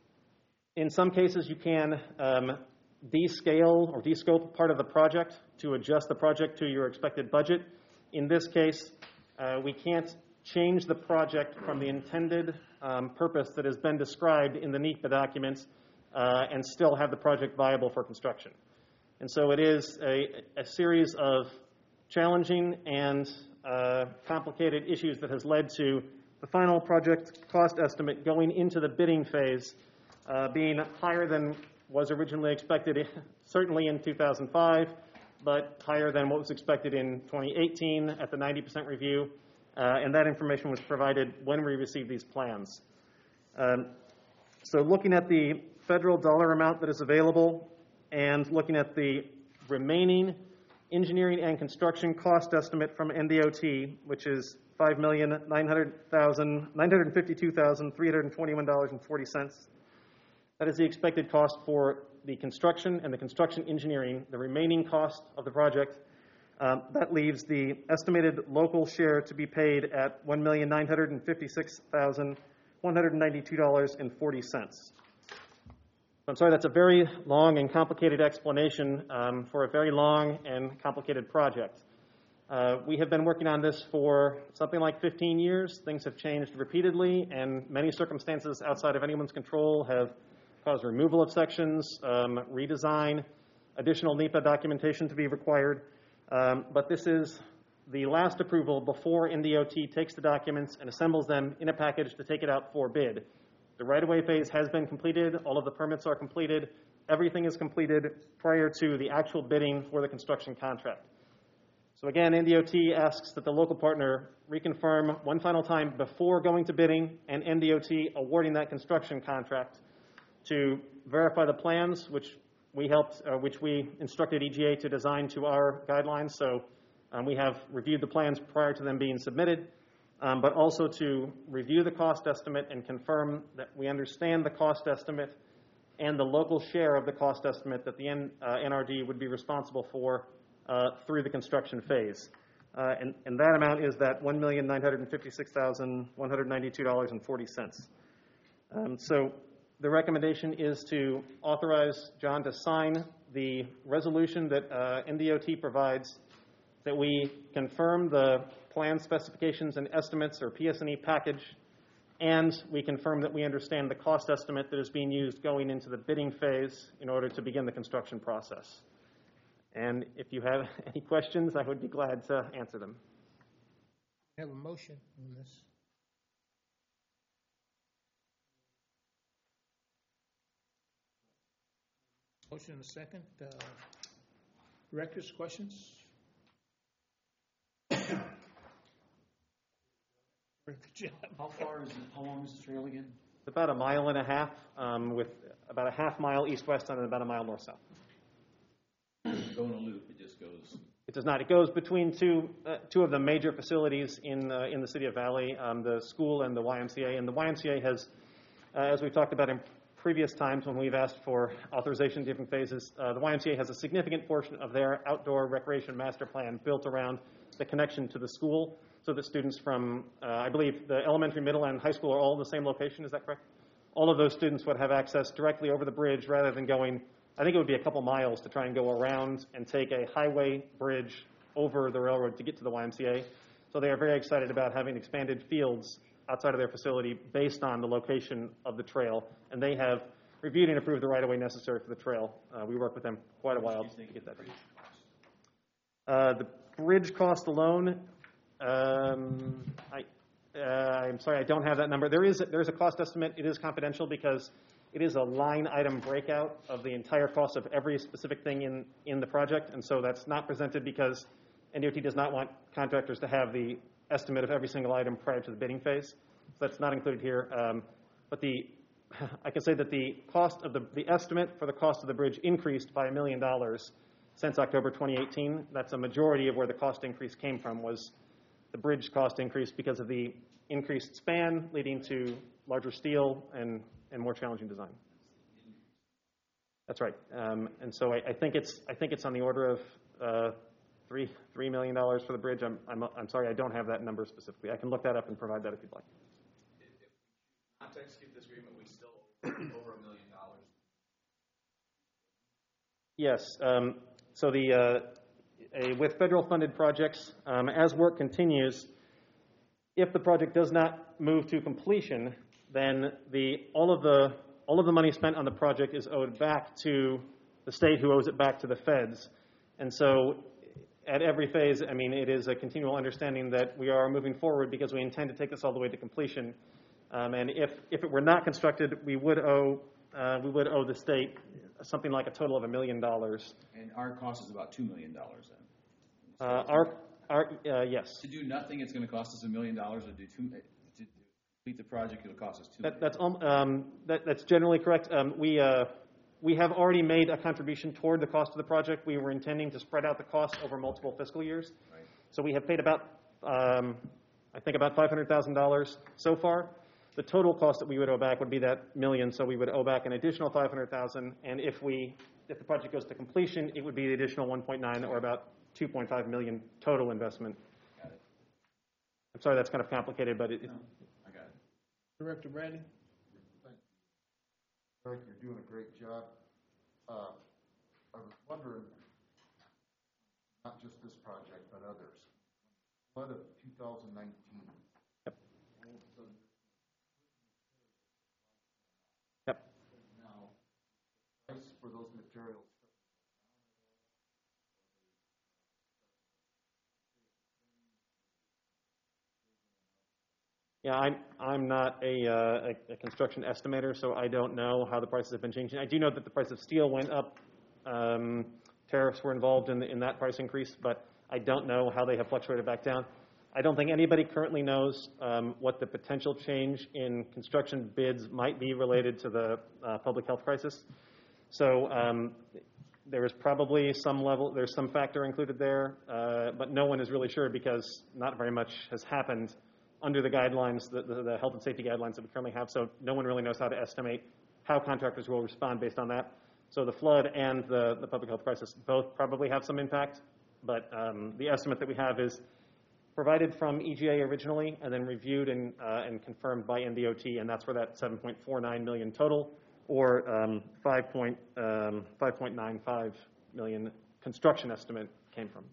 S17: in some cases, you can um, descale or descope part of the project to adjust the project to your expected budget. In this case, uh, we can't change the project from the intended um, purpose that has been described in the NEPA documents uh, and still have the project viable for construction. And so it is a, a series of challenging and uh, complicated issues that has led to the final project cost estimate going into the bidding phase uh, being higher than was originally expected, certainly in two thousand five, but higher than what was expected in twenty eighteen at the ninety percent review, uh, and that information was provided when we received these plans. Um, so looking at the federal dollar amount that is available and looking at the remaining engineering and construction cost estimate from N D O T, which is five million nine hundred fifty-two thousand three hundred twenty-one dollars and forty cents. That is the expected cost for the construction and the construction engineering, the remaining cost of the project. Um, that leaves the estimated local share to be paid at one million nine hundred fifty-six thousand one hundred ninety-two dollars and forty cents. I'm sorry, that's a very long and complicated explanation um, for a very long and complicated project. Uh, we have been working on this for something like fifteen years. Things have changed repeatedly, and many circumstances outside of anyone's control have caused removal of sections, um, redesign, additional NEPA documentation to be required. Um, but this is the last approval before N D O T takes the documents and assembles them in a package to take it out for bid. The right-of-way phase has been completed. All of the permits are completed. Everything is completed prior to the actual bidding for the construction contract. So again, N D O T asks that the local partner reconfirm one final time before going to bidding and N D O T awarding that construction contract to verify the plans, which we helped, uh, which we instructed E G A to design to our guidelines. So um, we have reviewed the plans prior to them being submitted, um, but also to review the cost estimate and confirm that we understand the cost estimate and the local share of the cost estimate that the N, uh, N R D would be responsible for uh, through the construction phase. Uh, and, and that amount is that one million nine hundred fifty-six thousand one hundred ninety-two dollars and forty cents. Um, so the recommendation is to authorize John to sign the resolution that uh, N D O T provides, that we confirm the plan specifications and estimates, or P S and E package, and we confirm that we understand the cost estimate that is being used going into the bidding phase in order to begin the construction process. And if you have any questions, I would be glad to answer them.
S1: I have a motion on this. Motion and a second. Uh, directors, questions? Good job.
S9: How far is it, how long is the trail again?
S17: About a mile and a half, um, with about a half mile east-west and about a mile north-south.
S9: Go in a loop, it just goes.
S17: It does not. It goes between two uh, two of the major facilities in uh, in the city of Valley, um, the school and the Y M C A. And the Y M C A has, uh, as we've talked about in previous times when we've asked for authorization in different phases, uh, the Y M C A has a significant portion of their outdoor recreation master plan built around the connection to the school, so that students from, uh, I believe, the elementary, middle, and high school are all in the same location. Is that correct? All of those students would have access directly over the bridge rather than going, I think it would be a couple miles to try and go around and take a highway bridge over the railroad to get to the Y M C A. So they are very excited about having expanded fields outside of their facility based on the location of the trail. And they have reviewed and approved the right-of-way necessary for the trail. Uh, we worked with them quite a while to get that done. Uh, the bridge cost alone, um, I, uh, I'm sorry, I don't have that number. There is, a, there is a cost estimate. It is confidential because it is a line item breakout of the entire cost of every specific thing in, in the project. And so that's not presented because N D O T does not want contractors to have the estimate of every single item prior to the bidding phase. So that's not included here. Um, but the, I can say that the cost of the, the estimate for the cost of the bridge increased by a million dollars since October twenty eighteen. That's a majority of where the cost increase came from, was the bridge cost increase because of the increased span leading to larger steel and, and more challenging design. That's right. Um, and so I, I think it's I think it's on the order of uh, three three million dollars for the bridge. I'm, I'm I'm sorry, I don't have that number specifically. I can look that up and provide that if you'd like.
S14: Not to execute this agreement, we still owe over a million dollars.
S17: Yes. Um, so the uh, a, with federal funded projects, um, as work continues, if the project does not move to completion, then the all of the all of the money spent on the project is owed back to the state, who owes it back to the feds. And so at every phase, I mean, it is a continual understanding that we are moving forward because we intend to take this all the way to completion. Um, and if, if it were not constructed, we would owe uh, we would owe the state something like a total of a million dollars.
S9: And our cost is about two million dollars then.
S17: Uh, our our uh, yes.
S9: To do nothing, it's going to cost us a million dollars. To do two, to complete the project, it'll cost us two.
S17: That, that's um, um, that, that's generally correct. Um, we uh, we have already made a contribution toward the cost of the project. We were intending to spread out the cost over multiple fiscal years.
S9: Right.
S17: So we have paid about um, I think about five hundred thousand dollars so far. The total cost that we would owe back would be that million, so we would owe back an additional five hundred thousand. And if we, if the project goes to completion, it would be the additional one point nine, or about two point five million total investment.
S9: Got it.
S17: I'm sorry, that's kind of complicated, but it. it
S9: no, I got it.
S1: Director Bradley?
S8: Thank you. Eric, you're doing a great job. Uh, I was wondering, not just this project, but others. Flood of two thousand nineteen.
S17: Yep.
S8: All of a sudden,
S17: Yep.
S8: now, price for those materials.
S17: Yeah, I'm I'm not a, uh, a, a construction estimator, so I don't know how the prices have been changing. I do know that the price of steel went up. Um, tariffs were involved in the, in that price increase, but I don't know how they have fluctuated back down. I don't think anybody currently knows um, what the potential change in construction bids might be related to the uh, public health crisis. So um, there is probably some level, there's some factor included there, uh, but no one is really sure because not very much has happened under the guidelines, the, the, the health and safety guidelines that we currently have. So no one really knows how to estimate how contractors will respond based on that. So the flood and the, the public health crisis both probably have some impact, but um, the estimate that we have is provided from E G A originally and then reviewed and, uh, and confirmed by N D O T, and that's where that seven point four nine million total, or um, five point nine five million construction estimate came from.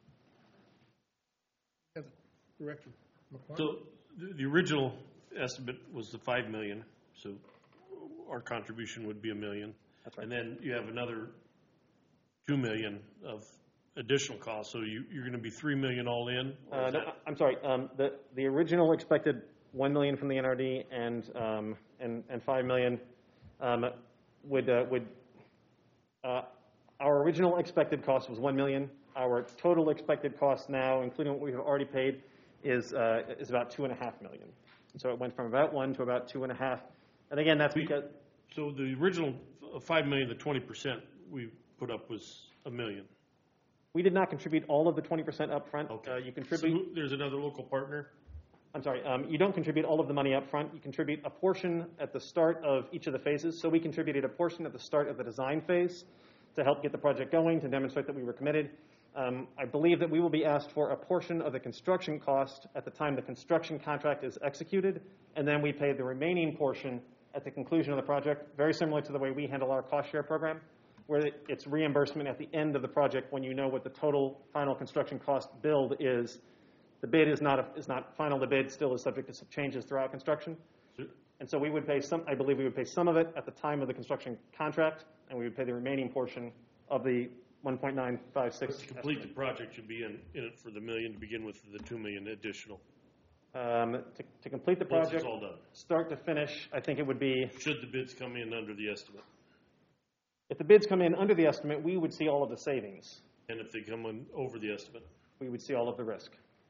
S1: Director McClung?
S18: So the, the original estimate was the five million, so our contribution would be a million.
S17: That's right.
S18: And then you have another two million of additional costs, so you, you're going to be three million all in?
S17: Uh, no, I'm sorry. Um, the the original expected one million from the N R D and um, and and five million um, would uh, would uh, our original expected cost was one million. Our total expected cost now, including what we have already paid, is uh, is about two and a half million. And so it went from about one to about two and a half. And again, that's because.
S18: So the original five million, the twenty percent we put up was a million.
S17: We did not contribute all of the twenty percent upfront.
S18: Okay.
S17: Uh, you contribute.
S18: So there's another local partner?
S17: I'm sorry, um, you don't contribute all of the money up front. You contribute a portion at the start of each of the phases. So we contributed a portion at the start of the design phase to help get the project going, to demonstrate that we were committed. Um, I believe that we will be asked for a portion of the construction cost at the time the construction contract is executed, and then we pay the remaining portion at the conclusion of the project, very similar to the way we handle our cost share program, where it's reimbursement at the end of the project when you know what the total final construction cost build is. The bid is not, a, is not final. The bid still is subject to some changes throughout construction. And so we would pay some, I believe we would pay some of it at the time of the construction contract, and we would pay the remaining portion of the one point nine five six.
S18: To complete the project, should be in, in it for the million to begin with, the two million additional.
S17: Um, to, to complete the
S18: Once
S17: project,
S18: it's all done.
S17: start to finish, I think it would be.
S18: Should the bids come in under the estimate?
S17: If the bids come in under the estimate, we would see all of the savings.
S18: And if they come in over the estimate?
S17: We would see all of the risk.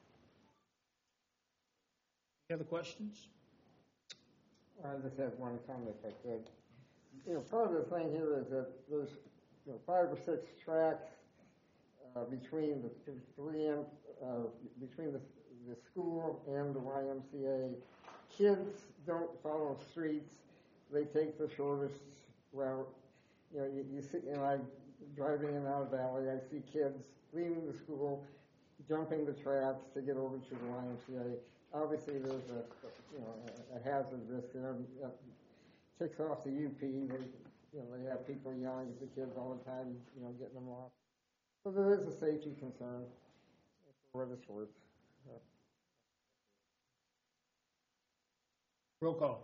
S1: Any other questions?
S7: I just have one comment if I could. You know, part of the thing here is that there's, you know, five or six tracks uh, between the three M, uh, between the, the school and the Y M C A. Kids don't follow streets; they take the shortest route. You know, you, you see, you know, I driving in and out of Valley, I see kids leaving the school, jumping the tracks to get over to the Y M C A. Obviously, there's a, you know, a hazard risk there. It ticks off the U P. They, you know, they have people yelling at the kids all the time, you know, getting them off. So there is a safety concern for what it's worth. Uh,
S1: Roll call.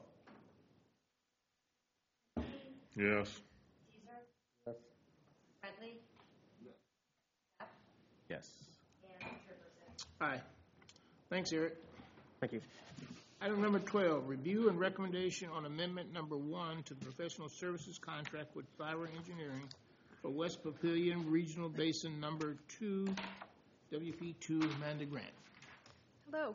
S12: Yes.
S7: Yes.
S2: Bradley?
S9: Yes.
S1: Aye. Thanks, Eric.
S17: Thank you.
S1: Item number twelve, review and recommendation on amendment number one to the professional services contract with Fire Engineering for West Papillion Regional Basin number two, W P two Amanda Grant.
S20: Hello.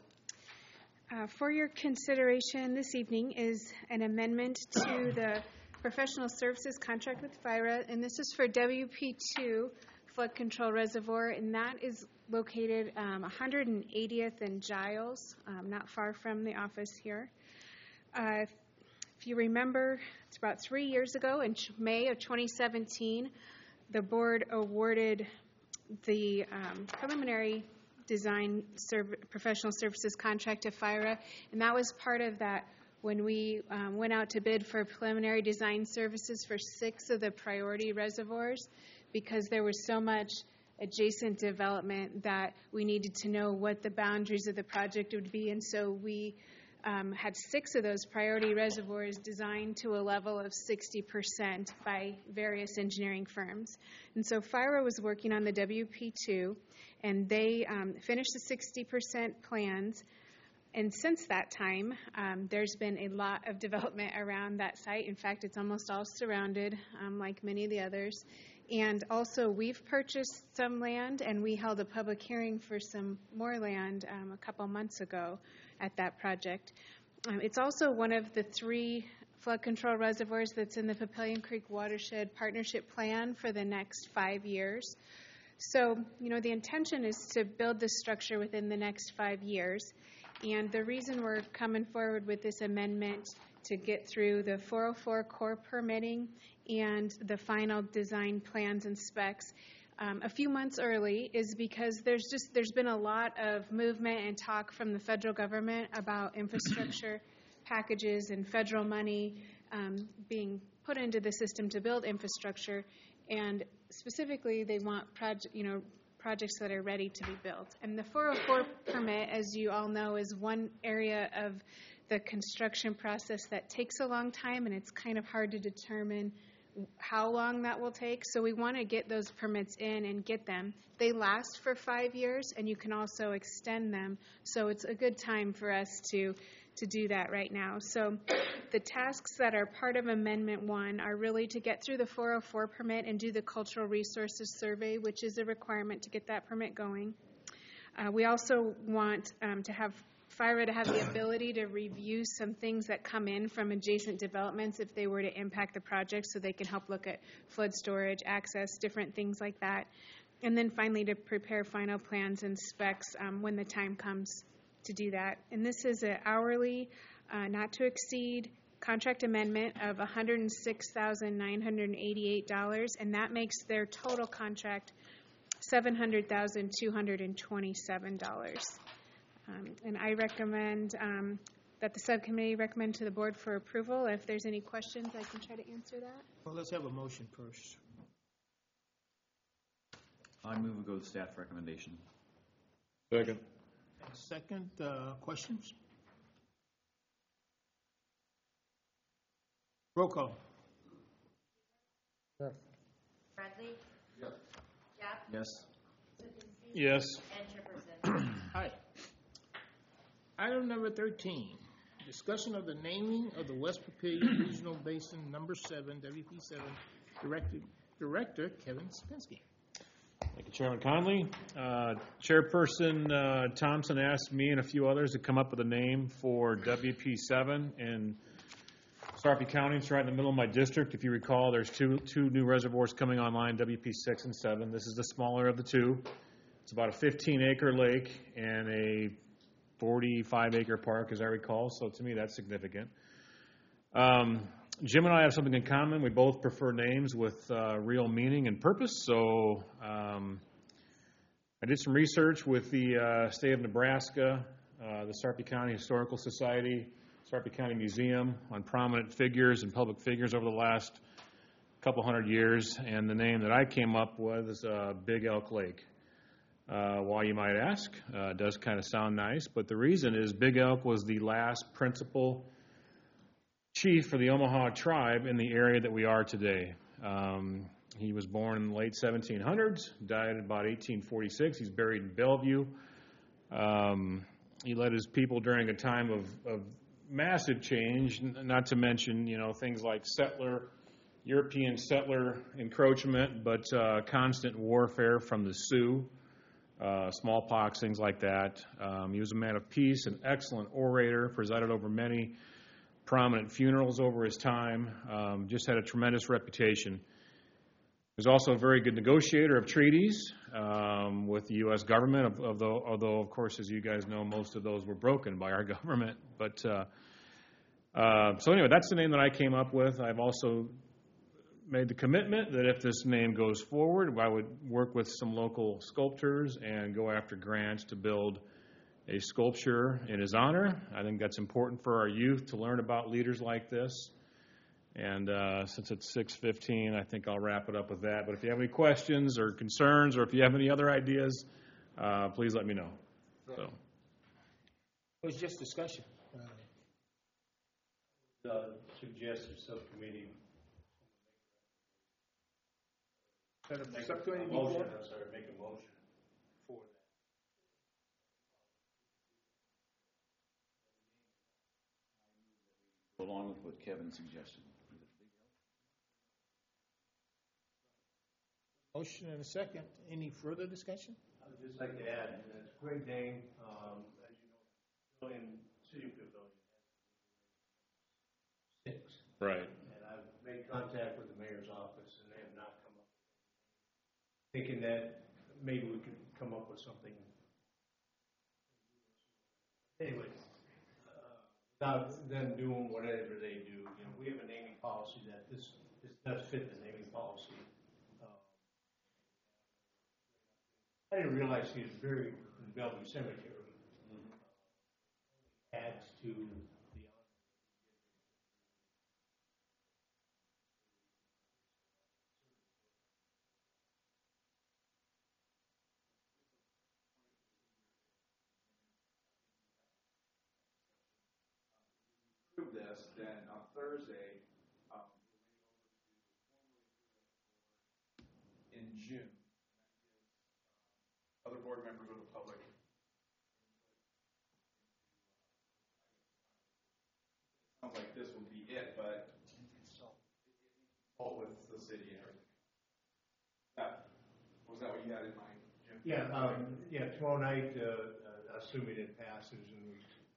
S20: Uh, for your consideration this evening is an amendment to the professional services contract with FIRA, and this is for W P two Flood Control Reservoir, and that is located um, one hundred eightieth and Giles, um, not far from the office here. Uh, if you remember, it's about three years ago, in May of twenty seventeen, the board awarded the um, preliminary design serv- professional services contract to FIRA, and that was part of that when we um, went out to bid for preliminary design services for six of the priority reservoirs, because there was so much adjacent development that we needed to know what the boundaries of the project would be. And so we um, had six of those priority reservoirs designed to a level of sixty percent by various engineering firms. And so FIRA was working on the W P two, and they um, finished the sixty percent plans. And since that time, um, there's been a lot of development around that site. In fact, it's almost all surrounded, um, like many of the others. And also, we've purchased some land, and we held a public hearing for some more land um, a couple months ago at that project. Um, it's also one of the three flood control reservoirs that's in the Papillion Creek Watershed Partnership Plan for the next five years. So, you know, the intention is to build this structure within the next five years. And the reason we're coming forward with this amendment to get through the four oh four core permitting and the final design plans and specs um, a few months early is because there's just there's been a lot of movement and talk from the federal government about infrastructure packages and federal money um, being put into the system to build infrastructure, and specifically they want project you know projects that are ready to be built. And the four oh four permit, as you all know, is one area of the construction process that takes a long time, and it's kind of hard to determine how long that will take. So we want to get those permits in and get them. They last for five years, and you can also extend them. So it's a good time for us to to do that right now. So the tasks that are part of Amendment one are really to get through the four oh four permit and do the cultural resources survey, which is a requirement to get that permit going. Uh, we also want um, to have FIRA to have the ability to review some things that come in from adjacent developments if they were to impact the project, so they can help look at flood storage, access, different things like that. And then finally, to prepare final plans and specs um, when the time comes to do that. And this is an hourly, uh, not to exceed contract amendment of one hundred six thousand nine hundred eighty-eight dollars, and that makes their total contract seven hundred thousand two hundred twenty-seven dollars. Um, and I recommend um, that the subcommittee recommend to the board for approval. If there's any questions, I can try to answer that.
S1: Well, let's have a motion first.
S9: I move we go with staff recommendation.
S15: Second.
S1: Second, uh, questions? Roll call.
S7: Yes.
S2: Bradley?
S8: Yes.
S2: Jeff?
S9: Yes.
S2: Sopinski?
S12: Yes.
S2: And Jefferson?
S1: Aye. Item number thirteen, discussion of the naming of the West Papillion Regional Basin Number Seven, W P seven, Director, Director Kevin Sopinski.
S12: Thank you, Chairman Conley. Uh, Chairperson uh, Thompson asked me and a few others to come up with a name for W P seven in Sarpy County. It's right in the middle of my district. If you recall, there's two two new reservoirs coming online, W P six and seven. This is the smaller of the two. It's about a fifteen acre lake and a forty-five acre park, as I recall, so to me that's significant. Um, Jim and I have something in common. We both prefer names with uh, real meaning and purpose, so um, I did some research with the uh, state of Nebraska, uh, the Sarpy County Historical Society, Sarpy County Museum, on prominent figures and public figures over the last couple hundred years, and the name that I came up with is uh, Big Elk Lake. Uh, why, you might ask? Uh, it does kind of sound nice, but the reason is Big Elk was the last principal chief for the Omaha tribe in the area that we are today. Um, he was born in the late seventeen hundreds, died in about eighteen forty-six. He's buried in Bellevue. Um, he led his people during a time of, of massive change, not to mention, you know, things like settler, European settler encroachment, but uh, constant warfare from the Sioux. Uh, smallpox, things like that. Um, he was a man of peace, an excellent orator, presided over many prominent funerals over his time, um, just had a tremendous reputation. He was also a very good negotiator of treaties um, with the U S government, although, although, of course, as you guys know, most of those were broken by our government. But uh, uh, so anyway, that's the name that I came up with. I've also made the commitment that if this name goes forward, I would work with some local sculptors and go after grants to build a sculpture in his honor. I think that's important for our youth to learn about leaders like this. And uh, since it's six fifteen, I think I'll wrap it up with that. But if you have any questions or concerns, or if you have any other ideas, uh, please let me know. So,
S1: It was just discussion.
S6: Uh, suggested subcommittee.
S1: Set up
S6: Make a
S1: subcommittee
S6: motion,
S1: before?
S6: I'm sorry, make a motion for that.
S9: Along with what Kevin suggested.
S1: Motion and a second. Any further discussion?
S6: I would just like to add, and it's a great name, um, as you know, in City of Pavilion. Six.
S12: right.
S6: And I've made contact with the mayor's office, and they have not come up, thinking that maybe we could come up with something. Anyway, uh, without them doing whatever they do, you know, we have a naming policy that this, this does fit the naming policy. Uh, I didn't realize he was buried in Bellevue Cemetery. Adds to the
S14: approve this, then on Thursday, um, in June, other board members or the public. Sounds like this will be it, but all with the city and everything. That, was that what you had in mind, Jim?
S6: Yeah, um, yeah, tomorrow night, uh, uh, assuming it passes and we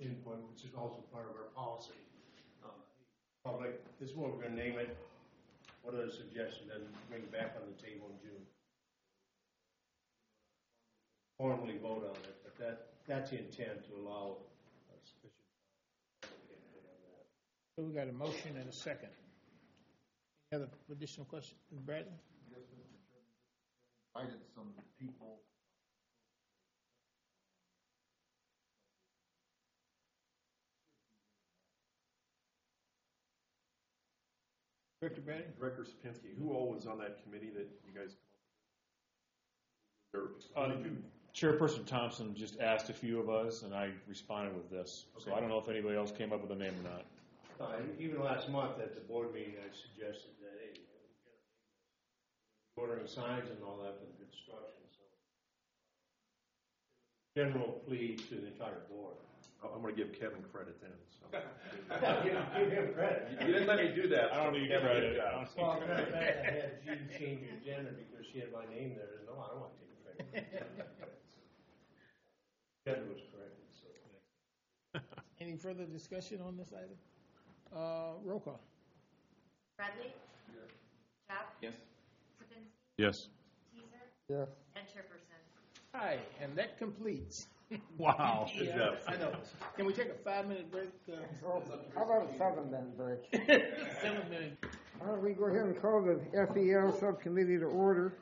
S6: input, which is also part of our policy. Um, Public, this is what we're gonna name it. What are the suggestions, and bring it back on the table in June? Formally vote on it, but that, that's the intent, to allow uh, sufficient public input on that.
S1: So we got a motion and a second. Any other additional questions? Bradley?
S8: Yes, Mister Chairman, invited some people.
S1: Director Bradley?
S15: Director Sapinski, who all was on that committee that you guys?
S12: Uh, Chairperson Thompson just asked a few of us, and I responded with this. So
S6: Okay.
S12: I don't know if anybody else came up with a name or not.
S6: Uh, even last month at the board meeting, I suggested that, hey, we're ordering signs and all that for the construction, so. General plea to the entire board.
S15: I'm gonna give Kevin credit then, so.
S6: Give give him credit.
S15: You didn't let me do that.
S12: I don't need
S15: Kevin,
S12: credit.
S15: good job.
S6: Well, matter of fact, I had Jean change the agenda because she had my name there, and no, I don't want to take credit. Agenda was corrected, so.
S1: Any further discussion on this item? Uh, roll call.
S2: Bradley? Chap?
S9: Yes.
S2: Kibinski?
S12: Yes.
S2: Teaser?
S7: Yes.
S2: And Chairperson.
S1: Hi, and that completes.
S12: Wow.
S15: Good
S1: Yeah,
S15: job.
S1: I know. Can we take a five-minute break? uh,
S7: Oh, how about a seven-minute break?
S1: Seven minutes.
S7: All right, we go ahead and call the F E L Subcommittee to order.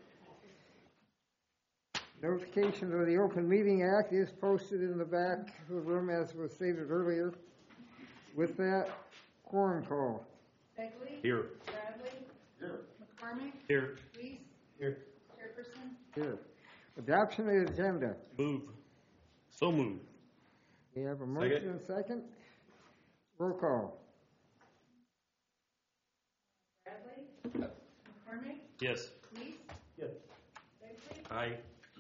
S7: Notification of the Open Meeting Act is posted in the back of the room, as was stated earlier. With that, quorum call.
S20: Begley?
S15: Here.
S20: Bradley?
S8: Here.
S20: McCormick?
S15: Here.
S20: Reese?
S6: Here.
S20: Chairperson?
S7: Here. Adoption of the agenda.
S18: Move. So move.
S7: We have a motion and second. Roll call.
S20: Bradley? McCormick?
S18: Yes.
S20: Reese?
S6: Yes.
S20: Begley?
S18: Aye.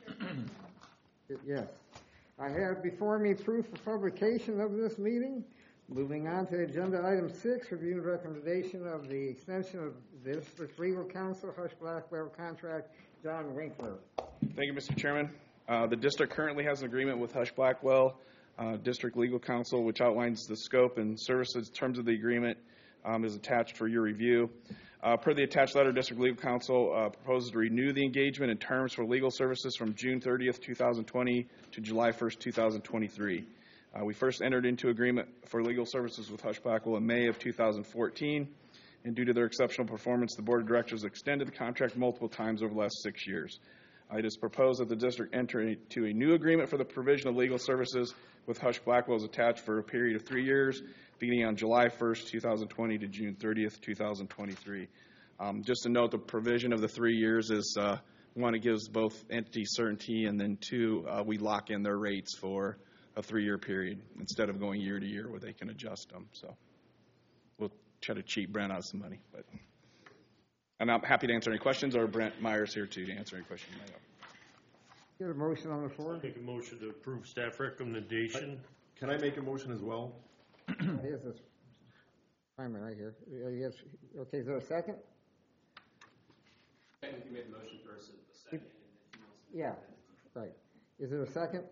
S7: Yes. I have before me proof of publication of this meeting. Moving on to agenda item six, review and recommendation of the extension of the district legal counsel, Hush Blackwell contract, John Winkler.
S4: Thank you, Mister Chairman. Uh, The district currently has an agreement with Hush Blackwell, uh, District Legal Counsel, which outlines the scope and services. Terms of the agreement um, is attached for your review. Uh, Per the attached letter, District Legal Counsel uh, proposes to renew the engagement and terms for legal services from June thirtieth, two thousand twenty to July first, two thousand twenty-three. Uh, We first entered into agreement for legal services with Hush Blackwell in May of two thousand fourteen, and due to their exceptional performance, the Board of Directors extended the contract multiple times over the last six years. It is proposed that the district enter into a new agreement for the provision of legal services with Hush Blackwell as attached for a period of three years, beginning on July first, two thousand twenty to June thirtieth, two thousand twenty-three. Um, just to note, the provision of the three years is, uh, one, it gives both entities certainty, and then two, uh, we lock in their rates for a three-year period instead of going year to year where they can adjust them. So we'll try to cheat Brent out of some money. But and I'm happy to answer any questions, or Brent Myers here too to answer any questions you may have.
S7: Get a motion on the floor.
S18: Make a motion to approve staff recommendation.
S15: Can I make a motion as well?
S7: Here's this timer right here. Uh, Yes. Okay, is there a second?
S3: Technically, made the motion first, a second, and if he wants to.
S7: Yeah, right. Is there a second?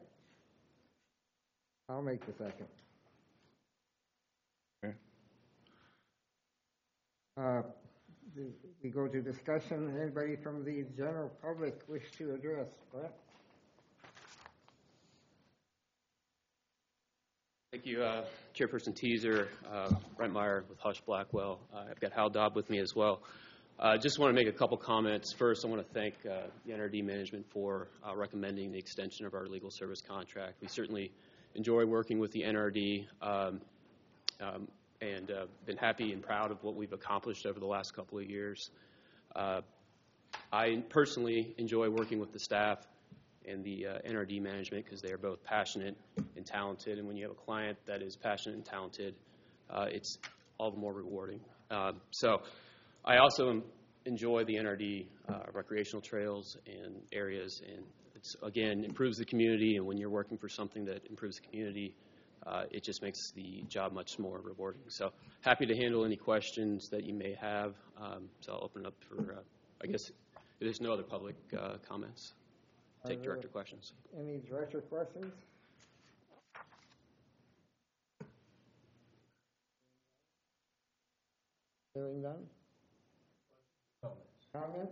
S7: I'll make the second.
S4: Okay.
S7: Uh, do We go to discussion. Anybody from the general public wish to address? Brett?
S21: Thank you, uh, Chairperson Teaser, uh, Brent Meyer with Hush Blackwell. Uh, I've got Hal Dobb with me as well. I uh, just want to make a couple comments. First, I want to thank uh, the N R D management for uh, recommending the extension of our legal service contract. We certainly enjoy working with the N R D um, um, and uh, been happy and proud of what we've accomplished over the last couple of years. Uh, I personally enjoy working with the staff and the uh, N R D management because they are both passionate and talented. And when you have a client that is passionate and talented, uh, it's all the more rewarding. Uh, so I also enjoy the N R D uh, recreational trails and areas. And it's, again, improves the community. And when you're working for something that improves the community, uh, it just makes the job much more rewarding. So happy to handle any questions that you may have. Um, so I'll open it up for, uh, I guess, if there's no other public uh, comments. Take director questions.
S7: Any director questions? Hearing none? Comments?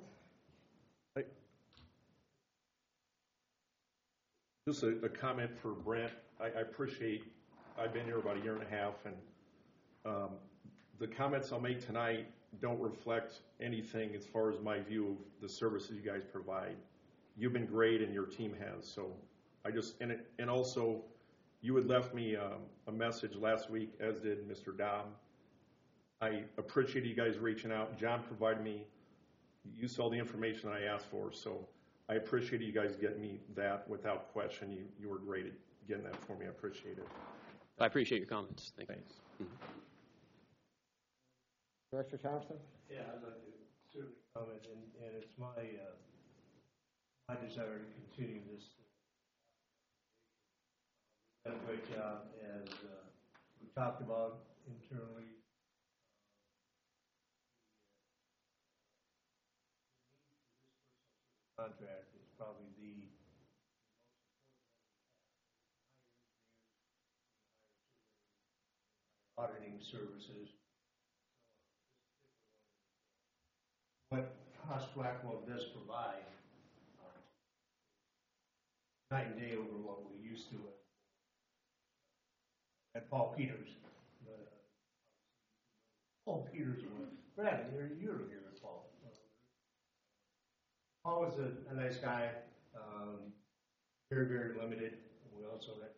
S15: Just a, a comment for Brent. I, I appreciate, I've been here about a year and a half, and um, the comments I'll make tonight don't reflect anything as far as my view of the services you guys provide. You've been great, and your team has. So I just, and, it, and also, you had left me um, a message last week, as did Mister Dobb. I appreciate you guys reaching out. John provided me, you saw the information I asked for, so I appreciate you guys getting me that without question. You, you were great at getting that for me. I appreciate it.
S21: I appreciate your comments. Thank
S15: Thanks.
S21: you. Mm-hmm.
S7: Director Thompson?
S6: Yeah, I'd like to certainly comment, and, and it's my, uh, my desire to continue this. We've done a great job, as uh, we talked about internally. Contract is probably the auditing services. What Hoss Blackwell does provide, uh, night and day over what we used to at Paul Peters. But, uh, Paul Peters was, Brad, you're, you're here, Paul. Paul was a, a nice guy, um, very, very limited. We also had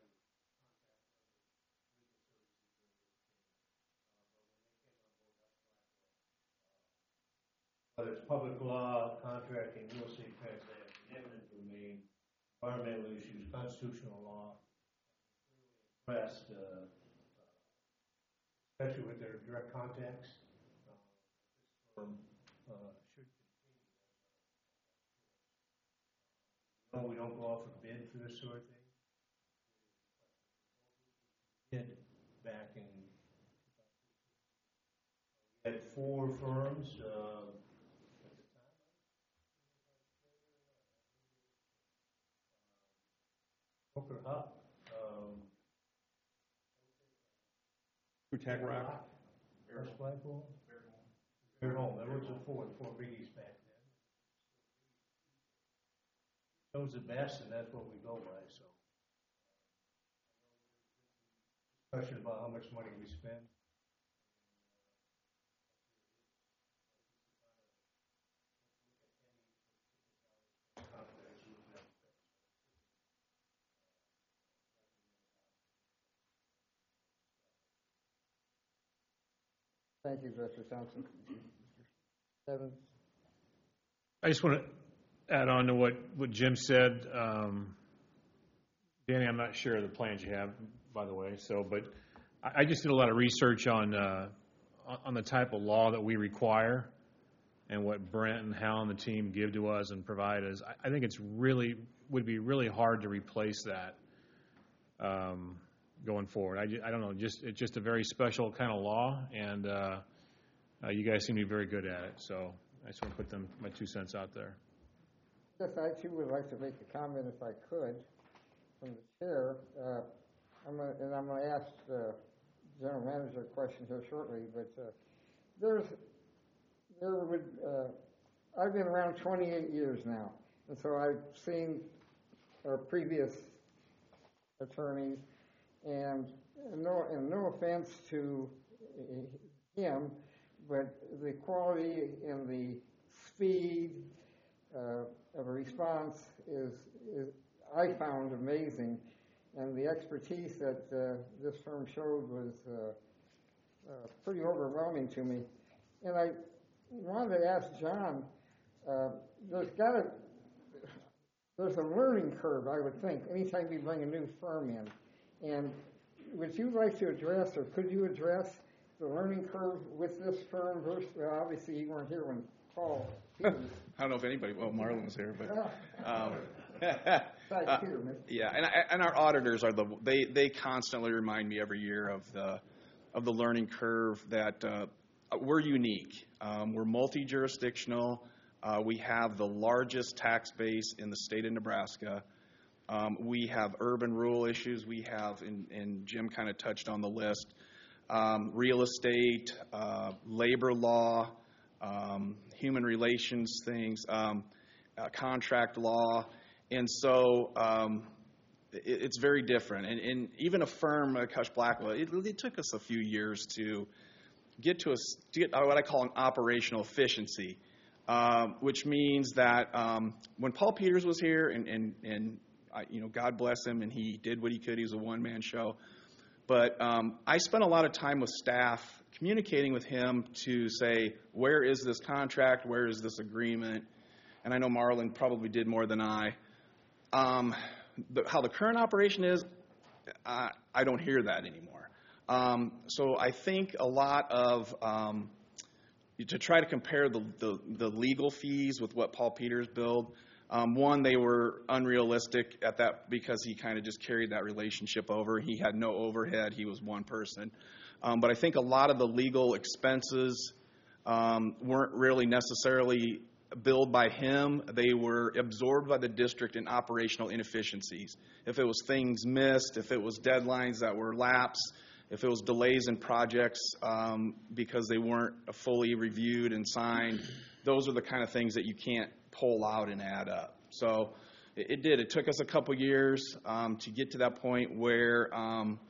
S6: whether it's public law, contracting, real estate transaction, eminent domain, environmental issues, constitutional law, impressed, uh, especially with their direct contacts. Uh, this firm uh, should No, we don't go off a bid for this sort of thing. Bid back in, we had four firms, uh, at the time. Booker Hupp, um,
S15: Tag Rock.
S6: First Blackwell. Bear Home. There was the four, the four biggies back then. Those are the best, and that's what we go by, so. Question about how much money we spend.
S7: Thank you, Director Thompson. Evans?
S12: I just want to add on to what, what Jim said. Um, Danny, I'm not sure of the plans you have, by the way, so, but I, I just did a lot of research on, uh, on the type of law that we require and what Brent and Hal and the team give to us and provide us. I, I think it's really, would be really hard to replace that um, going forward. I, ju- I don't know, just, it's just a very special kind of law, and uh, uh, you guys seem to be very good at it, so I just want to put them, my two cents out there.
S7: Yes, I too would like to make a comment if I could from the chair. Uh, I'm gonna, and I'm going to ask the general manager a question here shortly, but uh, there's, there would, uh, I've been around twenty-eight years now, and so I've seen our previous attorneys, and no, and no offense to him, but the quality and the speed uh, of a response is, is, I found amazing, and the expertise that uh, this firm showed was uh, uh, pretty overwhelming to me. And I wanted to ask John, uh, there's got to, there's a learning curve, I would think, anytime we bring a new firm in. And would you like to address, or could you address the learning curve with this firm versus, well, obviously you weren't here when Paul.
S4: I don't know if anybody, well, Marlon was there, but. Um, uh, yeah, and, and our auditors are the, they, they constantly remind me every year of the, of the learning curve that uh, we're unique. Um, we're multi-jurisdictional. Uh, we have the largest tax base in the state of Nebraska. Um, we have urban rural issues. We have, and, and Jim kind of touched on the list. um, real estate, uh, labor law, um, human relations things, um, uh, contract law. And so um, it, it's very different. And, and even a firm like Hush Blackwell, it, it took us a few years to get to, a, to get what I call an operational efficiency, um, which means that um, when Paul Peters was here, and, and, and I, you know, God bless him, and he did what he could. He was a one-man show. But um, I spent a lot of time with staff communicating with him to say, where is this contract? Where is this agreement? And I know Marlon probably did more than I. Um, the, how the current operation is, I, I don't hear that anymore. Um, so I think a lot of, um, to try to compare the, the, the legal fees with what Paul Peters billed, um, one, they were unrealistic at that because he kind of just carried that relationship over. He had no overhead. He was one person. Um, but I think a lot of the legal expenses um, weren't really necessarily billed by him. They were absorbed by the district in operational inefficiencies. If it was things missed, if it was deadlines that were lapsed, if it was delays in projects um, because they weren't fully reviewed and signed, those are the kind of things that you can't pull out and add up. So it, it did. It took us a couple years um, to get to that point where um,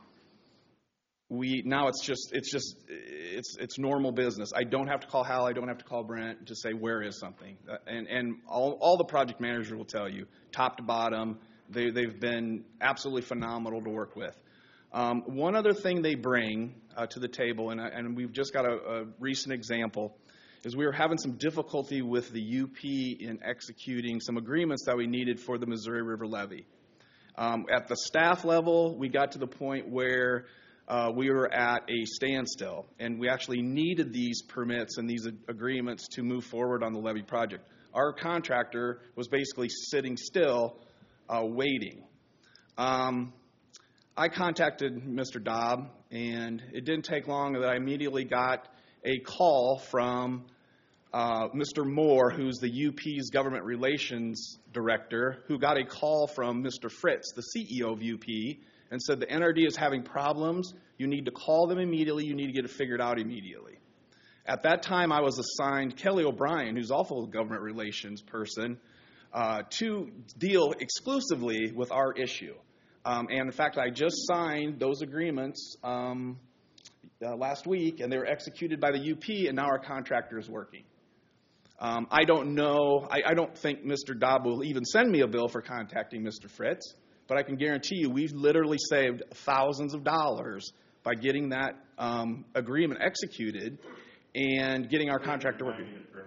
S4: we now it's just it's just it's it's normal business. I don't have to call Hal. I don't have to call Brent to say where is something. Uh, and and all all the project managers will tell you, top to bottom, they they've been absolutely phenomenal to work with. Um, one other thing they bring uh, to the table, and, and we've just got a, a recent example, is we were having some difficulty with the U P in executing some agreements that we needed for the Missouri River levee. Um, at the staff level, we got to the point where uh, we were at a standstill, and we actually needed these permits and these ag- agreements to move forward on the levee project. Our contractor was basically sitting still, uh, waiting. Um, I contacted Mister Dobb, and it didn't take long that I immediately got a call from uh, Mister Moore, who's the U P's government relations director, who got a call from Mister Fritz, the C E O of U P, and said the N R D is having problems. You need to call them immediately. You need to get it figured out immediately. At that time, I was assigned Kelly O'Brien, who's also a government relations person, uh, to deal exclusively with our issue. Um, and in fact, I just signed those agreements um, uh, last week, and they were executed by the U P, and now our contractor is working. Um, I don't know, I, I don't think Mister Dobb will even send me a bill for contacting Mister Fritz, but I can guarantee you we've literally saved thousands of dollars by getting that um, agreement executed and getting our contractor working.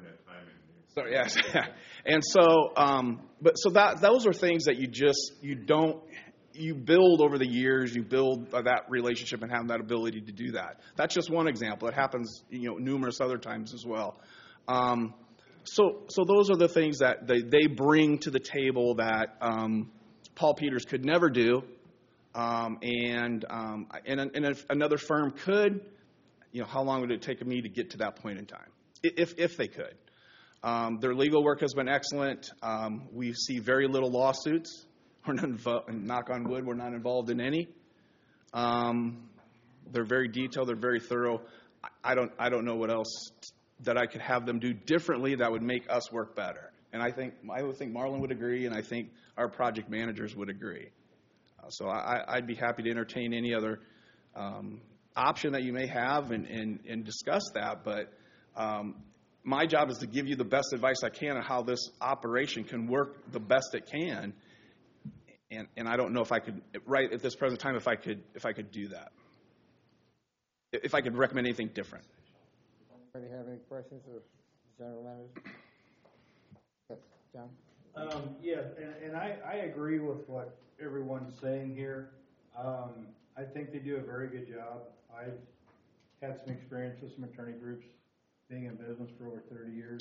S4: So yes, and so, um, but so that those are things that you just you don't. You build over the years, you build that relationship and have that ability to do that. That's just one example. It happens, you know, numerous other times as well. Um, so, so those are the things that they, they bring to the table that um, Paul Peters could never do, um, and um, and, and if another firm could, you know, how long would it take me to get to that point in time, if if they could? Um, their legal work has been excellent. Um, we see very little lawsuits. We're not involved, knock on wood, we're not involved in any. Um, they're very detailed, they're very thorough. I don't, I don't know what else that I could have them do differently that would make us work better. And I think, I would think Marlon would agree, and I think our project managers would agree. Uh, so I, I'd be happy to entertain any other um, option that you may have and, and, and discuss that. But um, my job is to give you the best advice I can on how this operation can work the best it can. And, and I don't know if I could, right at this present time, if I could, if I could do that, if I could recommend anything different.
S7: Anybody have any questions of the general manager? Yes, John?
S10: Um, yeah, and, and I, I agree with what everyone's saying here. Um, I think they do a very good job. I've had some experience with some attorney groups, being in business for over thirty years.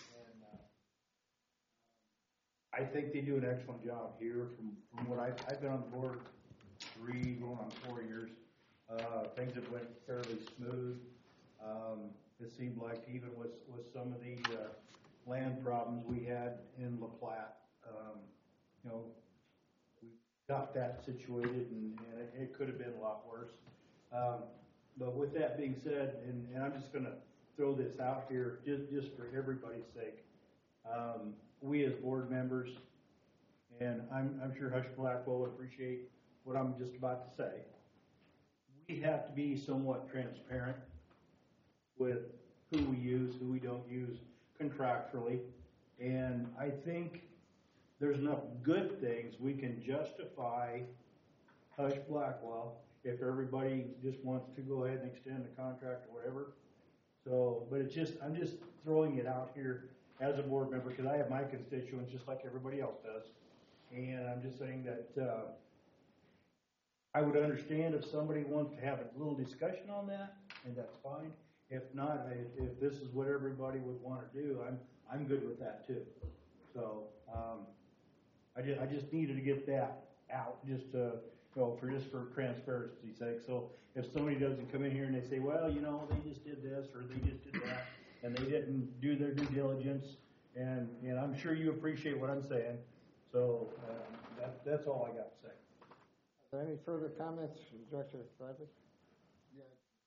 S10: I think they do an excellent job here. From, from what I've, I've been on the board three, going on four years, uh, things have went fairly smooth. Um, it seemed like even with, with some of the uh, land problems we had in La Platte, um, you know, we got that situated, and, and it, it could have been a lot worse. Um, but with that being said, and, and I'm just gonna throw this out here, just, just for everybody's sake. Um, we as board members, and I'm, I'm sure Hush Blackwell will appreciate what I'm just about to say. We have to be somewhat transparent with who we use, who we don't use contractually. And I think there's enough good things we can justify Hush Blackwell if everybody just wants to go ahead and extend the contract or whatever. So, but it's just, I'm just throwing it out here as a board member because I have my constituents just like everybody else does. And I'm just saying that uh, I would understand if somebody wants to have a little discussion on that, and that's fine. If not, if, if this is what everybody would want to do, I'm I'm good with that too. So um, I just I just needed to get that out, just to you know, for just for transparency's sake. So if somebody doesn't come in here and they say, well, you know, they just did this or they just did that, and they didn't do their due diligence, and and I'm sure you appreciate what I'm saying. So uh, that that's all I got to say.
S7: Are there any further comments, Director Bradley?
S8: Yeah.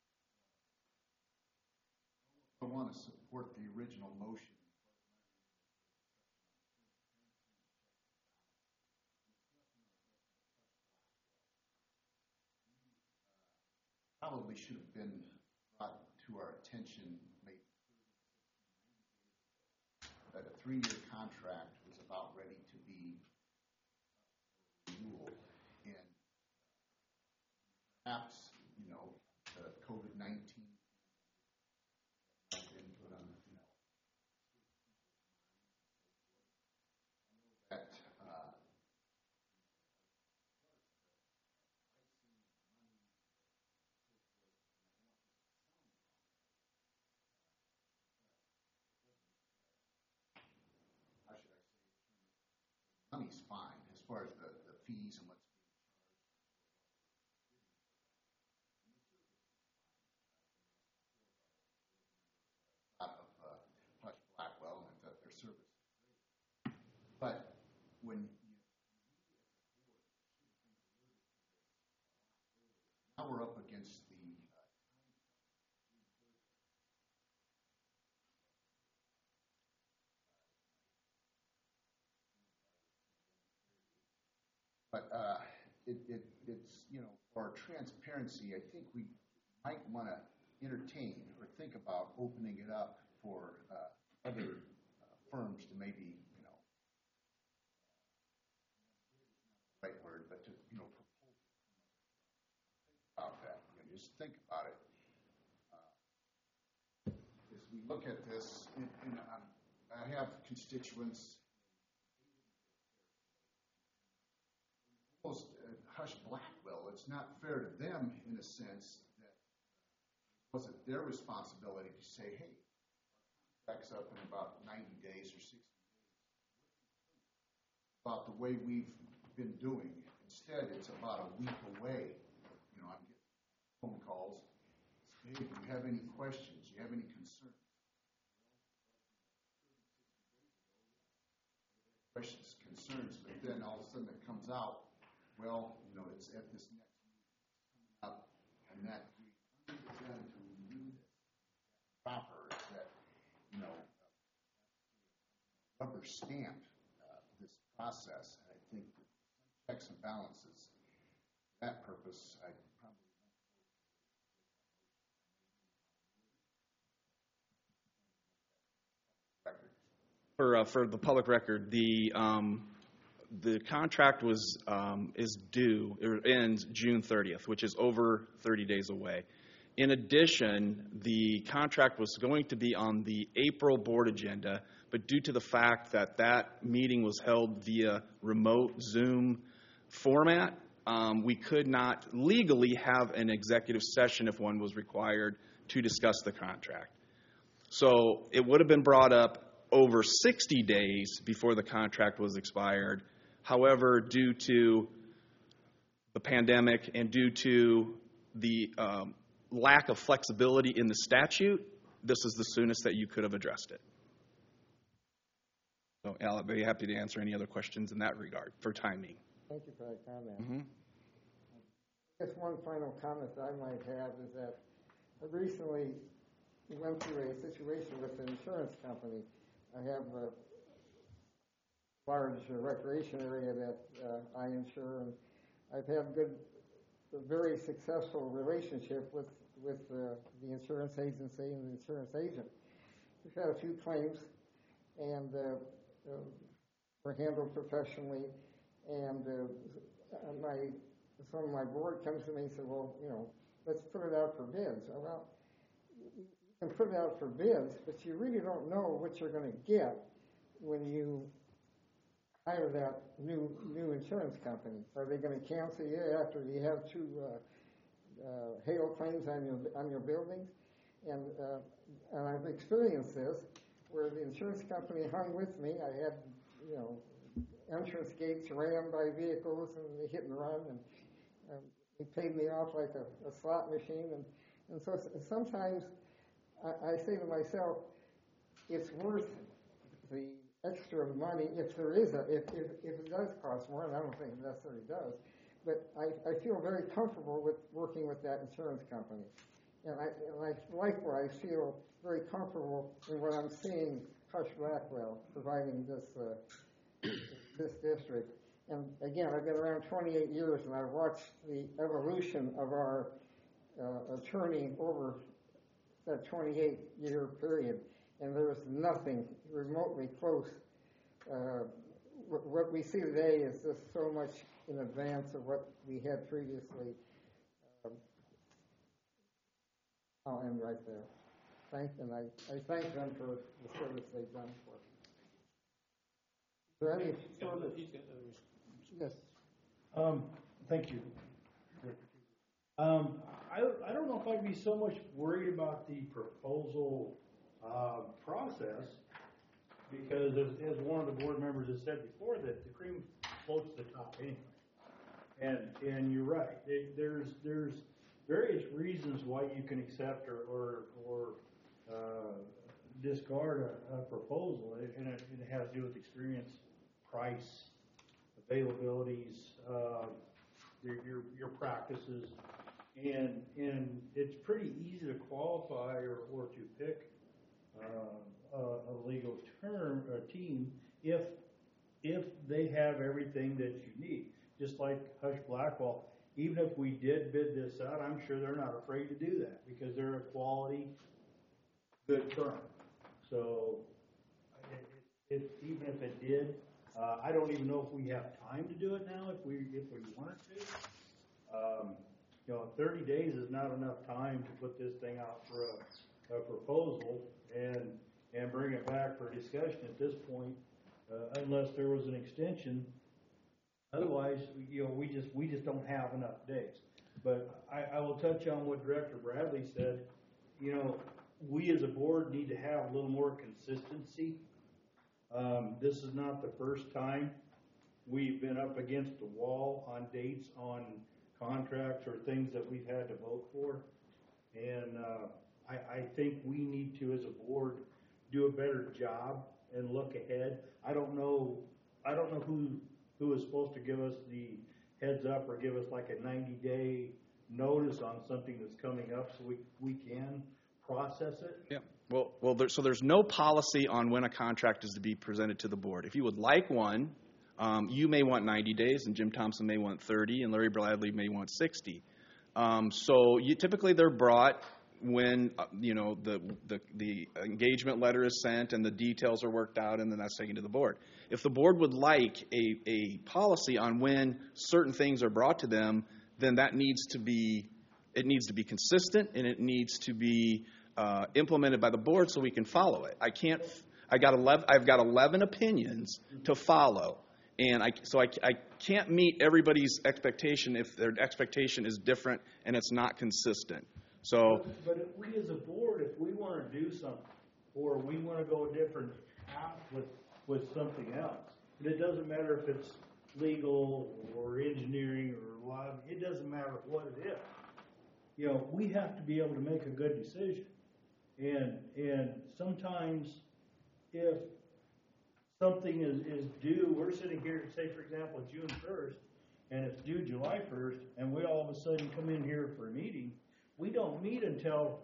S8: I want to support the original motion. Probably should have been brought to our attention maybe that a three-year contract was about ready to be renewal, and perhaps you know the COVID nineteen input on you know that. Uh, Money's fine as far as the, the fees and what's being charged. Out of uh, Hush Blackwell and that their service is great. But when you, now we're up against the uh, But uh, it, it, it's, you know, for transparency, I think we might want to entertain or think about opening it up for uh, other uh, firms to maybe, you know, right word, but to, you know, propose about that. You know, just think about it. Uh, as we look at this, and, and um, I have constituents. Almost uh, Hush Blackwell, it's not fair to them in a sense that it wasn't their responsibility to say, hey, contract's up in about ninety days or sixty days. About the way we've been doing. Instead, it's about a week away. You know, I'm getting phone calls. Hey, do you have any questions? Do you have any concerns? Questions, concerns, but then all of a sudden it comes out. Well, you know, it's at this next meeting coming up, and that we understand to renew this proper is that, you know, rubber stamp uh, this process. And I think that some checks and balances, for that purpose, I probably record.
S4: For uh, for the public record, the um, the contract was um, is due, it ends June thirtieth, which is over thirty days away. In addition, the contract was going to be on the April board agenda, but due to the fact that that meeting was held via remote Zoom format, um, we could not legally have an executive session if one was required to discuss the contract. So it would have been brought up over sixty days before the contract was expired. However, due to the pandemic and due to the um, lack of flexibility in the statute, this is the soonest that you could have addressed it. So, Al, I'd be happy to answer any other questions in that regard for timing.
S7: Thank you for that comment.
S4: Mm-hmm.
S7: I guess one final comment that I might have is that I recently went through a situation with an insurance company. I have a large uh, recreation area that uh, I insure, and I've had good, a very successful relationship with, with uh, the insurance agency and the insurance agent. We've had a few claims, and uh, uh, were handled professionally, and uh, my, some of my board comes to me and said, well, you know, let's put it out for bids. Well, you can put it out for bids, but you really don't know what you're going to get when you hire that new new insurance company. Are they going to cancel you after you have two uh, uh, hail claims on your on your buildings? And uh, and I've experienced this where the insurance company hung with me. I had you know entrance gates rammed by vehicles and they hit and run, and um, they paid me off like a, a slot machine. And and so sometimes I, I say to myself, it's worth the extra money if there is a, if, if, if it does cost more, and I don't think it necessarily does, but I, I feel very comfortable with working with that insurance company. And I, and I likewise feel very comfortable in what I'm seeing Hush Blackwell providing this, uh, this district. And again, I've been around twenty-eight years, and I've watched the evolution of our uh, attorney over that twenty-eight year period. And there is nothing remotely close. Uh, what we see today is just so much in advance of what we had previously. Um, I'll end right there. Thank and I, I thank them for the service they've done for us. Is there any further? Yes.
S5: Um, thank you. Um, I, I don't know if I'd be so much worried about the proposal Uh, process, because as, as one of the board members has said before, that the cream floats to the top anyway. And and you're right. It, there's there's various reasons why you can accept or or, or uh, discard a, a proposal, and it, it has to do with experience, price, availabilities, uh, your, your your practices, and and it's pretty easy to qualify or, or to pick Uh, a, a legal term, a team, if if they have everything that you need. Just like Hush Blackwell, even if we did bid this out, I'm sure they're not afraid to do that because they're a quality, good firm. So, it, it, even if it did, uh, I don't even know if we have time to do it now. If we if we wanted to, um, you know, thirty days is not enough time to put this thing out for a. a proposal and and bring it back for discussion at this point, uh, unless there was an extension. Otherwise, you know, we just we just don't have enough days. But I, I will touch on what Director Bradley said. You know, we as a board need to have a little more consistency. Um, this is not the first time we've been up against the wall on dates on contracts or things that we've had to vote for, and. Uh, I, I think we need to, as a board, do a better job and look ahead. I don't know. I don't know who who is supposed to give us the heads up or give us like a ninety day notice on something that's coming up, so we we can process it.
S4: Yeah. Well, well. There, so there's no policy on when a contract is to be presented to the board. If you would like one, um, you may want ninety days, and Jim Thompson may want thirty, and Larry Bradley may want sixty. Um, so you typically they're brought when uh, you know the, the the engagement letter is sent and the details are worked out, and then that's taken to the board. If the board would like a, a policy on when certain things are brought to them, then that needs to be it needs to be consistent, and it needs to be uh, implemented by the board so we can follow it. I can't. I got eleven. I've got eleven opinions to follow, and I so I, I can't meet everybody's expectation if their expectation is different and it's not consistent. So,
S5: but, but if we as a board, if we want to do something, or we want to go a different path with, with something else, and it doesn't matter if it's legal or engineering or law, it doesn't matter what it is. You know, we have to be able to make a good decision. And and sometimes if something is, is due, we're sitting here, say for example, June first, and it's due July first, and we all of a sudden come in here for a meeting, we don't meet until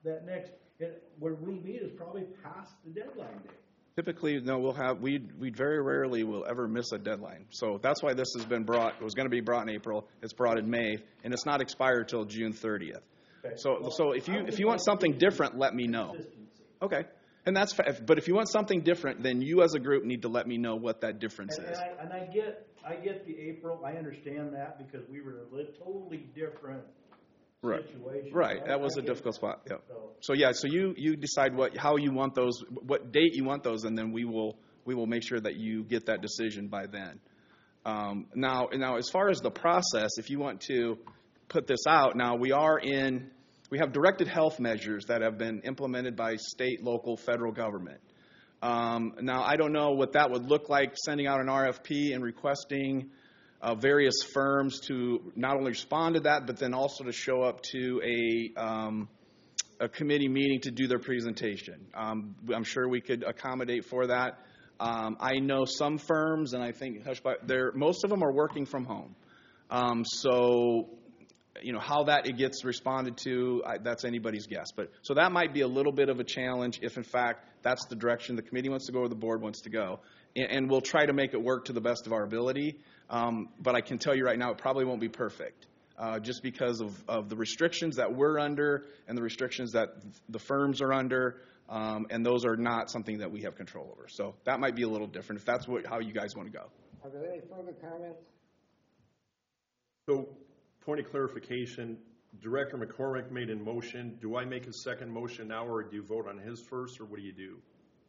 S5: that next, it- when we meet is probably past the deadline date.
S4: Typically, no, we'll have, we we very rarely will ever miss a deadline. So that's why this has been brought, it was going to be brought in April, it's brought in May, and it's not expired till June thirtieth. So, so if you, if you want something different, let me know. Okay, and that's, fa- but if you want something different, then you as a group need to let me know what that difference
S5: And,
S4: is.
S5: and I, and I get, I get the April, I understand that because we were in a li- totally different
S4: Right,
S5: situation.
S4: right,
S5: I-
S4: that was
S5: I
S4: a
S5: get
S4: difficult
S5: that.
S4: spot, yeah.
S5: So-
S4: So, yeah, so you, you decide what, how you want those, what date you want those, and then we will, we will make sure that you get that decision by then. Um, now, now, as far as the process, if you want to put this out, now, we are in, we have directed health measures that have been implemented by state, local, federal government. Um, now, I don't know what that would look like, sending out an R F P and requesting uh, various firms to not only respond to that, but then also to show up to a, um, a committee meeting to do their presentation. Um, I'm sure we could accommodate for that. Um, I know some firms, and I think Hushbuck, they're, most of them are working from home. Um, so, you know, how that it gets responded to, I, that's anybody's guess. But so that might be a little bit of a challenge if, in fact, that's the direction the committee wants to go or the board wants to go. And, and we'll try to make it work to the best of our ability. Um, but I can tell you right now, it probably won't be perfect, uh, just because of, of the restrictions that we're under and the restrictions that the firms are under. Um, and those are not something that we have control over. So that might be a little different if that's what, how you guys want to go.
S7: Are there any further comments?
S15: So, point of clarification, Director McCormick made a motion. Do I make a second motion now, or do you vote on his first, or what do you do?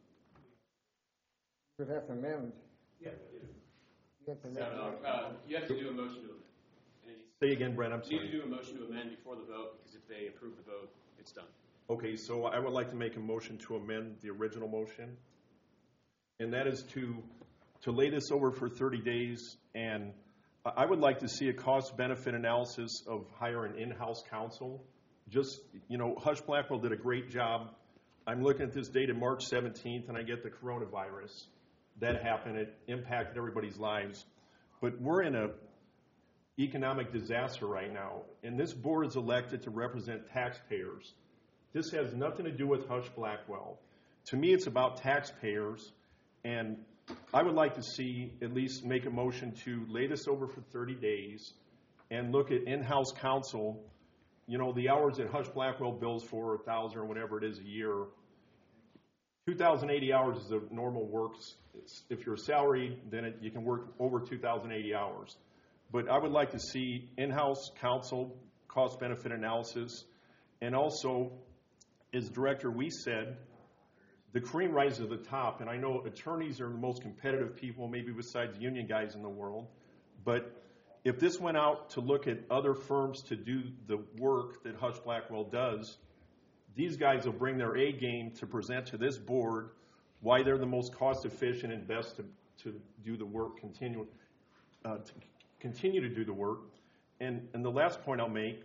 S7: You have to amend.
S5: Yeah.
S7: You have to
S3: No,
S7: amend.
S3: no, uh, you have to do a motion to amend. And it
S15: Say again, Brent, I'm
S3: needs- You need
S15: sorry.
S3: to do a motion to amend before the vote, because if they approve the vote, it's done.
S15: Okay, so I would like to make a motion to amend the original motion, and that is to, to lay this over for thirty days, and I would like to see a cost-benefit analysis of hiring in-house counsel. Just, you know, Hush Blackwell did a great job. I'm looking at this date of March seventeenth, and I get the coronavirus. That happened, it impacted everybody's lives. But we're in a economic disaster right now, and this board is elected to represent taxpayers. This has nothing to do with Hush Blackwell. To me, it's about taxpayers, and I would like to see, at least make a motion to lay this over for thirty days and look at in-house counsel. You know, the hours that Hush Blackwell bills for, a thousand or whatever it is a year, two thousand eighty hours is a normal work. It's, if you're salaried, then it, you can work over two thousand eighty hours. But I would like to see in-house counsel, cost-benefit analysis, and also, as Director Weiss said, the cream rises to the top. And I know attorneys are the most competitive people, maybe besides union guys in the world. But if this went out to look at other firms to do the work that Hush Blackwell does, these guys will bring their A game to present to this board why they're the most cost efficient and best to, to do the work, continue, uh, to continue to do the work. And, and the last point I'll make,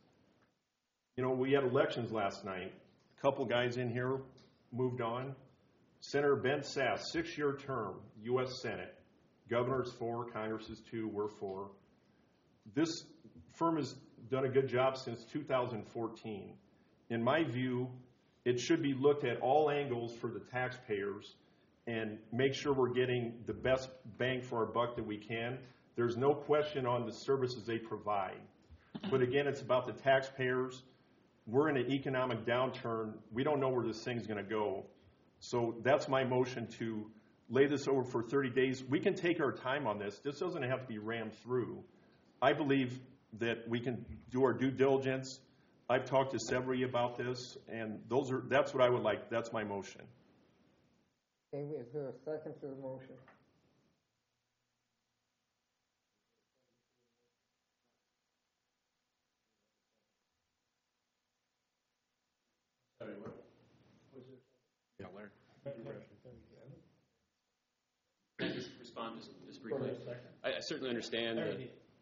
S15: you know, we had elections last night. A couple guys in here moved on. Senator Ben Sass, six-year term, U S Senate. Governor's four, Congress is two, we're four. This firm has done a good job since two thousand fourteen. In my view, it should be looked at all angles for the taxpayers and make sure we're getting the best bang for our buck that we can. There's no question on the services they provide. But again, it's about the taxpayers. We're in an economic downturn. We don't know where this thing's going to go. So that's my motion to lay this over for thirty days. We can take our time on this. This doesn't have to be rammed through. I believe that we can do our due diligence. I've talked to several of you about this, and those are that's what I would like. That's my motion.
S7: Okay, is there a second to the motion?
S9: Yeah, Larry. Can I just respond just, just briefly? I, I certainly understand the,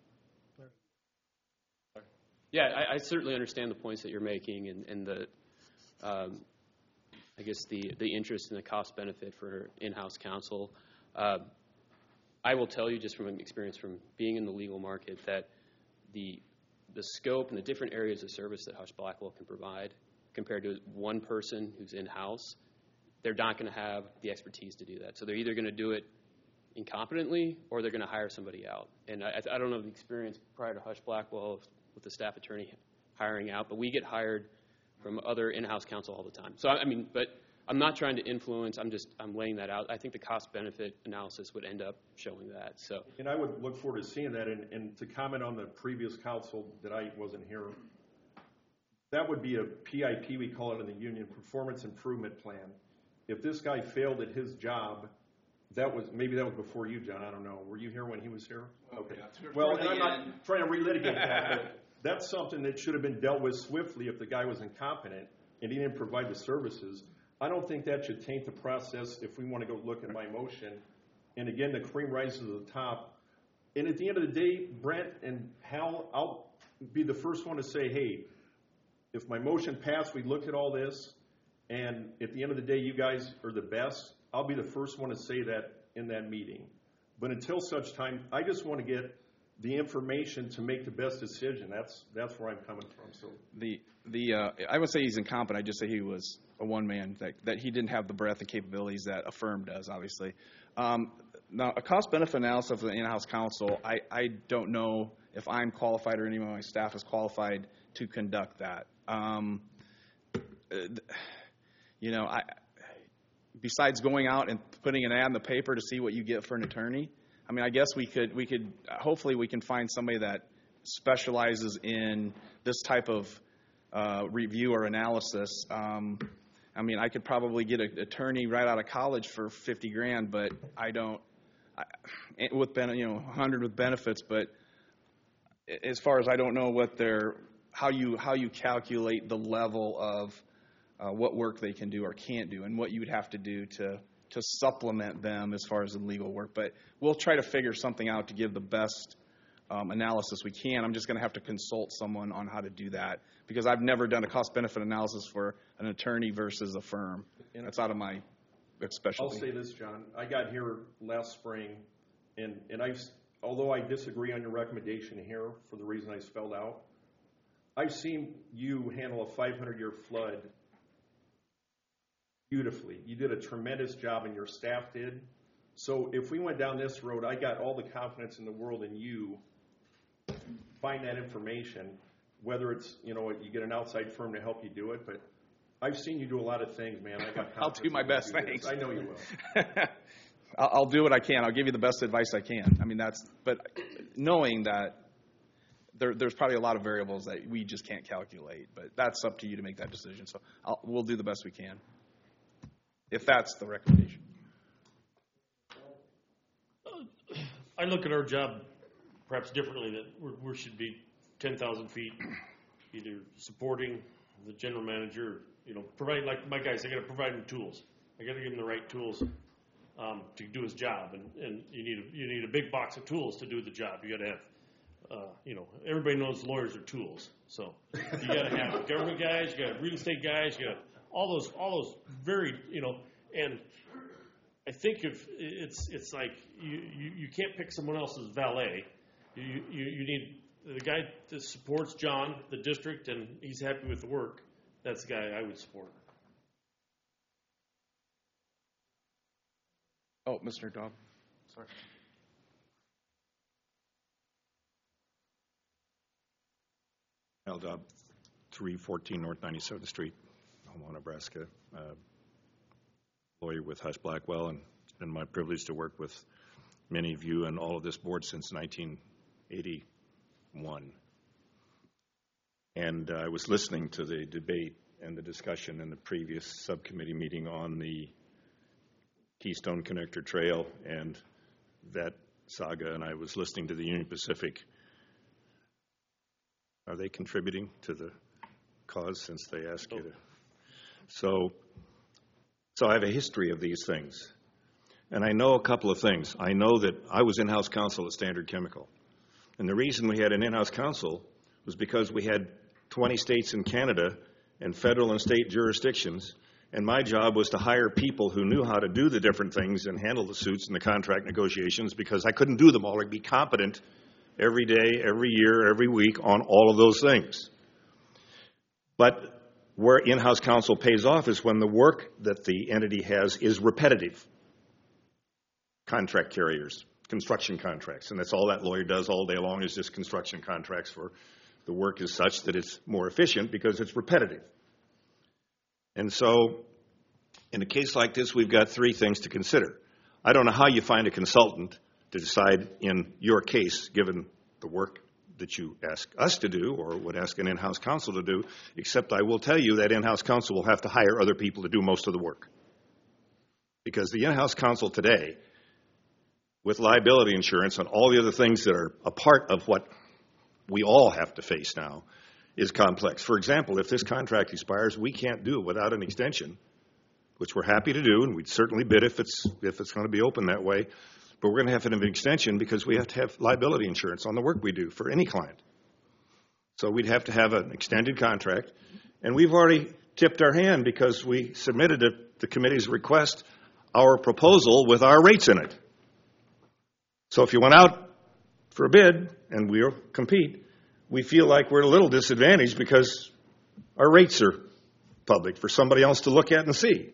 S9: yeah, I, I certainly understand the points that you're making and, and the, um, I guess the, the interest and the cost benefit for in-house counsel. Uh, I will tell you just from an experience from being in the legal market that the the scope and the different areas of service that Hush Blackwell can provide
S21: compared to one person who's in-house, they're not going to have the expertise to do that. So they're either going to do it incompetently or they're going to hire somebody out. And I, I don't know the experience prior to Hush Blackwell with the staff attorney hiring out, but we get hired from other in-house counsel all the time. So, I mean, but I'm not trying to influence. I'm just, I'm laying that out. I think the cost-benefit analysis would end up showing that. So,
S15: and I would look forward to seeing that. And, and to comment on the previous council that I wasn't here, that would be a P I P, we call it in the union, Performance Improvement Plan. If this guy failed at his job, that was, maybe that was before you, John, I don't know. Were you here when he was here? Okay.
S3: Yeah,
S15: well, and I'm not trying to relitigate that, but that's something that should have been dealt with swiftly if the guy was incompetent and he didn't provide the services. I don't think that should taint the process if we want to go look at my motion. And again, the cream rises to the top. And at the end of the day, Brent and Hal, I'll be the first one to say, hey, if my motion passed, we look at all this, and at the end of the day, you guys are the best, I'll be the first one to say that in that meeting. But until such time, I just want to get the information to make the best decision. That's that's where I'm coming from. So
S4: the the uh, I would say he's incompetent. I just say he was a one man, that that he didn't have the breadth and capabilities that a firm does. Obviously, um, now a cost benefit analysis of the in-house counsel. I I don't know if I'm qualified or anyone on my staff is qualified to conduct that. Um, you know, I besides going out and putting an ad in the paper to see what you get for an attorney. I mean, I guess we could, we could, hopefully we can find somebody that specializes in this type of uh, review or analysis. Um, I mean, I could probably get an attorney right out of college for fifty grand, but I don't, I, with, you know, one hundred with benefits, but as far as I don't know what their, how you, how you calculate the level of uh, what work they can do or can't do and what you would have to do to, to supplement them as far as the legal work. But we'll try to figure something out to give the best um, analysis we can. I'm just going to have to consult someone on how to do that because I've never done a cost-benefit analysis for an attorney versus a firm. And that's out of my specialty.
S15: I'll say this, John. I got here last spring, and, and I've, although I disagree on your recommendation here for the reason I spelled out, I've seen you handle a five hundred year flood beautifully. You did a tremendous job, and your staff did. So if we went down this road, I got all the confidence in the world in you. Find that information, whether it's, you know, you get an outside firm to help you do it, but I've seen you do a lot of things, man. I got
S4: I'll do my best, thanks.
S15: I know you will.
S4: I'll, I'll do what I can. I'll give you the best advice I can. I mean, that's, but knowing that there, there's probably a lot of variables that we just can't calculate, but that's up to you to make that decision. So I'll, we'll do the best we can, if that's the recommendation.
S18: I look at our job perhaps differently, that we should be ten thousand feet, either supporting the general manager, you know, providing, like my guys, I got to provide him tools. I got to give him the right tools um, to do his job, and, and you need a, you need a big box of tools to do the job. You got to have, uh, you know, everybody knows lawyers are tools, so you got to have government guys, you got real estate guys, you got all those all those very, you know, and I think if it's it's like you, you, you can't pick someone else's valet. You, you you need the guy that supports John, the district, and he's happy with the work. That's the guy I would support.
S4: Oh, Mister Dobb, sorry.
S13: Al Dobb, three fourteen North ninety-seventh Street, Omaha, Nebraska. Uh, lawyer with Hush Blackwell, and it's been my privilege to work with many of you and all of this board since nineteen eighty-one. And uh, I was listening to the debate and the discussion in the previous subcommittee meeting on the Keystone Connector Trail and that saga, and I was listening to the Union Pacific. Are they contributing to the cause since they asked you to? So, so I have a history of these things. And I know a couple of things. I know that I was in-house counsel at Standard Chemical. And the reason we had an in-house counsel was because we had twenty states in Canada and federal and state jurisdictions. And my job was to hire people who knew how to do the different things and handle the suits and the contract negotiations, because I couldn't do them all. I'd be competent every day, every year, every week on all of those things. But Where in-house counsel pays off is when the work that the entity has is repetitive. Contract carriers, construction contracts, and that's all that lawyer does all day long is just construction contracts for the work is such that it's more efficient because it's repetitive. And so in a case like this, we've got three things to consider. I don't know how you find a consultant to decide in your case, given the work that you ask us to do or would ask an in-house counsel to do, except I will tell you that in-house counsel will have to hire other people to do most of the work. Because the in-house counsel today, with liability insurance and all the other things that are a part of what we all have to face now, is complex. For example, if this contract expires, we can't do it without an extension, which we're happy to do, and we'd certainly bid if it's if it's going to be open that way. But we're going to have to have an extension because we have to have liability insurance on the work we do for any client. So we'd have to have an extended contract. And we've already tipped our hand because we submitted at the committee's request our proposal with our rates in it. So if you went out for a bid and we'll compete, we feel like we're at a little disadvantage because our rates are public for somebody else to look at and see.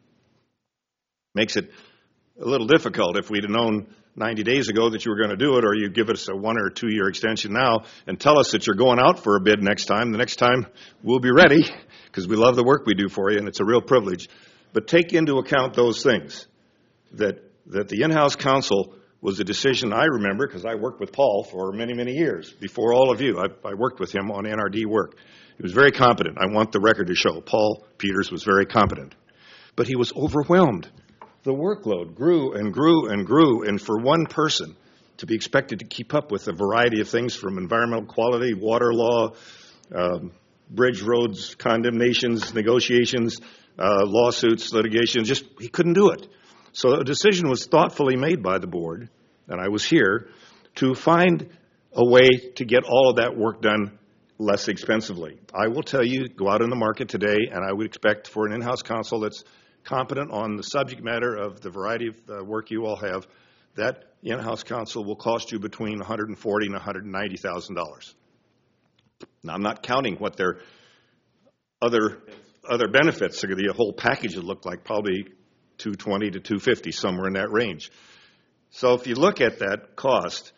S13: Makes it a little difficult if we'd have known ninety days ago that you were going to do it, or you give us a one or two year extension now and tell us that you're going out for a bid next time. The next time we'll be ready because we love the work we do for you and it's a real privilege. But take into account those things, that that the in-house counsel was a decision I remember because I worked with Paul for many, many years before all of you. I, I worked with him on N R D work. He was very competent. I want the record to show. Paul Peters was very competent. But he was overwhelmed. The workload grew and grew and grew, and for one person to be expected to keep up with a variety of things from environmental quality, water law, um, bridge roads, condemnations, negotiations, uh, lawsuits, litigation, just he couldn't do it. So a decision was thoughtfully made by the board, and I was here, to find a way to get all of that work done less expensively. I will tell you, go out in the market today, and I would expect for an in-house counsel that's competent on the subject matter of the variety of uh, work you all have, that in-house counsel will cost you between one hundred forty thousand dollars and one hundred ninety thousand dollars. Now, I'm not counting what their other other benefits, the whole package would look like probably two hundred twenty thousand to two hundred fifty thousand, somewhere in that range. So if you look at that cost,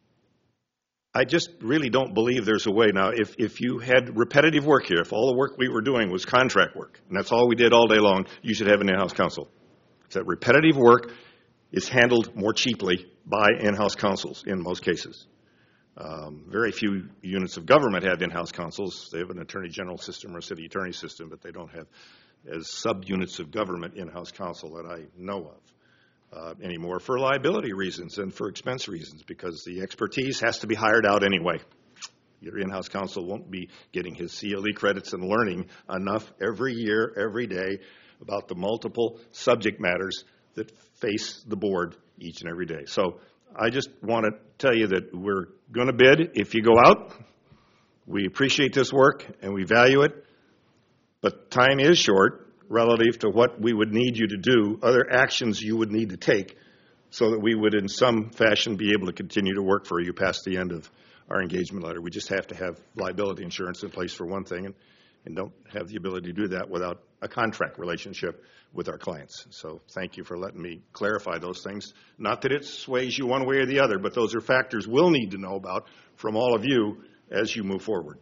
S13: I just really don't believe there's a way. Now, if, if you had repetitive work here, if all the work we were doing was contract work, and that's all we did all day long, you should have an in-house counsel. If that repetitive work is handled more cheaply by in-house counsels in most cases. Um, very few units of government have in-house counsels. They have an attorney general system or a city attorney system, but they don't have as subunits of government in-house counsel that I know of. Uh, anymore for liability reasons and for expense reasons, because the expertise has to be hired out anyway. Your in-house counsel won't be getting his C L E credits and learning enough every year, every day about the multiple subject matters that face the board each and every day. So I just want to tell you that we're going to bid if you go out. We appreciate this work and we value it, but time is short relative to what we would need you to do, other actions you would need to take so that we would in some fashion be able to continue to work for you past the end of our engagement letter. We just have to have liability insurance in place for one thing, and, and don't have the ability to do that without a contract relationship with our clients. So thank you for letting me clarify those things. Not that it sways you one way or the other, but those are factors we'll need to know about from all of you as you move forward.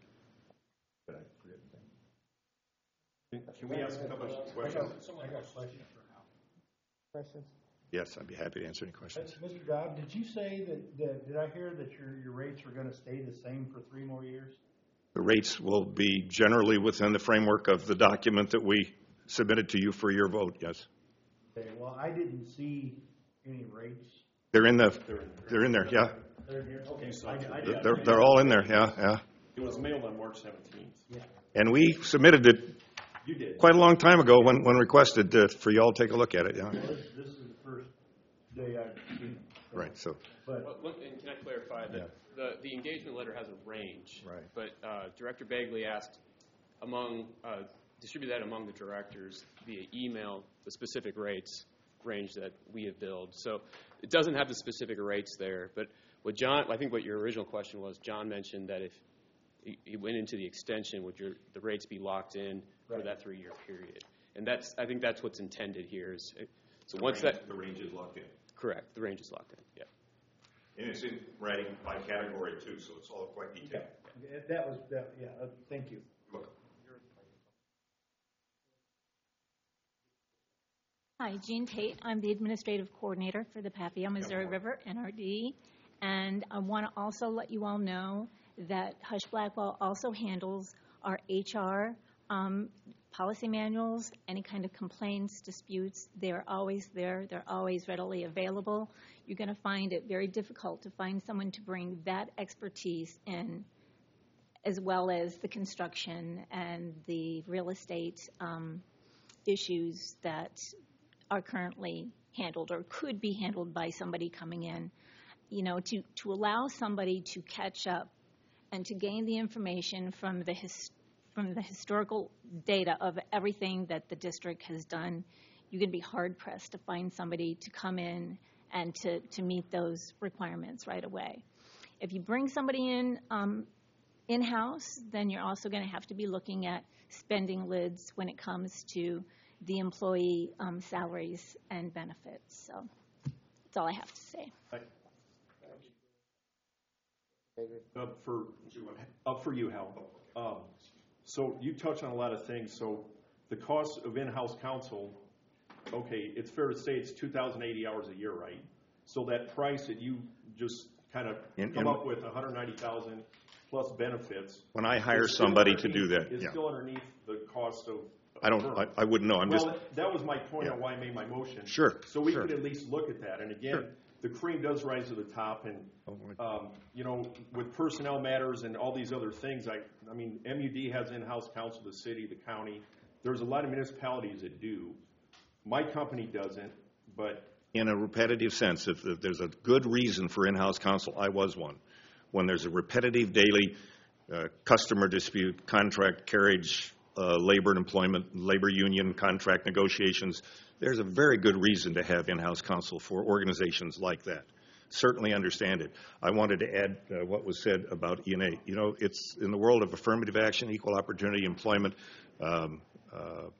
S15: Can we ask a couple of questions?
S5: I got a question for Hal. Questions?
S13: Yes, I'd be happy to answer any questions.
S5: Mister Dodd, did you say that, that, did I hear that your, your rates are going to stay the same for three more years?
S13: The rates will be generally within the framework of the document that we submitted to you for your vote, yes.
S5: Okay, well, I didn't see any rates.
S13: They're in the, they're in there, yeah.
S5: They're in here? Okay.
S15: So
S5: I, I,
S13: They're, they're all in there, yeah, yeah.
S15: It was mailed on March seventeenth.
S5: Yeah.
S13: And we submitted it
S15: You did.
S13: quite a long time ago when, when requested uh, for you all to take a look at it, yeah.
S5: Well, this, this is the first day I've seen it.
S13: Right, so.
S5: But,
S3: Well, look, and can I clarify that the, the engagement letter has a range?
S13: Right.
S3: But uh, Director Bagley asked among, uh, distribute that among the directors via email, the specific rates range that we have billed. So it doesn't have the specific rates there. But what John, I think what your original question was, John mentioned that if
S21: it, it went into the extension, would your, the rates be locked in for
S13: Right.
S21: that three-year period? And that's, I think that's what's intended here is, so
S13: The
S21: once
S13: range-
S21: that.
S13: The range is locked in.
S21: Correct, the range is locked in, yeah.
S13: And it's in writing by category too, so it's all quite detailed.
S5: Yeah, That was, that, yeah, uh, thank you.
S16: Hi, Jean Tate. I'm the administrative coordinator for the Papio Missouri River N R D. And I want to also let you all know that Hush Blackwell also handles our H R um, policy manuals, any kind of complaints, disputes. They're always there. They're always readily available. You're going to find it very difficult to find someone to bring that expertise in, as well as the construction and the real estate um, issues that are currently handled or could be handled by somebody coming in. You know, to, to allow somebody to catch up and to gain the information from the his, from the historical data of everything that the district has done, you're going to be hard-pressed to find somebody to come in and to, to meet those requirements right away. If you bring somebody in um, in-house, then you're also going to have to be looking at spending lids when it comes to the employee um, salaries and benefits. So that's all I have to say.
S15: Up for, up for you, Hal. Um, So you touched on a lot of things. So the cost of in-house counsel, okay, it's fair to say it's two thousand eighty hours a year, right? So that price that you just kind of
S13: In-
S15: come
S13: in-
S15: up with, one hundred ninety thousand plus benefits.
S13: When I hire
S15: is still
S13: somebody to
S15: underneath-
S13: do that,
S15: Is
S13: yeah.
S15: still underneath the cost of.
S13: I don't, I, I wouldn't know, I'm just,
S15: Well, that was my point
S13: Yeah.
S15: on why I made my motion.
S13: Sure,
S15: So we
S13: sure.
S15: could at least look at that. And again,
S13: Sure.
S15: the cream does rise to the top, and, um, you know, with personnel matters and all these other things, I, I mean, M U D has in-house counsel, the city, the county. There's a lot of municipalities that do. My company doesn't, but
S13: in a repetitive sense, if if there's a good reason for in-house counsel, I was one. When there's a repetitive daily uh, customer dispute, contract carriage, uh, labor and employment, labor union contract negotiations, there's a very good reason to have in-house counsel for organizations like that. Certainly understand it. I wanted to add uh, what was said about E and A. You know, it's in the world of affirmative action, equal opportunity employment, um, uh,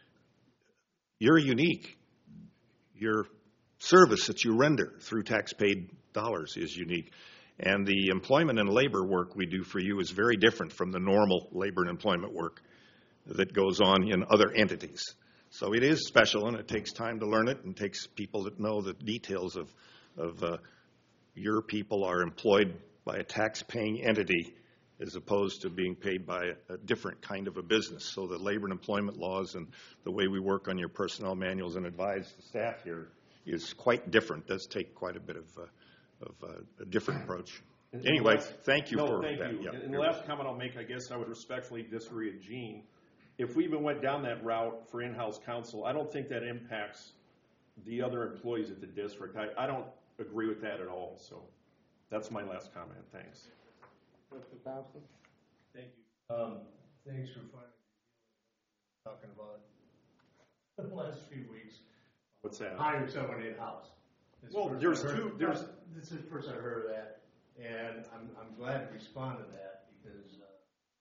S13: you're unique. Your service that you render through tax-paid dollars is unique. And the employment and labor work we do for you is very different from the normal labor and employment work that goes on in other entities. So it is special, and it takes time to learn it, and takes people that know the details of, of uh, your people are employed by a tax-paying entity as opposed to being paid by a, a different kind of a business. So the labor and employment laws and the way we work on your personnel manuals and advise the staff here is quite different. Does take quite a bit of, uh, of uh, a different approach.
S15: And
S13: Anyway,
S15: last-
S13: thank you
S15: no,
S13: for
S15: thank
S13: that.
S15: you.
S13: Yeah,
S15: And the
S13: you're
S15: last comment I'll make, I guess I would respectfully disagree with Gene. If we even went down that route for in-house counsel, I don't think that impacts the other employees at the district. I, I don't agree with that at all. So that's my last comment. Thanks.
S7: Mister Thompson?
S6: Thank you. Um, thanks for finally talking about the last few weeks.
S15: What's that?
S6: Hiring someone in-house. This is
S15: Well,
S6: first
S15: there's
S6: I've heard-
S15: two- there's-
S6: This is the first I've heard of that, and I'm, I'm glad to respond to that because, uh,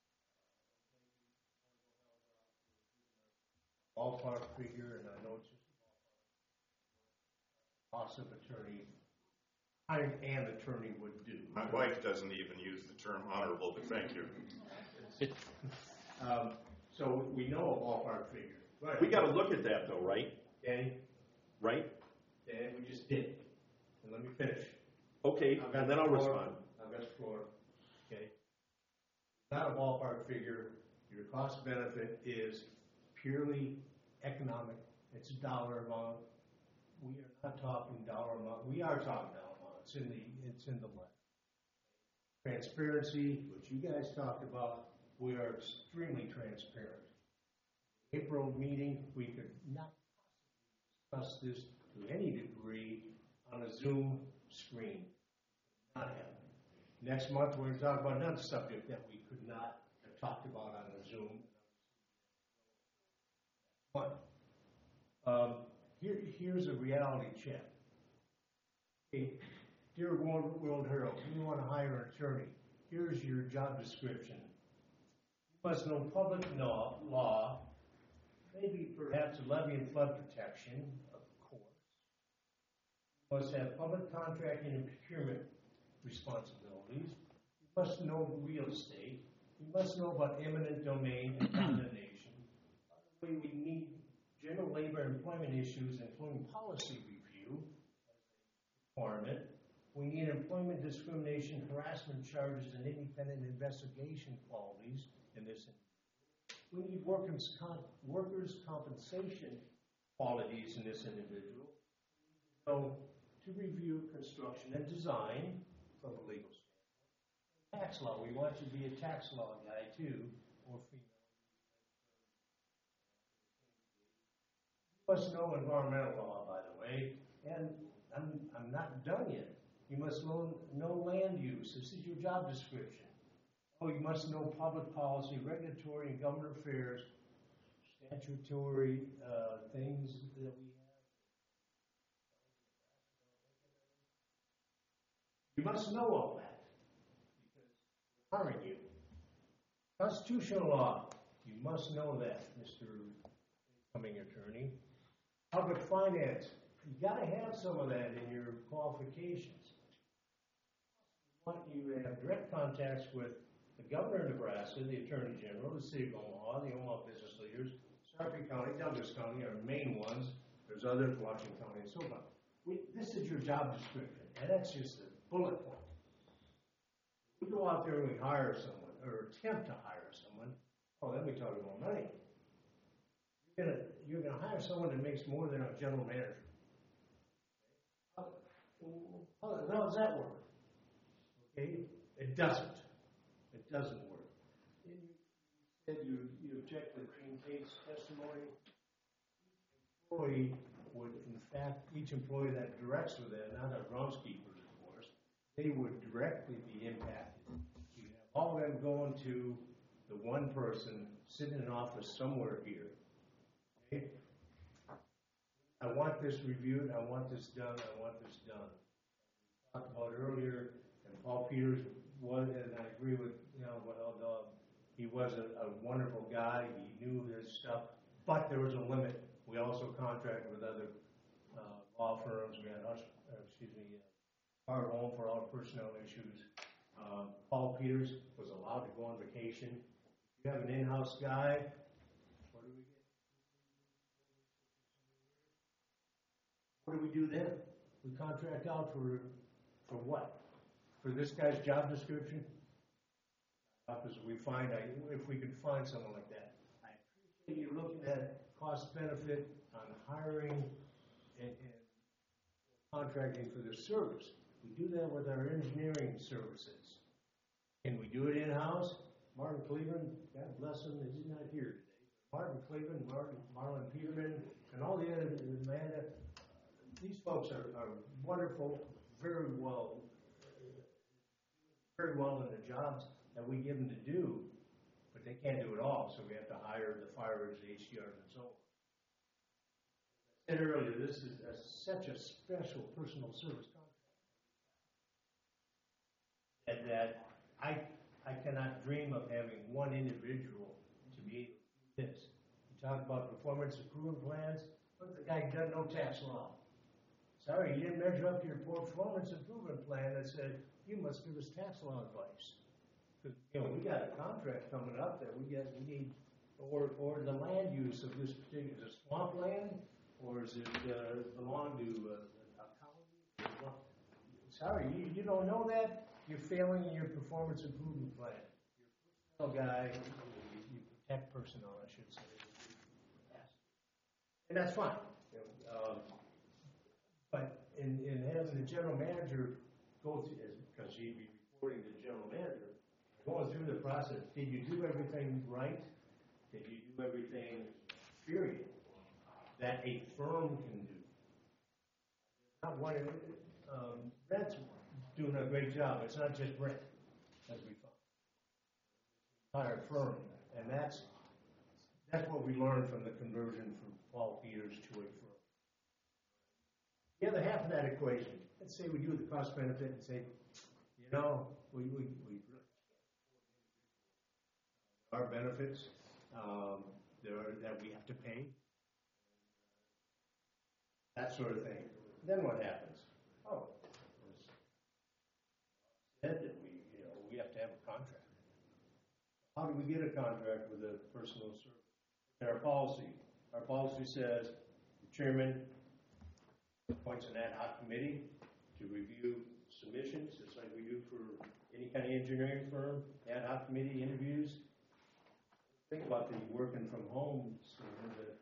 S6: ballpark figure, and I know it's just a ballpark, cost of attorney, hiring an attorney would do.
S13: My wife doesn't even use the term honorable, but thank you.
S6: Um, so we know a ballpark figure. Right.
S15: We got to look at that, though, right?
S6: Danny?
S15: Right?
S6: Danny, we just did. And let me finish.
S15: Okay,
S6: I've got
S15: and then
S6: the
S15: I'll
S6: floor.
S15: respond.
S6: I've got the floor. Okay? Not a ballpark figure. Your cost benefit is purely economic. It's a dollar amount. We are not talking dollar amount. We are talking dollar amount. It's in the, it's in the letter. Transparency, which you guys talked about, we are extremely transparent. April meeting, we could not discuss this to any degree on a Zoom screen. Not happening. Next month, we're going to talk about another subject that we could not have talked about on a Zoom. But um, here, here's a reality check. Hey, dear World, World Herald, we want to hire an attorney. here's your job description. You must know public law, law, maybe perhaps levy and flood protection, of course. You must have public contracting and procurement responsibilities. You must know real estate. You must know about eminent domain and condemnation. By the way, we need general labor and employment issues, employment policy review requirement. We need employment discrimination, harassment charges, and independent investigation qualities in this. We need workers' comp- workers' compensation qualities in this individual. So, to review construction and design from a legal standpoint. Tax law, we want you to be a tax law guy too, or female. You must know environmental law, by the way, and I'm, I'm not done yet. You must know, know land use. This is your job description. Oh, you must know public policy, regulatory and government affairs, statutory uh, things that we have. You must know all that because we're hiring you. Constitutional law, you must know that, Mister incoming attorney. Public finance, you got to have some of that in your qualifications. We want you to have direct contacts with the governor of Nebraska, the attorney general, the city of Omaha, the Omaha business leaders, Sarpy County, Douglas County are main ones. There's others, Washington County, and so on. We, this is your job description, and that's just a bullet point. We go out there and we hire someone, or attempt to hire someone. Oh, then we talk about money. You're gonna you're gonna hire someone that makes more than a general manager. How, how, how does that work? Okay, it doesn't. It doesn't work. And you said you you object to Gene Tate's testimony. Each employee would, in fact, each employee that directs with that, not our groundskeepers, of course, they would directly be impacted. You have all of them going to the one person sitting in an office somewhere here. Okay? I want this reviewed, I want this done, I want this done. We talked about earlier, and Paul Peters was, and I agree with, you know, what uh, he was a, a wonderful guy, he knew his stuff, but there was a limit. We also contracted with other uh, law firms, we had, uh, excuse me, uh, our home for all personnel issues. Um, Paul Peters was allowed to go on vacation. If you have an in-house guy, what do we get? What do we do then? We contract out for for what? For this guy's job description? Because we find, if we could find someone like that. I appreciate you looking at cost benefit on hiring and, and contracting for this service. We do that with our engineering services. Can we do it in-house? Martin Cleveland, God bless him, he's not here today. Martin Cleveland, Martin, Marlon Peterman, and all the other, Amanda, these folks are, are wonderful, very well, very well in the jobs that we give them to do, but they can't do it all, so we have to hire the firers, the H D Rs, and so on. As I said earlier, this is a, such a special personal service contract, and that I I cannot dream of having one individual to be able to do this. You talk about performance improvement plans, but the guy doesn't know tax law. Sorry, you didn't measure up to your performance improvement plan that said you must give us tax law advice. Because, you know, we got a contract coming up that we get, we need, or, or the land use of this particular, is it swamp land, or is it uh, belong to uh, a county? Sorry, you, you don't know that? You're failing in your performance improvement plan. You're a personnel guy, you, you protect personnel, I should say. And that's fine. You know, um, but in, in having the general manager go through, because he'd be reporting to the general manager, going through the process, did you do everything right? Did you do everything, period, that a firm can do? Not one, um, Brent's doing a great job. It's not just Brent, as we found. Entire firm, and that's that's what we learned from the conversion from Paul Peters to a firm. The other half of that equation, let's say we do the cost benefit and say, you know, we we, we our benefits, um, there, that we have to pay, that sort of thing. Then what happens? Oh, it's said that we, you know, we have to have a contract. How do we get a contract with a personal service? In our policy, our policy says the chairman appoints an ad hoc committee to review submissions, just like we do for any kind of engineering firm, ad hoc committee interviews. Think about the working from home standard that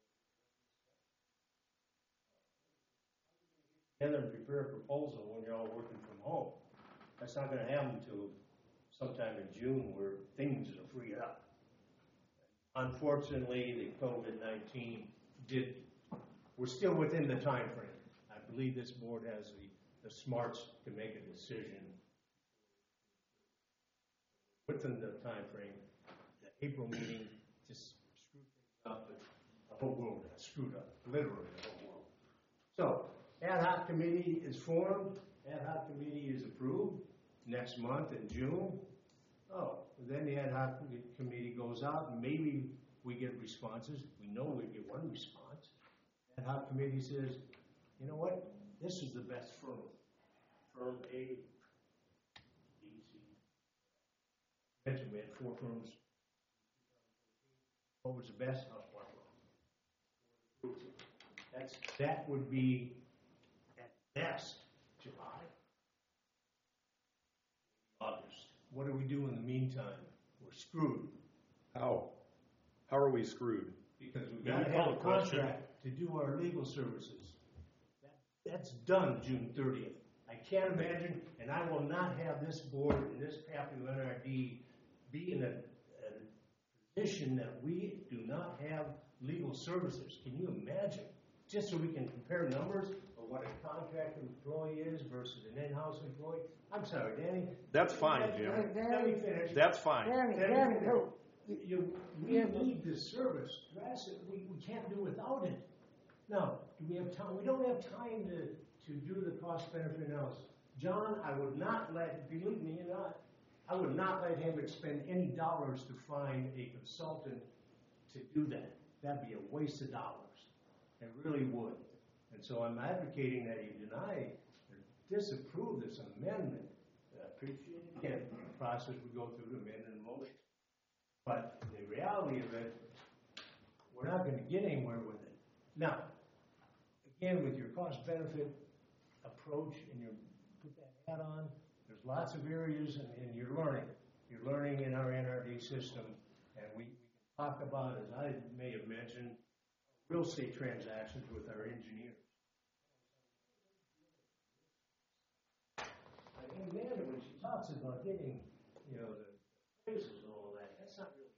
S6: together and prepare a proposal when you're all working from home. That's not going to happen until sometime in June where things are freed up. Unfortunately, the COVID nineteen did, we're still within the time frame. I believe this board has the, the smarts to make a decision within the time frame. The April meeting just screwed things up, but the whole world got screwed up, literally the whole world. So, ad hoc committee is formed, ad hoc committee is approved next month in June. Oh, then the ad hoc committee goes out, and maybe we get responses. We know we get one response. Ad hoc committee says, you know what? This is the best firm. Firm A, B, C. Mentioned we had four firms. What was the best? Oh, one. That's, that would be at best July, August. What do we do in the meantime? We're screwed.
S15: How? How are we screwed?
S6: Because we've got to have a contract to do our legal services. That, that's done June thirtieth. I can't imagine, and I will not have this board and this Papineau N R D be in a, a position that we do not have legal services. Can you imagine? Just so we can compare numbers of what a contracted employee is versus an in-house employee. I'm sorry, Danny.
S15: That's fine, Jim.
S6: Let me finish.
S15: That's fine.
S7: Danny,
S6: Let me
S7: Danny,
S6: finish.
S7: go.
S6: You, you, we need this service. That's it. We, we can't do without it. Now, do we have time? We don't have time to, to do the cost benefit analysis. John, I would not let, believe me, you're not, I would not let him expend any dollars to find a consultant to do that. That'd be a waste of dollars. It really would. And so I'm advocating that you deny or disapprove this amendment. I appreciate it. Again, the process we go through to amend an motion. But the reality of it, we're not going to get anywhere with it. Now, again, with your cost-benefit approach and your put that hat on, there's lots of areas and, and you're learning. You're learning in our N R D system, and we, we can talk about, as I may have mentioned, real estate transactions with our engineers. And Amanda, when she talks about getting, you know, the appraisals and all that, that's not really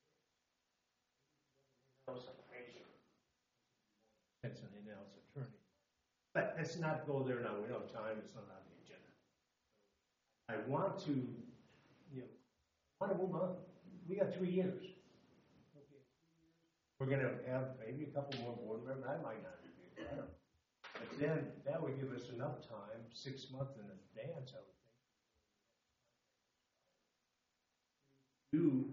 S6: in-house appraiser. That's an in-house attorney. But let's not go there now. We don't have time. It's not on the agenda. I want to, you know, want to move on. We got three years. We're going to have maybe a couple more board members. I might not be here. I don't know. But then that would give us enough time, six months in advance, I would think, to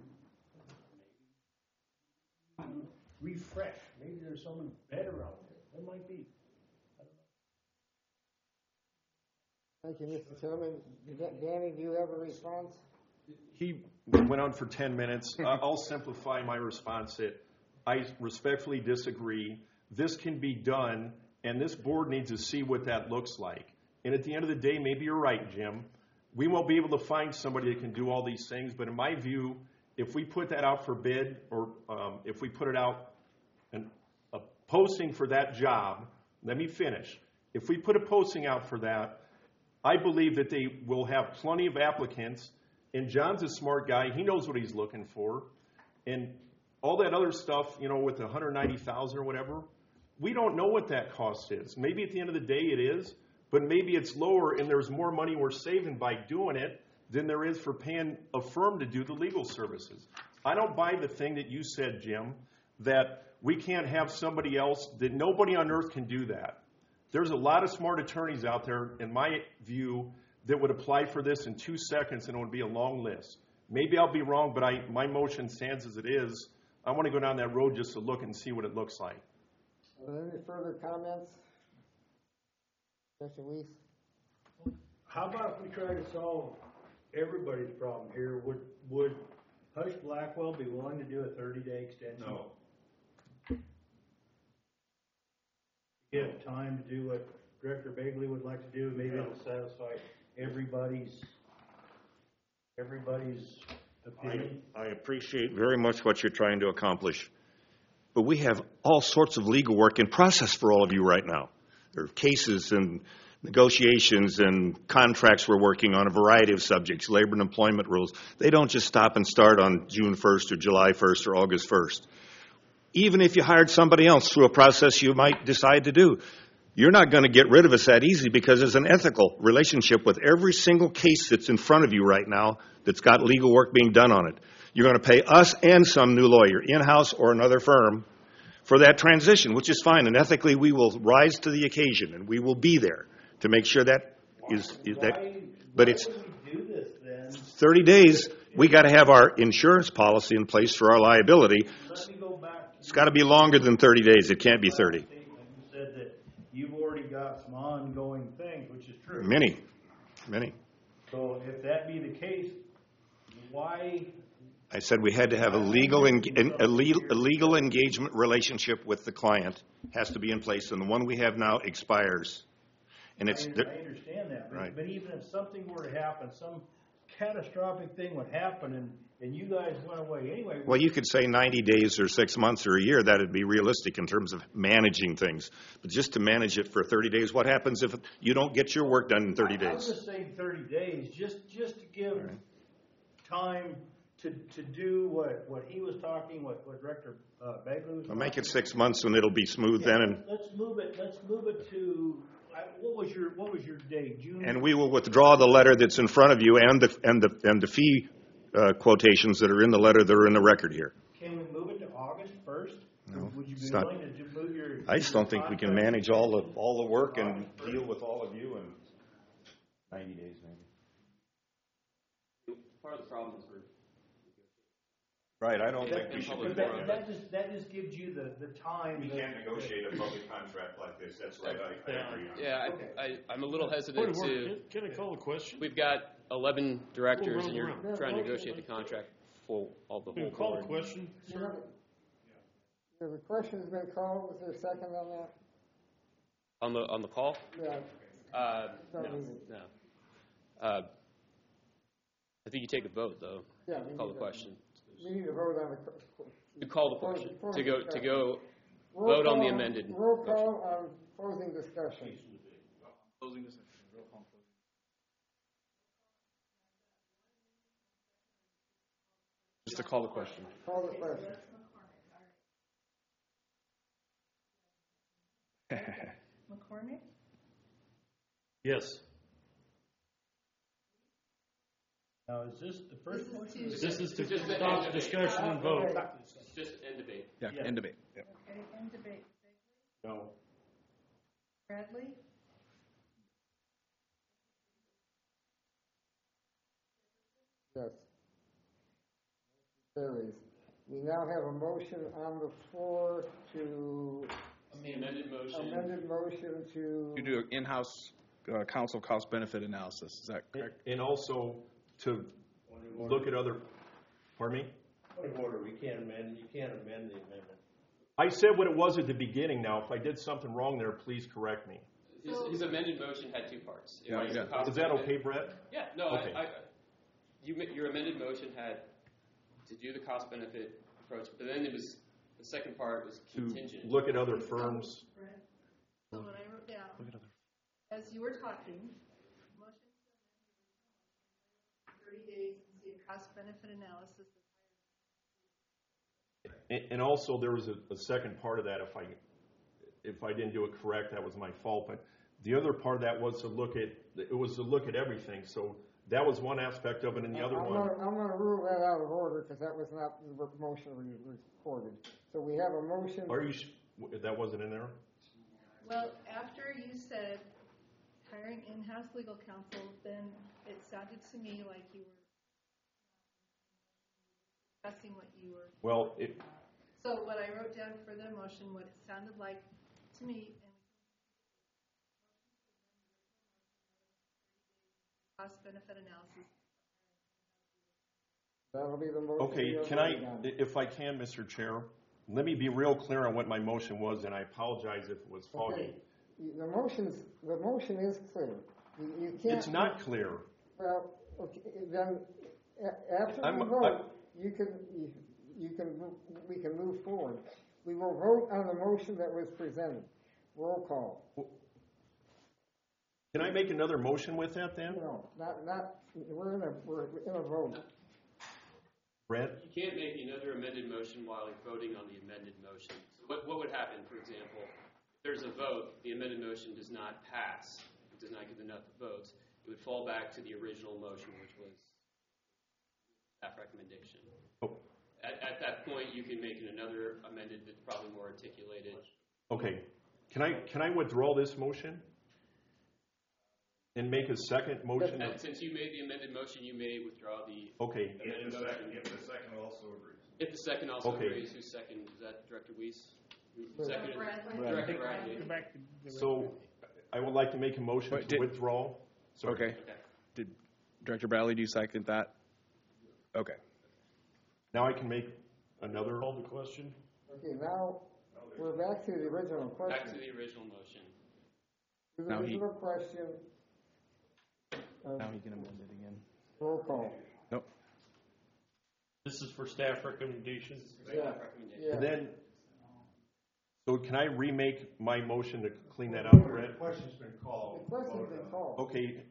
S6: maybe refresh. Maybe there's someone better out there. There might be. I don't know.
S7: Thank you, Mister Chairman. Danny, do you have a response?
S15: He went on for ten minutes. Uh, I'll simplify my response. It. I respectfully disagree. This can be done, and this board needs to see what that looks like. And at the end of the day, maybe you're right, Jim. We won't be able to find somebody that can do all these things, but in my view, if we put that out for bid, or um, if we put it out, an, a posting for that job, let me finish. If we put a posting out for that, I believe that they will have plenty of applicants, and John's a smart guy. He knows what he's looking for. And all that other stuff, you know, with the one hundred ninety thousand dollars or whatever, we don't know what that cost is. Maybe at the end of the day it is, but maybe it's lower and there's more money we're saving by doing it than there is for paying a firm to do the legal services. I don't buy the thing that you said, Jim, that we can't have somebody else, that nobody on earth can do that. There's a lot of smart attorneys out there, in my view, that would apply for this in two seconds and it would be a long list. maybe I'll be wrong, but I, my motion stands as it is. I want to go down that road just to look and see what it looks like.
S7: Are there any further comments? Mister Weiss?
S5: How about if we try to solve everybody's problem here? Would, would Hush Blackwell be willing to do a thirty-day extension?
S15: No.
S5: Give time to do what Director Bagley would like to do, maybe it'll satisfy everybody's, everybody's opinion.
S13: I appreciate very much what you're trying to accomplish, but we have all sorts of legal work in process for all of you right now. There are cases and negotiations and contracts we're working on, a variety of subjects, labor and employment rules. They don't just stop and start on June first or July first or August first. Even if you hired somebody else through a process you might decide to do, you're not going to get rid of us that easy because there's an ethical relationship with every single case that's in front of you right now that's got legal work being done on it. You're going to pay us and some new lawyer, in-house or another firm, for that transition, which is fine. And ethically, we will rise to the occasion, and we will be there to make sure that is, is that. But it's thirty days. We got to have our insurance policy in place for our liability. It's got to be longer than thirty days. It can't be thirty.
S5: You said that you've already got some ongoing things, which is true.
S13: Many, many.
S5: So if that be the case, why?
S13: I said we had to have a legal, en- a legal, a legal engagement relationship with the client has to be in place, and the one we have now expires. And it's
S5: I, I understand that, but,
S13: right.
S5: but even if something were to happen, some catastrophic thing would happen, and, and you guys went away anyway.
S13: Well, you could say ninety days or six months or a year. That would be realistic in terms of managing things. But just to manage it for thirty days, what happens if you don't get your work done in thirty days?
S5: I was just saying thirty days, just just to give right. time to to do what, what he was talking, what, what Director uh, Bagley was
S13: I'll
S5: talking.
S13: make it six months and it'll be smooth
S5: yeah,
S13: then. And
S5: let's move it. Let's move it to. I, what was your What was your date? June.
S13: And we will withdraw the letter that's in front of you and the and the and the fee uh, quotations that are in the letter that are in the record here.
S5: Can we move it to August first?
S13: No,
S5: Would you be
S13: it's
S5: willing
S13: not.
S5: to move your?
S13: I just don't think we can manage all the all the work and deal with all of you in ninety days, maybe.
S21: Part of the problem is we're.
S13: Right, I don't
S5: that,
S13: think we should.
S5: That, that, that just that just gives you the, the time.
S13: We can't negotiate a public contract like this. That's right. I, I agree.
S21: Yeah,
S5: Okay.
S21: I, I, I'm a little hesitant
S18: Point of
S21: to.
S18: order. Can can I call a question?
S21: We've got eleven directors,
S18: We'll
S21: and you're
S18: run around.
S21: trying to negotiate the contract for all the
S18: Can
S21: whole
S18: we call a
S21: board.
S18: question, sir?
S7: The question's been called. Was there a second on that?
S21: On the on the call?
S7: Yeah.
S21: Uh,
S7: Don't
S21: no,
S7: need it.
S21: no. Uh, I think you take a vote though.
S7: Yeah, we
S21: Call
S7: need
S21: the
S7: to-
S21: question.
S7: We need to vote on the.
S21: You call the
S7: Close-
S21: question
S7: close
S21: to go to
S7: discussion.
S21: go
S7: Roll
S21: vote on the
S7: call
S21: amended.
S7: Roll call on closing discussion.
S14: Closing discussion. Roll call.
S4: Just to call the question.
S7: Call the question.
S19: McCormick?
S18: Yes.
S5: Now, is this the first
S19: This is
S5: motion?
S19: to-
S18: This is to
S21: Just the
S18: stop
S21: end
S18: discussion and vote.
S21: Just end debate.
S4: Yeah,
S5: Yeah.
S4: end debate. Yep.
S19: Okay, end debate.
S5: No.
S19: Bradley?
S7: Yes. Carries. We now have a motion on the floor to
S21: The amended motion.
S7: amended motion to.
S4: You do an in-house uh, council cost benefit analysis. Is that correct?
S15: And also to look at other, pardon me?
S6: Point of order, we can't amend, you can't amend the amendment.
S15: I said what it was at the beginning. Now, if I did something wrong there, please correct me.
S21: His, his amended motion had two parts. It
S4: Yeah,
S21: was
S4: yeah.
S21: the cost
S15: Is that
S21: benefit-
S15: okay, Brett?
S21: Yeah, no,
S15: Okay.
S21: I, I, you, ma- your amended motion had to do the cost benefit approach, but then it was, the second part was
S15: To
S21: contingent.
S15: look at other firms.
S19: So when I wrote down, as you were talking, motion to amend thirty days and see a cost benefit analysis.
S15: And, and also, there was a, a second part of that. If I, if I didn't do it correct, that was my fault. But the other part of that was to look at, it was to look at everything. So that was one aspect of it, and the other
S7: I'm
S15: one.
S7: gonna, I'm gonna rule that out of order because that was not the motion we recorded. So we have a motion.
S15: Are you? Sh- that wasn't in there.
S19: Well, after you said hiring in-house legal counsel, then it sounded to me like you were discussing what you were.
S15: Well, it,
S19: So what I wrote down for the motion, what it sounded like to me, and cost benefit analysis.
S7: That'll be the motion.
S15: okay,
S7: you're
S15: can I,
S7: voting on.
S15: if I can, Mister Chair, let me be real clear on what my motion was, and I apologize if it was foggy.
S7: Okay, you- the motion's, the motion is clear. You, you can't.
S15: It's not clear.
S7: Well, okay, then, a- after
S15: I'm-
S7: we vote, you can, you, you can, mo- we can move forward. We will vote on the motion that was presented. Roll call.
S15: Can I make another motion with that then?
S7: No, not, not, we're in a, we're in a vote.
S15: Brett?
S3: You can't make another amended motion while you're voting on the amended motion. So what, what would happen, for example, if there's a vote, the amended motion does not pass, it does not get enough votes, it would fall back to the original motion, which was staff recommendation.
S15: Oh.
S3: At, at that point, you can make another amended that's probably more articulated.
S15: Okay. Can I, can I withdraw this motion? And make a second motion?
S3: And since you made the amended motion, you may withdraw the
S15: Okay.
S3: amended motion.
S13: If the second also agrees.
S3: If the second also
S15: Okay.
S3: agrees, who's second? Is that Director Weiss? Who seconded?
S1: Bradley.
S3: Director Bradley.
S1: Go back to-
S15: So I would like to make a motion
S4: Wait,
S15: to
S4: did-
S15: withdraw. Sorry.
S4: Okay. Did Director Bradley, do you second that? Okay.
S15: Now I can make another.
S18: Call the question.
S7: Okay, now, we're back to the original question.
S3: Back to the original motion.
S7: To the
S4: Now he-
S7: original question. uh,
S4: Now he can amend it again.
S7: Roll call.
S4: Nope.
S18: This is for staff recommendations.
S7: Yeah. Yeah.
S15: And then, so can I remake my motion to clean that up, Brett?
S5: Question's been called.
S7: The question's been called.
S15: Okay.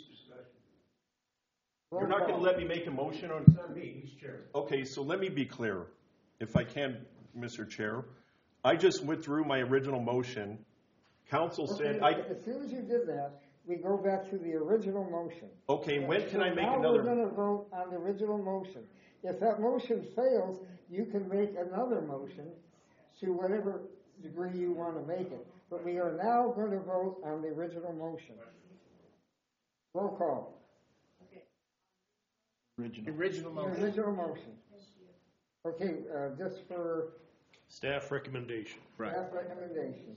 S7: Roll
S15: You're not going to
S7: call.
S15: let me make a motion on?
S5: It's not me, he's chair.
S15: Okay, so let me be clear, if I can, Mister Chair. I just withdrew my original motion. Council said,
S7: Okay,
S15: I,
S7: as soon as you did that, we go back to the original motion.
S15: okay, when can I make
S7: Now
S15: another?
S7: we're gonna vote on the original motion. If that motion fails, you can make another motion to whatever degree you wanna make it. But we are now gonna vote on the original motion. Roll call.
S1: The original
S7: The
S1: motion.
S7: original motion. Okay, uh, just for
S18: Staff recommendation.
S7: staff recommendation.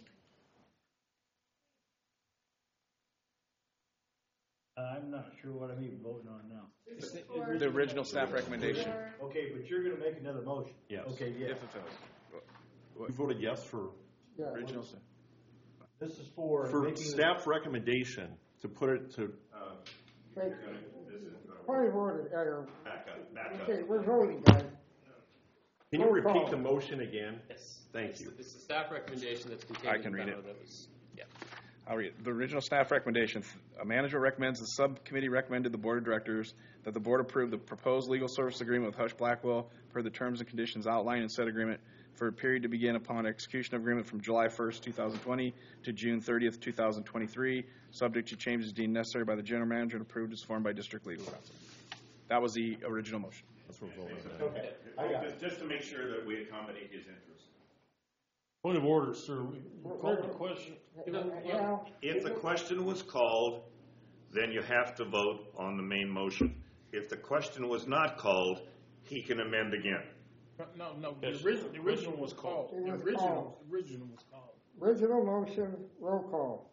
S5: I'm not sure what I'm even voting on now.
S19: This is for-
S4: The original staff recommendation.
S5: Okay, but you're gonna make another motion?
S15: Yes.
S5: Okay, yeah.
S4: If it fails.
S15: You voted yes for,
S7: Yeah.
S4: Original staff.
S5: This is for.
S15: for
S5: making the-
S15: staff recommendation to put it to,
S7: Wait, Point of order, uh,
S13: Back up, back up.
S7: okay, we're voting, guys.
S15: can you
S7: Roll
S15: repeat
S7: call.
S15: the motion again?
S3: Yes.
S15: Thank
S3: It's-
S15: you.
S3: It's the staff recommendation that's contained
S4: I
S3: in
S4: can
S3: the
S4: read
S3: memo
S4: it.
S3: that was, yeah.
S4: I'll read it. The original staff recommendation, a manager recommends, the subcommittee recommended the board of directors that the board approve the proposed legal service agreement with Hush Blackwell per the terms and conditions outlined in said agreement for a period to begin upon execution of agreement from July first, two thousand twenty to June thirtieth, two thousand twenty-three, subject to changes deemed necessary by the general manager and approved as formed by district legal counsel. That was the original motion.
S15: That's what we're voting on.
S5: Okay, I got it.
S13: Just, just to make sure that we accommodate his interest.
S18: Point of order, sir. We called the question.
S7: Now,
S13: If the question was called, then you have to vote on the main motion. If the question was not called, he can amend again.
S1: No, no,
S18: Yes.
S1: the original, the original was called.
S7: It
S1: The
S7: was
S1: original,
S7: called.
S1: the original was called.
S7: original motion, roll call.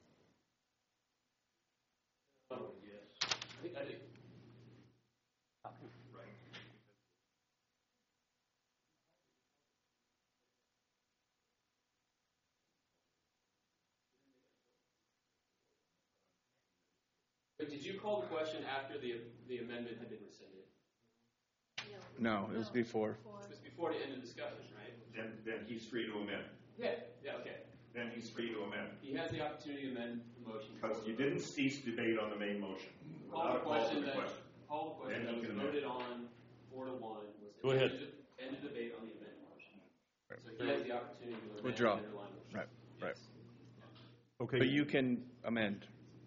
S3: Oh, yes. I think, I think. But did you call the question after the, the amendment had been rescinded?
S4: No, it was before.
S3: It was before the end of discussion, right?
S13: Then, then he's free to amend.
S3: Yeah, yeah, okay.
S13: Then he's free to amend.
S3: He has the opportunity to amend the motion.
S13: Because you didn't cease debate on the main motion.
S3: Call the
S13: Without a call for
S3: question
S13: the
S3: that,
S13: question.
S3: call the question
S13: Then
S3: that
S13: he
S3: was
S13: can amend.
S3: voted on, four to one, was
S18: Go ahead.
S3: end of- end of debate on the amended motion.
S4: Right.
S3: So he has the opportunity to amend the
S4: Withdraw.
S3: underlying motion.
S4: Right, right.
S15: Okay.
S4: But you can amend.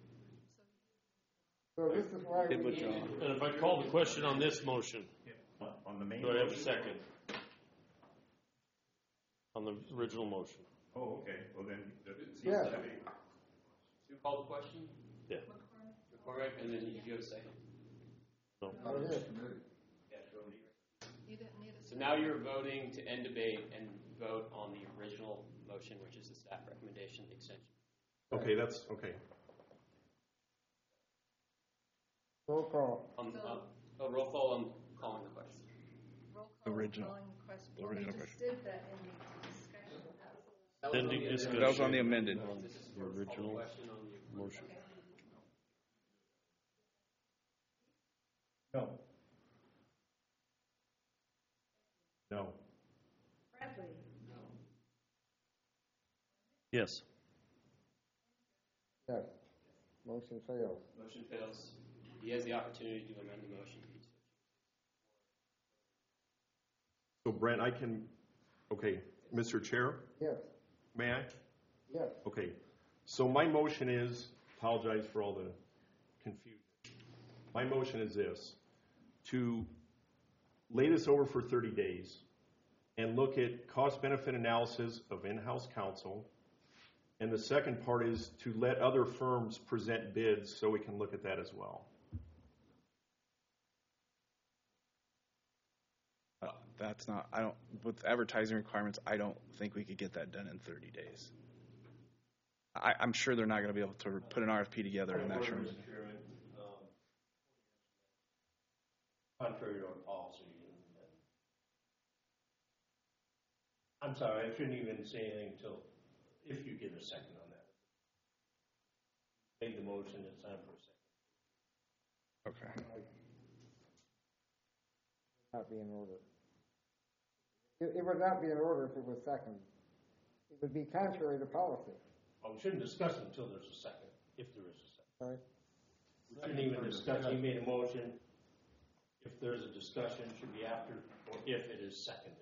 S7: So this is why we
S4: It
S7: need.
S4: withdraw.
S18: And if I call the question on this motion,
S13: On the main
S18: do I have a
S13: motion?
S18: second? On the original motion?
S13: Oh, okay, well then, it ceases
S7: Yeah.
S13: debate.
S3: You call the question?
S18: Yeah.
S3: McCormick, and then you give a second.
S18: No.
S7: Oh, yeah.
S19: You didn't need a
S3: So now you're voting to end debate and vote on the original motion, which is the staff recommendation, the extension.
S15: Okay, that's, okay.
S7: Roll call.
S3: Um, um, oh, roll call, I'm calling the question.
S19: roll call.
S4: Original.
S19: Calling the question.
S4: The
S19: Well, we
S4: original
S19: just
S4: question.
S19: did that ending discussion. That was
S3: That was on
S18: Ending
S3: the-
S18: discussion.
S4: That was on the amended.
S3: This is
S18: The
S3: for call
S18: original
S3: question on the-
S18: motion.
S5: No. No.
S19: Bradley.
S18: Yes.
S7: Yes. Motion fails.
S3: Motion fails. He has the opportunity to amend the motion.
S15: So Brent, I can, okay, Mister Chair,
S7: Yes.
S15: may I?
S7: Yes.
S15: Okay, so my motion is, apologize for all the confusion. My motion is this, to lay this over for thirty days and look at cost-benefit analysis of in-house counsel. And the second part is to let other firms present bids so we can look at that as well.
S4: Uh, That's not, I don't, with advertising requirements, I don't think we could get that done in thirty days. I, I'm sure they're not gonna be able to put an R F P together in that short.
S6: Mister Chairman, um, contrary to our policy, and- and- I'm sorry, I shouldn't even say anything until, if you get a second on that. Made the motion, it's time for a second.
S4: Okay.
S7: Not be in order. It, it would not be in order if it was second. It would be contrary to policy.
S6: Well, we shouldn't discuss it until there's a second, if there is a second.
S7: Sorry?
S6: We shouldn't even discuss, he made a motion. If there's a discussion, it should be after, or if it is seconded.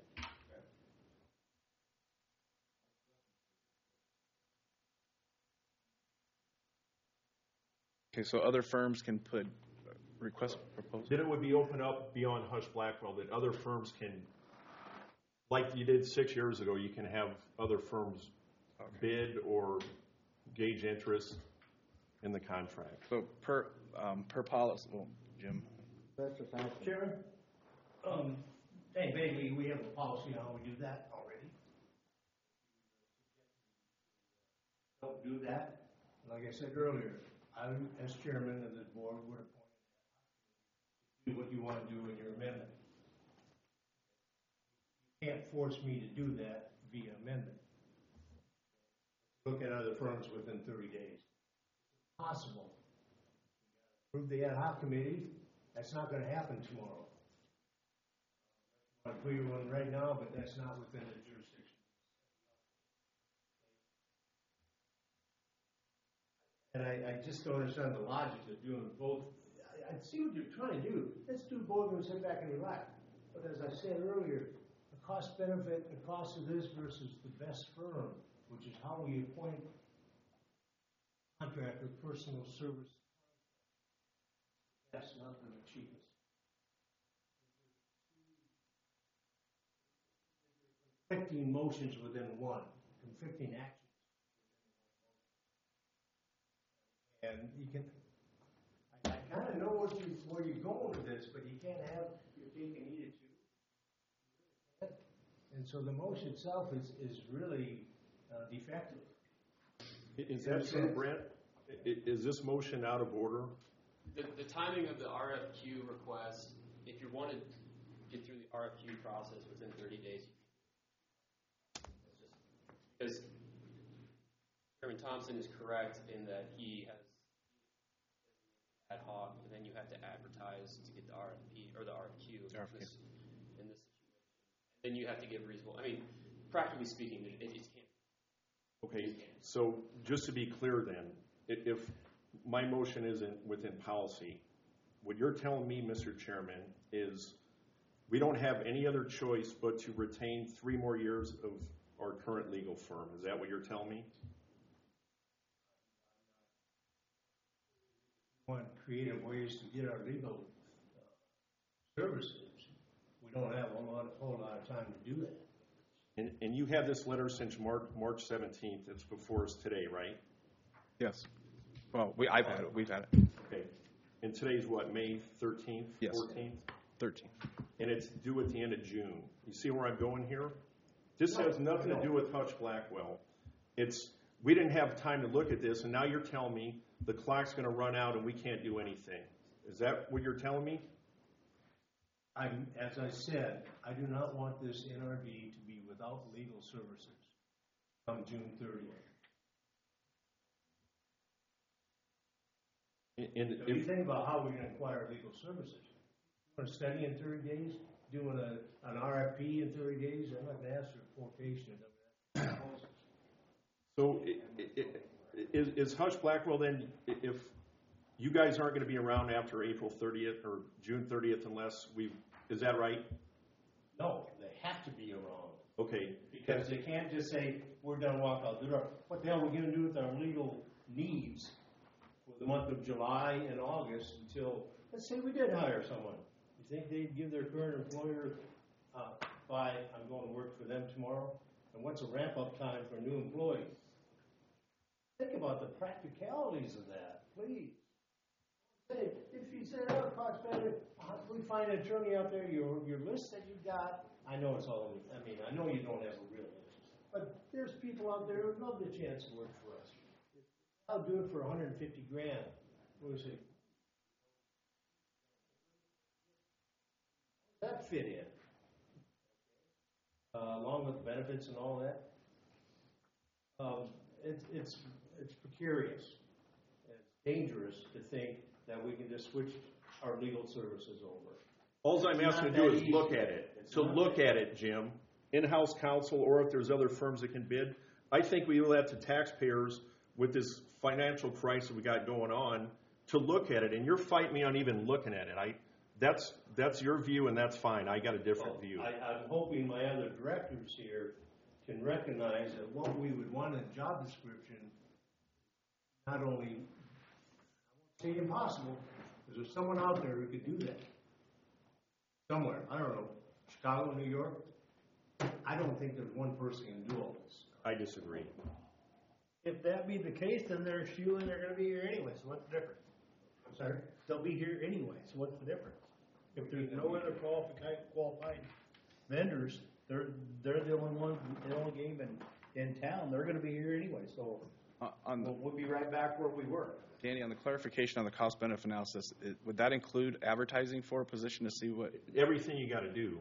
S4: Okay, so other firms can put request proposals?
S15: Then it would be open up beyond Hush Blackwell, that other firms can, like you did six years ago, you can have other firms bid or gauge interest in the contract.
S4: So per, um, per policy, well, Jim,
S7: Mister Thompson.
S6: Chairman, um, hey, vaguely, we have a policy on how we do that already. Don't do that. Like I said earlier, I, as chairman of the board, would appoint, do what you want to do in your amendment. You can't force me to do that via amendment. Look at other firms within thirty days. Possible. Approve the ad hoc committee, that's not gonna happen tomorrow. I'll put you one right now, but that's not within the jurisdiction. And I, I just don't understand the logic of doing both. I, I see what you're trying to do. Let's do both and sit back and relax. But as I said earlier, the cost benefit, the cost of this versus the best firm, which is how we appoint contract with personal service. That's not the cheapest. Conflicting motions within one, conflicting actions. And you can, I, I kind of know what you, where you're going with this, but you can't have your cake and eat it too. And so the motion itself is, is really uh, defective.
S15: Is that so, Brent? I- Is this motion out of order?
S3: The, the timing of the R F Q request, if you want to get through the R F Q process within thirty days, because Chairman Thompson is correct in that he has ad hoc, and then you have to advertise to get the R F P or the R F Q in this, in this situation. Then you have to give reasonable. I mean, practically speaking, it, it just can't.
S15: Okay, so just to be clear then, i- if my motion isn't within policy, what you're telling me, Mister Chairman, is we don't have any other choice but to retain three more years of our current legal firm. Is that what you're telling me?
S6: Want creative ways to get our legal uh, services. We don't have a lot, a whole lot of time to do that.
S15: And, and you had this letter since March, March seventeenth. It's before us today, right?
S4: yes. Well, we, I've had it, we've had it.
S15: Okay. And today's what, May thirteenth,
S4: Yes.
S15: fourteenth?
S4: thirteen.
S15: And it's due at the end of June. You see where I'm going here? This has nothing to do with Hutch Blackwell. It's, we didn't have time to look at this, and now you're telling me the clock's gonna run out and we can't do anything. Is that what you're telling me?
S6: I'm, as I said, I do not want this N R D to be without legal services come June thirtieth.
S15: And
S6: So you think about how we're gonna acquire legal services. You wanna study in thirty days, doing a, an R F P in thirty days, I'm not gonna ask for quotation. I'm gonna ask for proposals.
S15: So i- i- i- is, is Hutch Blackwell then, i- if you guys aren't gonna be around after April thirtieth or June thirtieth unless we, is that right?
S6: No, they have to be around.
S15: Okay.
S6: Because they can't just say, we're gonna walk out the door. What the hell are we gonna do with our legal needs for the month of July and August until, let's say we did hire someone. You think they'd give their current employer, uh, by, I'm going to work for them tomorrow? And what's a ramp-up time for a new employee? Think about the practicalities of that, please. Say, if you say, oh, cost benefit, uh, we find an attorney out there, your, your list that you got, I know it's all, I mean, I know you don't have a real list, but there's people out there who'd love the chance to work for us. I'll do it for a hundred and fifty grand. What do you say? Does that fit in? Uh, along with benefits and all that? Um, it's, it's, it's precarious. It's dangerous to think that we can just switch our legal services over.
S15: All I'm
S6: It's
S15: asking
S6: not
S15: to do
S6: that
S15: is
S6: easy.
S15: look at it.
S6: It's
S15: To
S6: not
S15: look
S6: that
S15: at it, Jim, in-house counsel, or if there's other firms that can bid. I think we owe that to taxpayers with this financial crisis we got going on to look at it. And you're fighting me on even looking at it. I, that's, that's your view, and that's fine. I got a different
S6: Well,
S15: view.
S6: I, I'm hoping my other directors here can recognize that what we would want in a job description, not only, I won't say impossible, because there's someone out there who could do that. Somewhere, I don't know, Chicago, New York. I don't think there's one person who can do all this.
S15: I disagree.
S5: If that be the case, then they're shooing, they're gonna be here anyway, so what's the difference?
S6: I'm sorry?
S5: They'll be here anyway, so what's the difference? If there's no other qualified, qualified vendors, they're, they're the only one, the only game in, in town, they're gonna be here anyway, so
S4: Uh, on the,
S5: we'll, we'll be right back where we were.
S4: Danny, on the clarification on the cost benefit analysis, it, would that include advertising for a position to see what?
S15: Everything you got to do.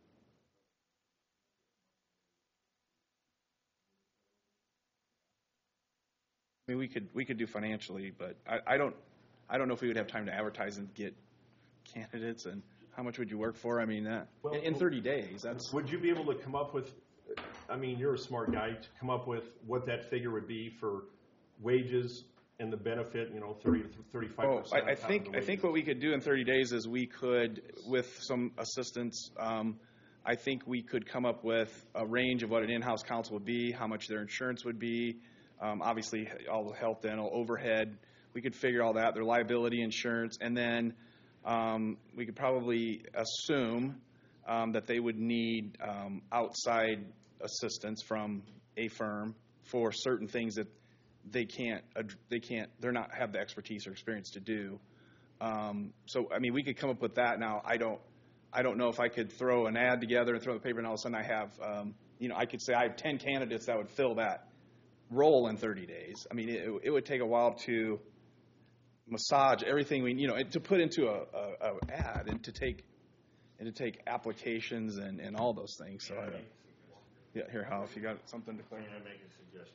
S4: I mean, we could we could do financially, but I, I don't I don't know if we would have time to advertise and get candidates. And how much would you work for? I mean, that
S15: Well,
S4: in, in thirty days. That's
S15: Would you be able to come up with, I mean, you're a smart guy, to come up with what that figure would be for wages and the benefit, you know, thirty to thirty-five
S4: Oh,
S15: percent?
S4: I, I think I think what we could do in thirty days is we could, with some assistance, um, I think we could come up with a range of what an in-house counsel would be, how much their insurance would be, um, obviously all the health, dental, overhead. We could figure all that, their liability insurance, and then um, we could probably assume um, that they would need um, outside assistance from a firm for certain things that they can't, ad- they can't, they're not have the expertise or experience to do. Um, so, I mean, we could come up with that. Now, I don't, I don't know if I could throw an ad together and throw the paper, and all of a sudden I have, um, you know, I could say I have ten candidates that would fill that role in thirty days. I mean, it, it would take a while to massage everything we, you know, to put into a, a, a ad and to take, and to take applications and, and all those things. So, I don't, yeah, here, Hal, if you got something to clarify.
S8: May I make a suggestion?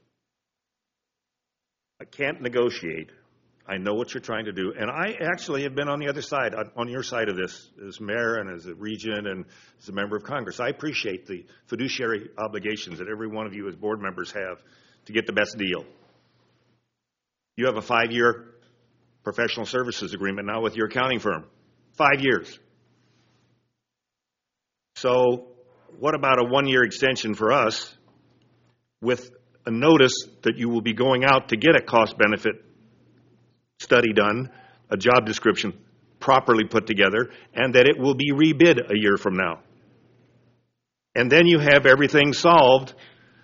S13: I can't negotiate. I know what you're trying to do, and I actually have been on the other side, on- on your side of this, as mayor and as a region and as a member of Congress. I appreciate the fiduciary obligations that every one of you as board members have to get the best deal. You have a five-year professional services agreement now with your accounting firm. Five years. So what about a one-year extension for us with a notice that you will be going out to get a cost-benefit study done, a job description properly put together, and that it will be rebid a year from now. And then you have everything solved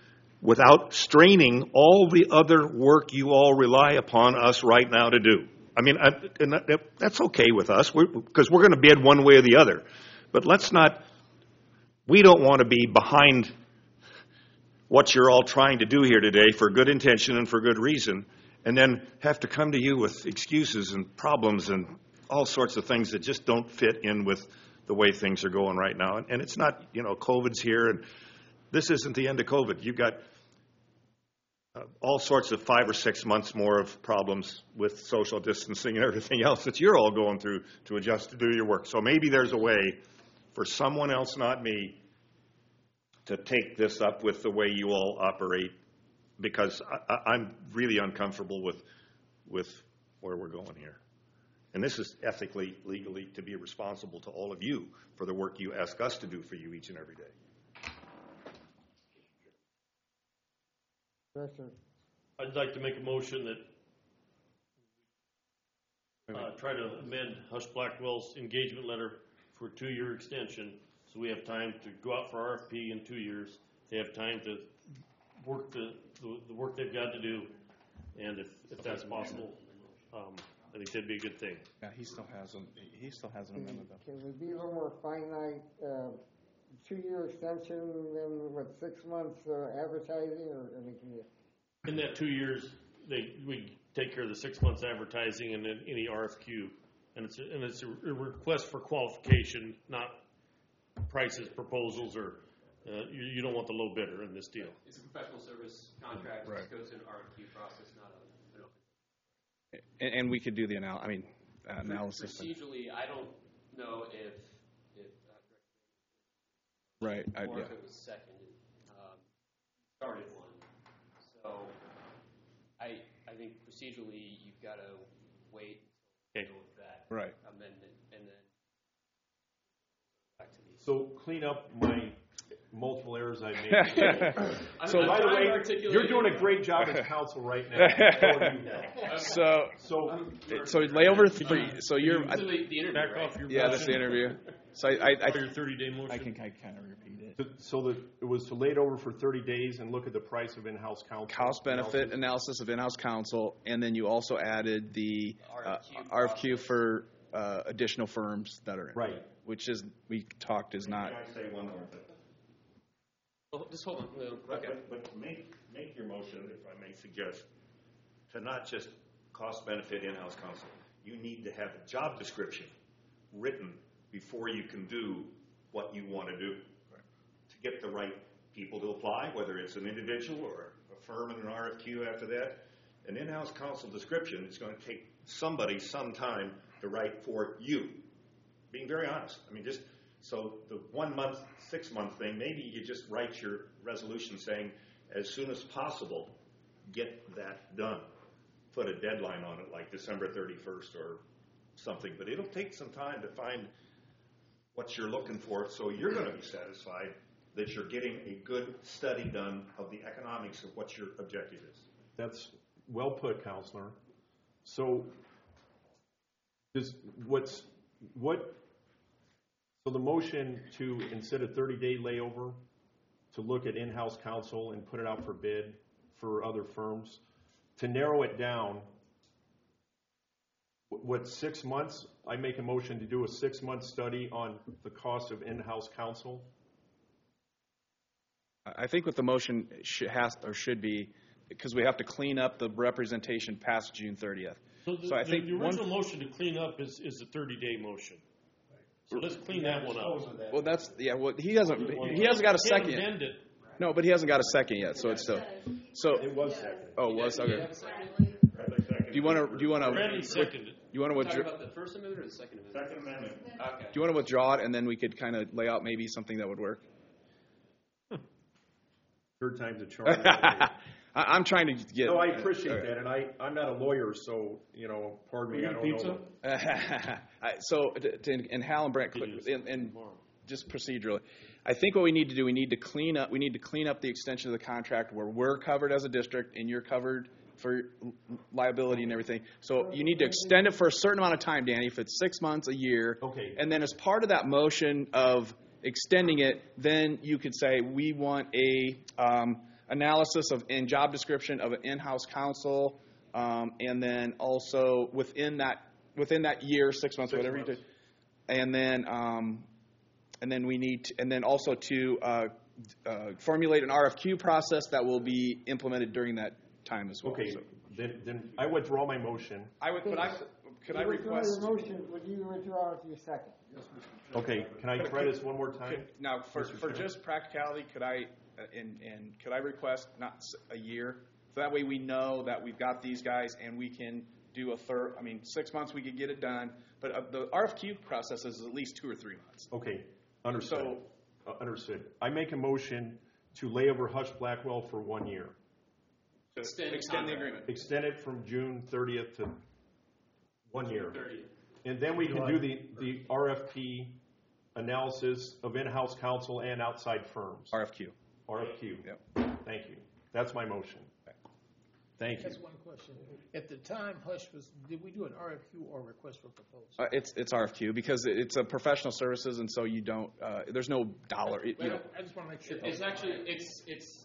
S13: without straining all the other work you all rely upon us right now to do. I mean, I, and that, that's okay with us, because we're, we're going to bid one way or the other. But let's not, we don't want to be behind what you're all trying to do here today for good intention and for good reason, and then have to come to you with excuses and problems and all sorts of things that just don't fit in with the way things are going right now. And, and it's not, you know, COVID's here, and this isn't the end of COVID. You've got uh, all sorts of five or six months more of problems with social distancing and everything else that you're all going through to adjust to do your work. So maybe there's a way for someone else, not me, to take this up with the way you all operate, because I, I, I'm really uncomfortable with with where we're going here. And this is ethically, legally, to be responsible to all of you for the work you ask us to do for you each and every day.
S18: I'd like to make a motion that uh, try to amend Hush Blackwell's engagement letter for a two-year extension, so we have time to go out for R F P in two years. They have time to work the, the, the work they've got to do, and if, if that's possible, um, I think that'd be a good thing.
S4: Yeah, he still has them. He still has an amendment though.
S7: Can we be a little more finite, uh, two-year extension, then with six months uh, advertising, or, I mean, can you?
S18: In that two years, they, we take care of the six months advertising and then any R F Q. And it's, a, and it's a, a request for qualification, not prices, proposals, or uh, you, you don't want the low bidder in this deal.
S3: It's a professional service contract.
S4: Right.
S3: It goes to an R F Q process, not a, an open.
S4: And, and we could do the anal, I mean, uh, analysis.
S3: Procedurally, I don't know if, if uh,
S4: Right, I,
S3: or
S4: yeah.
S3: if it was seconded, um, started one. So I, I think procedurally, you've got to wait
S18: Okay.
S3: until with that
S15: Right.
S3: amendment, and then back to these.
S15: So clean up my multiple errors I made.
S4: So,
S15: So by the way, you're doing a great job as counsel right now.
S4: So,
S15: So,
S4: so layover three, so you're, I-
S3: So the, the interview,
S18: Back
S3: right?
S18: off your
S4: yeah, that's the interview. So I, I,
S18: For
S4: I,
S18: your thirty-day motion.
S4: I can kind of repeat it.
S15: so that it was to lay it over for thirty days and look at the price of in-house counsel.
S4: Cost benefit analysis of in-house counsel, and then you also added the uh, R F Q for uh, additional firms that are in.
S15: Right.
S4: Which is, we talked is not.
S13: Can I say one more thing?
S3: Oh, just hold on. No,
S13: But,
S3: okay.
S13: but, but make, make your motion, if I may suggest, to not just cost benefit in-house counsel. You need to have a job description written before you can do what you want to do. To get the right people to apply, whether it's an individual or a firm and an R F Q after that. An in-house counsel description is going to take somebody some time to write for you. Being very honest. I mean, just, so the one month, six month thing, maybe you just write your resolution saying, as soon as possible, get that done. Put a deadline on it, like December thirty-first or something, but it'll take some time to find what you're looking for, so you're going to be satisfied that you're getting a good study done of the economics of what your objective is.
S15: That's well put, Counselor. So, is what's what? So the motion to, instead of thirty-day layover, to look at in-house counsel and put it out for bid for other firms, to narrow it down. What, six months? I make a motion to do a six-month study on the cost of in-house counsel.
S4: I think what the motion should, has, or should be, because we have to clean up the representation past June thirtieth.
S18: So the,
S4: So I
S18: the-
S4: think
S18: the
S4: one-
S18: original motion to clean up is, is the thirty-day motion. So let's clean that one up.
S4: Well, that's, yeah, well, he hasn't, he hasn't got a
S18: Can't
S4: second.
S18: amend it.
S4: No, but he hasn't got a second yet, so it's still, so.
S15: It was second.
S4: Oh, it was, okay. Do you want to, do you want to?
S18: Brandon seconded.
S4: You want to
S3: Talking
S4: withdraw,
S3: about the First Amendment or the Second Amendment?
S13: Second Amendment.
S3: Okay.
S4: do you want to withdraw it, and then we could kind of lay out maybe something that would work?
S15: Third time's a charm.
S4: I, I'm trying to get.
S15: No, I appreciate that, and I, I'm not a lawyer, so, you know, pardon me, I don't know.
S4: I- So, to- to- and Hal and Brent, and, and just procedurally, I think what we need to do, we need to clean up, we need to clean up the extension of the contract where we're covered as a district and you're covered for liability and everything. So you need to extend it for a certain amount of time, Danny, if it's six months, a year.
S15: Okay.
S4: And then as part of that motion of extending it, then you could say, we want a um, analysis of, in job description of an in-house counsel Um, and then also within that, within that year, six months,
S15: Six
S4: whatever
S15: months.
S4: you do. And then, um, and then we need, to, and then also to uh, uh, formulate an R F Q process that will be implemented during that time as well.
S15: Okay,
S4: So-
S15: then, then I withdraw my motion.
S4: I would, could I, could I
S7: You withdraw
S4: request?
S7: your motion, would you withdraw your second?
S15: Okay, can I try this one more time?
S4: Now, for,
S15: Mister
S4: for
S15: Chairman?
S4: just practicality, could I, uh, and, and could I request not s- a year? So that way we know that we've got these guys and we can do a third, I mean, six months we could get it done, but uh, the R F Q process is at least two or three months.
S15: Okay, understood. Uh, Understood. I make a motion to lay over Hush Blackwell for one year.
S3: Extend
S4: Extend the
S3: contract.
S4: agreement.
S15: Extend it from June thirtieth to one year.
S3: thirtieth.
S15: And then we can do the, the R F P analysis of in-house counsel and outside firms.
S4: R F Q.
S15: R F Q.
S4: Yep.
S15: Thank you. That's my motion. Thank you.
S1: That's one question. At the time Hush was, did we do an R F Q or request for proposal?
S4: Uh, it's, it's R F Q because it- it's a professional services and so you don't, uh, there's no dollar, it- you know.
S1: Well, I just want to make sure.
S3: It's actually, it's, it's,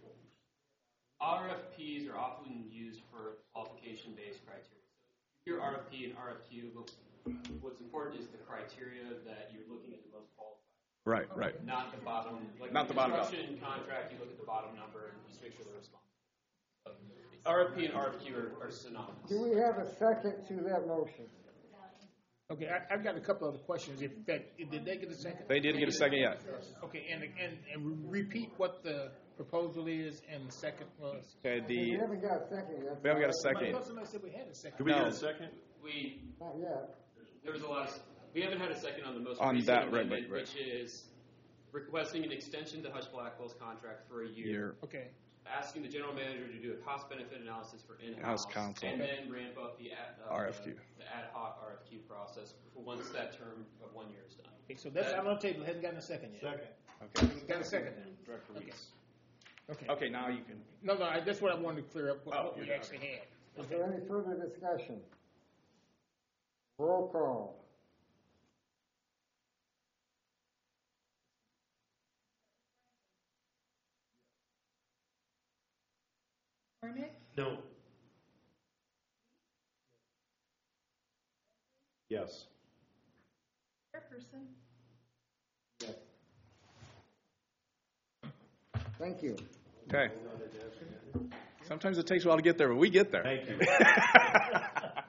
S3: R F Ps are often used for qualification-based criteria. Your R F P and R F Q, look, what's important is the criteria that you're looking at the most qualified.
S4: Right, right.
S3: Not the bottom, like
S4: Not the bottom dollar.
S3: construction contract, you look at the bottom number and just make sure they're responsible. R F P and R F Q are, are synonymous.
S7: Do we have a second to that motion?
S1: Okay, I, I've got a couple other questions. If that, did they get a second?
S4: They didn't get a second yet.
S1: Okay, and, and, and repeat what the proposal is and the second was.
S4: Okay,
S7: We
S4: the,
S7: haven't got a second yet.
S4: we haven't got a
S1: I
S4: second.
S1: thought somebody said we had a second.
S15: Do we get
S4: No.
S15: a second?
S3: We,
S7: Not yet.
S3: there was a lot of, we haven't had a second on the most
S4: On
S3: recent
S4: that, right,
S3: amendment,
S4: right, right.
S3: which is requesting an extension to Hush Blackwell's contract for a year.
S4: Year.
S1: Okay,
S3: Asking the general manager to do a cost-benefit analysis for in-house.
S4: In-house counsel.
S3: And then ramp up the ad, uh,
S4: R F Q.
S3: The ad hoc R F Q process for once that term of one year is done.
S1: okay, so that's out on the table, hasn't gotten a second yet.
S15: Second.
S1: Okay, got a second then.
S4: Director
S1: Okay.
S4: Reese.
S1: Okay.
S4: Okay, now you can.
S1: No, no, I- that's what I wanted to clear up, what
S4: Oh,
S1: what we
S4: yeah,
S1: actually had.
S7: Is there any further discussion? Roll call.
S19: Hornick,
S18: No.
S15: Yes.
S19: Chairperson,
S7: Thank you.
S4: Okay. Sometimes it takes a while to get there, but we get there.
S15: Thank you.
S13: That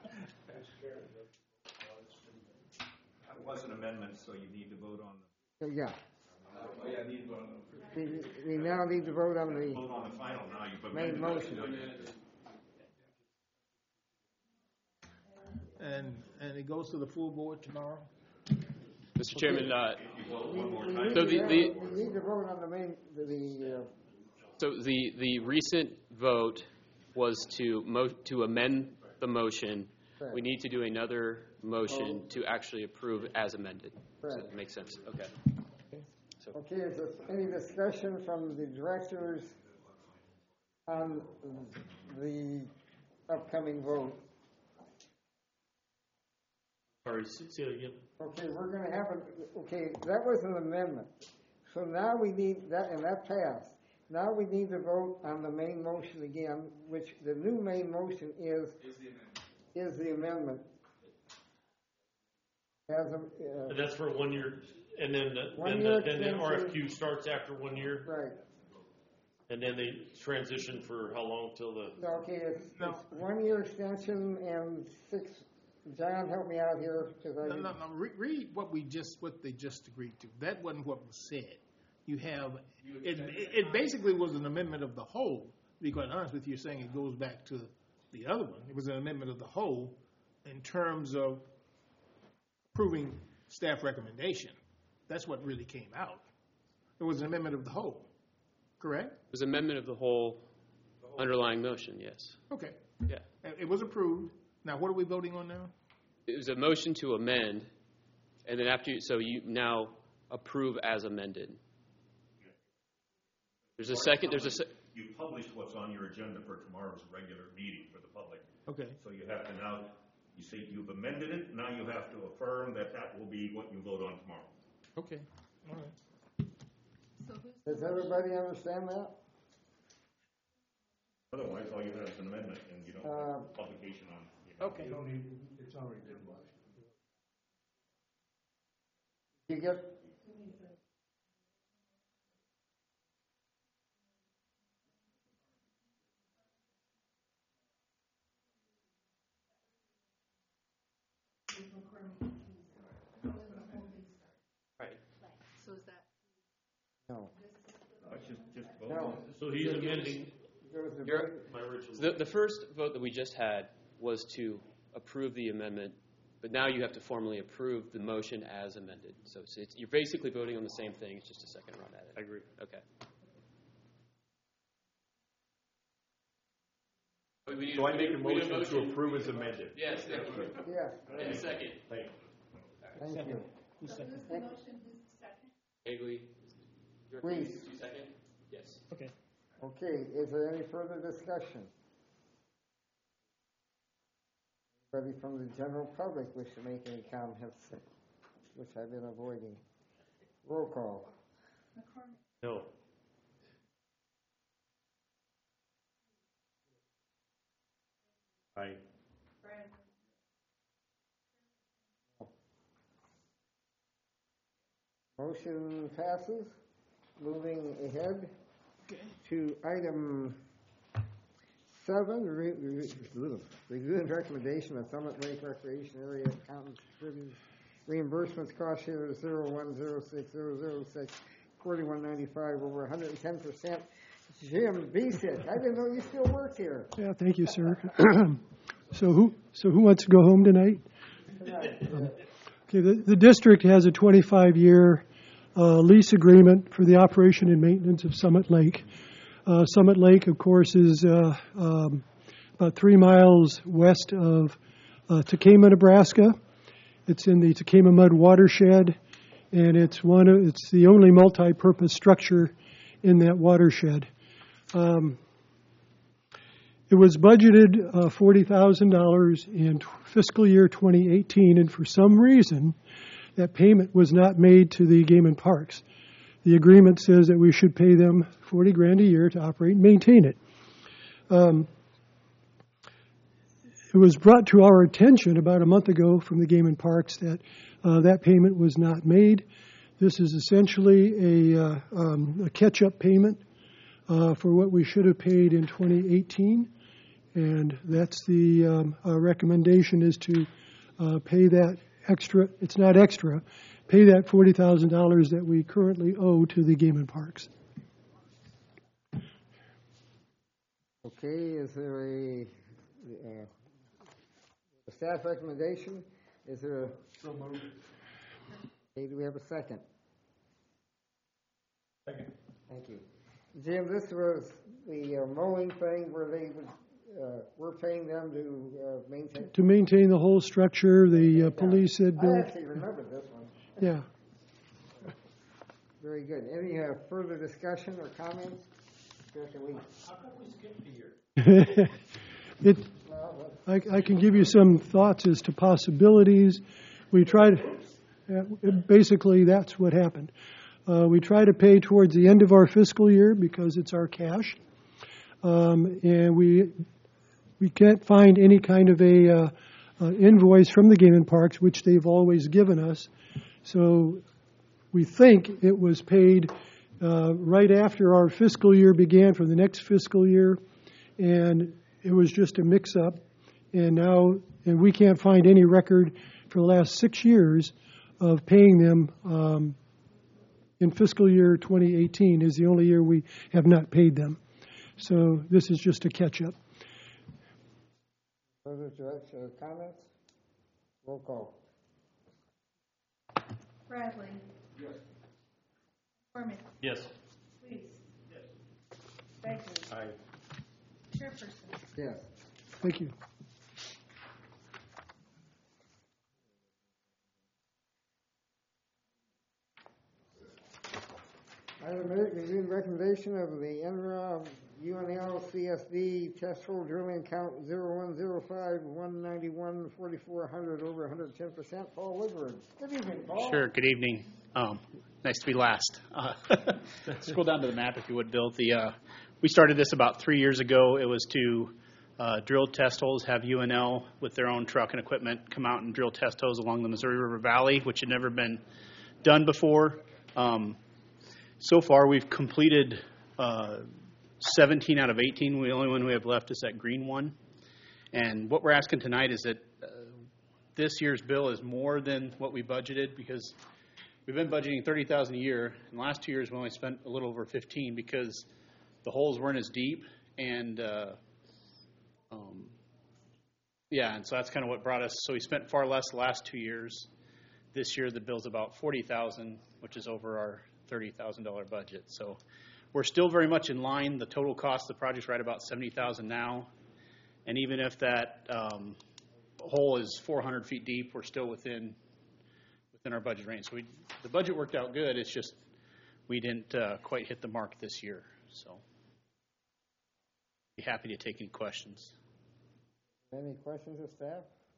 S13: was an amendment, so you need to vote on,
S7: So, yeah,
S13: oh, yeah, need to vote on,
S7: we, we now need to vote on the
S13: vote on the final now. You've
S7: main
S13: amended it.
S7: motion.
S1: And, and it goes to the full board tomorrow?
S3: Mister Chairman, uh,
S7: We, we need
S3: So
S7: to
S3: the-
S7: have-
S3: the-
S7: we need to vote on the main, the, the, uh,
S3: so the, the recent vote was to mo, to amend the motion. We need to do another motion to actually approve as amended. Does
S7: Correct.
S3: that make sense? Okay.
S7: okay, is there any discussion from the directors on the upcoming vote?
S18: Sorry, say say it again.
S7: Okay, we're gonna have a, okay, that was an amendment. So now we need, that, and that passed. Now we need to vote on the main motion again, which the new main motion is, is the amendment. As a, uh,
S18: And that's for one year, and then, the-
S7: One
S18: then,
S7: year
S18: the- then the
S7: extension.
S18: R F Q starts after one year,
S7: right,
S18: and then they transition for how long till the,
S7: no, okay, it's, it's one year extension and six, John, help me out here, because I.
S1: No, no, no, re- read what we just, what they just agreed to. That wasn't what was said. You have, it, it basically was an amendment of the whole. To be quite honest with you, you're saying it goes back to the other one. It was an amendment of the whole in terms of approving staff recommendation. That's what really came out. It was an amendment of the whole, correct?
S3: It was amendment of the whole underlying motion, yes.
S1: Okay.
S3: Yeah.
S1: It it was approved. Now, what are we voting on now?
S3: It was a motion to amend, and then after, you so you now approve as amended. There's a second, there's a, se-
S13: You published what's on your agenda for tomorrow's regular meeting for the public.
S1: Okay.
S13: So you have to now, you say you've amended it, now you have to affirm that that will be what you vote on tomorrow.
S1: Okay, all right.
S19: so who's?
S7: Does everybody understand that?
S13: Otherwise, all you have is an amendment, and you don't
S7: Uh,
S13: have publication on.
S1: Okay.
S5: You don't need, it's already been watched.
S7: You get,
S3: Right.
S19: So is that?
S7: no.
S13: It's just, just vote.
S7: No.
S18: So he's amending
S7: There was a
S3: You're-
S18: my original.
S3: The, the first vote that we just had was to approve the amendment, but now you have to formally approve the motion as amended. So it's, it's, you're basically voting on the same thing, it's just a second run at it.
S18: I agree.
S3: Okay. We need-
S15: So I
S3: we
S15: make
S3: need-
S15: a
S3: we need
S15: motion to approve as amended.
S3: Yes, thank you.
S7: Yes.
S3: And a second.
S15: Thank you.
S7: Thank you.
S19: So who's the motion, who's the second?
S3: Bagley? your-
S7: Please.
S3: You second? Yes.
S1: Okay.
S7: Okay, is there any further discussion? Anybody from the general public wish to make any comments, which I've been avoiding? Roll call.
S19: McCormick,
S18: No.
S15: Aye.
S19: Bradley,
S7: Motion passes. Moving ahead to item seven, re- re- ugh, review and recommendation of Summit Lake Recreation Area Accountant's Privilege reimbursements cost share zero one zero six zero zero six forty-one ninety-five over one hundred and ten percent. Jim Besick, I didn't know you still worked here.
S11: Yeah, thank you, sir. So who, so who wants to go home tonight? Um, Okay, the, the district has a twenty-five year uh, lease agreement for the operation and maintenance of Summit Lake. Uh, Summit Lake, of course, is uh, um, about three miles west of uh, Takema, Nebraska. It's in the Takema Mud watershed, and it's one of, it's the only multi-purpose structure in that watershed. Um, It was budgeted uh, forty thousand dollars in t- fiscal year twenty eighteen, and for some reason, that payment was not made to the Game and Parks. The agreement says that we should pay them forty grand a year to operate and maintain it. Um, it was brought to our attention about a month ago from the Game and Parks that uh, that payment was not made. This is essentially a, uh, um, a catch-up payment uh, for what we should have paid in twenty eighteen. And that's the um, uh, recommendation is to uh, pay that extra, it's not extra, pay that forty thousand dollars that we currently owe to the Game and Parks.
S7: Okay, is there a, uh, a staff recommendation? Is there a?
S5: So moved.
S7: Okay, do we have a second?
S5: Second.
S7: Thank you. Jim, this was the uh, mowing thing where they would, uh, we're paying them to uh, maintain.
S11: To maintain the whole structure, the uh, police had
S7: I
S11: built.
S7: actually remember this one.
S11: Yeah.
S7: Very good. Any uh, further discussion or comments? Director Lee.
S5: How come we skipped a year?
S11: It, I, I can give you some thoughts as to possibilities. We tried, uh, basically that's what happened. Uh, we try to pay towards the end of our fiscal year because it's our cash. Um, and we we can't find any kind of a uh, uh, invoice from the Game and Parks, which they've always given us. So we think it was paid uh, right after our fiscal year began for the next fiscal year, and it was just a mix-up. And now, and we can't find any record for the last six years of paying them. Um, in fiscal year twenty eighteen is the only year we have not paid them. So this is just a catch-up.
S7: Further direction or comments? Roll call.
S19: Bradley.
S5: Yes.
S19: McCormick,
S18: Yes.
S19: Please. Yes. Bagley,
S15: Aye.
S19: Chairperson.
S7: Yes.
S11: Thank you.
S7: Item eight, review and recommendation of the N R A U N L C S D test hole drilling count zero one zero five one ninety-one forty-four hundred over one hundred ten percent. Paul Woodward. Good evening, Paul.
S22: Sure, good evening. Um,
S17: Nice to be last. Uh, Scroll down to the map if you would, Bill. The, uh, we started this about three years ago. It was to uh, drill test holes, have U N L with their own truck and equipment come out and drill test holes along the Missouri River Valley, which had never been done before. Um, so far, we've completed uh, seventeen out of eighteen. The only one we have left is that green one. And what we're asking tonight is that uh, this year's bill is more than what we budgeted, because we've been budgeting thirty thousand dollars a year. In the last two years, we only spent a little over fifteen because the holes weren't as deep. And, uh, um, yeah, and so that's kind of what brought us. So we spent far less the last two years. This year, the bill's about forty thousand dollars, which is over our thirty thousand dollars budget. So we're still very much in line. The total cost of the project's right about seventy thousand dollars now. And even if that um, hole is four hundred feet deep, we're still within within our budget range. So we, the budget worked out good. It's just we didn't uh, quite hit the mark this year. So be happy to take any questions.
S7: Any questions of staff?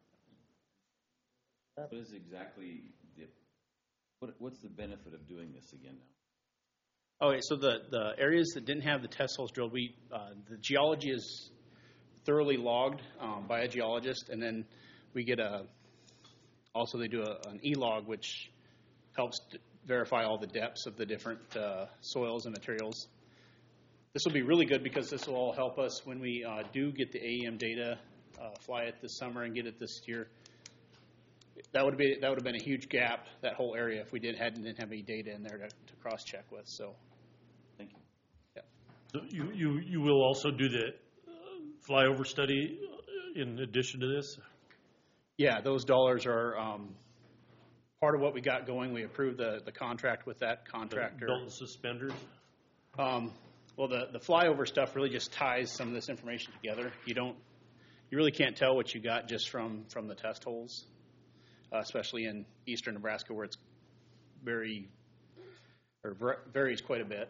S9: What is exactly the, what, what's the benefit of doing this again now?
S17: Okay, so the, the areas that didn't have the test holes drilled, we uh, the geology is thoroughly logged um, by a geologist, and then we get a, also they do a, an E-log, which helps to verify all the depths of the different uh, soils and materials. This will be really good because this will all help us when we uh, do get the A E M data, uh, fly it this summer and get it this year. That would be that would have been a huge gap, that whole area, if we did hadn't didn't have any data in there to, to cross check with. So,
S9: thank you.
S17: Yeah.
S18: So you you you will also do the flyover study in addition to this?
S17: Yeah, those dollars are um, part of what we got going. We approved the, the contract with that contractor.
S18: Belt and suspenders?
S17: Um, well, the, the flyover stuff really just ties some of this information together. You don't, you really can't tell what you got just from, from the test holes, uh, especially in eastern Nebraska where it's very, or var- varies quite a bit.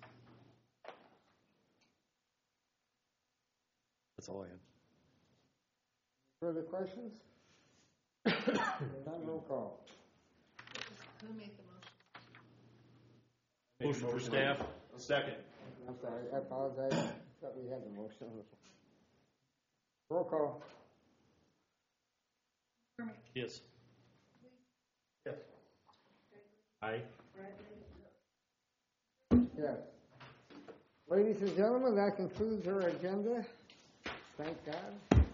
S12: That's all I have.
S7: Further questions? None, roll call.
S19: Who made the motion?
S18: Motion for staff?
S15: Second.
S7: I'm sorry, I apologize. I thought we had the motion. Roll call.
S18: Yes. Yes. Aye.
S7: Yes. Ladies and gentlemen, that concludes our agenda. Thank God.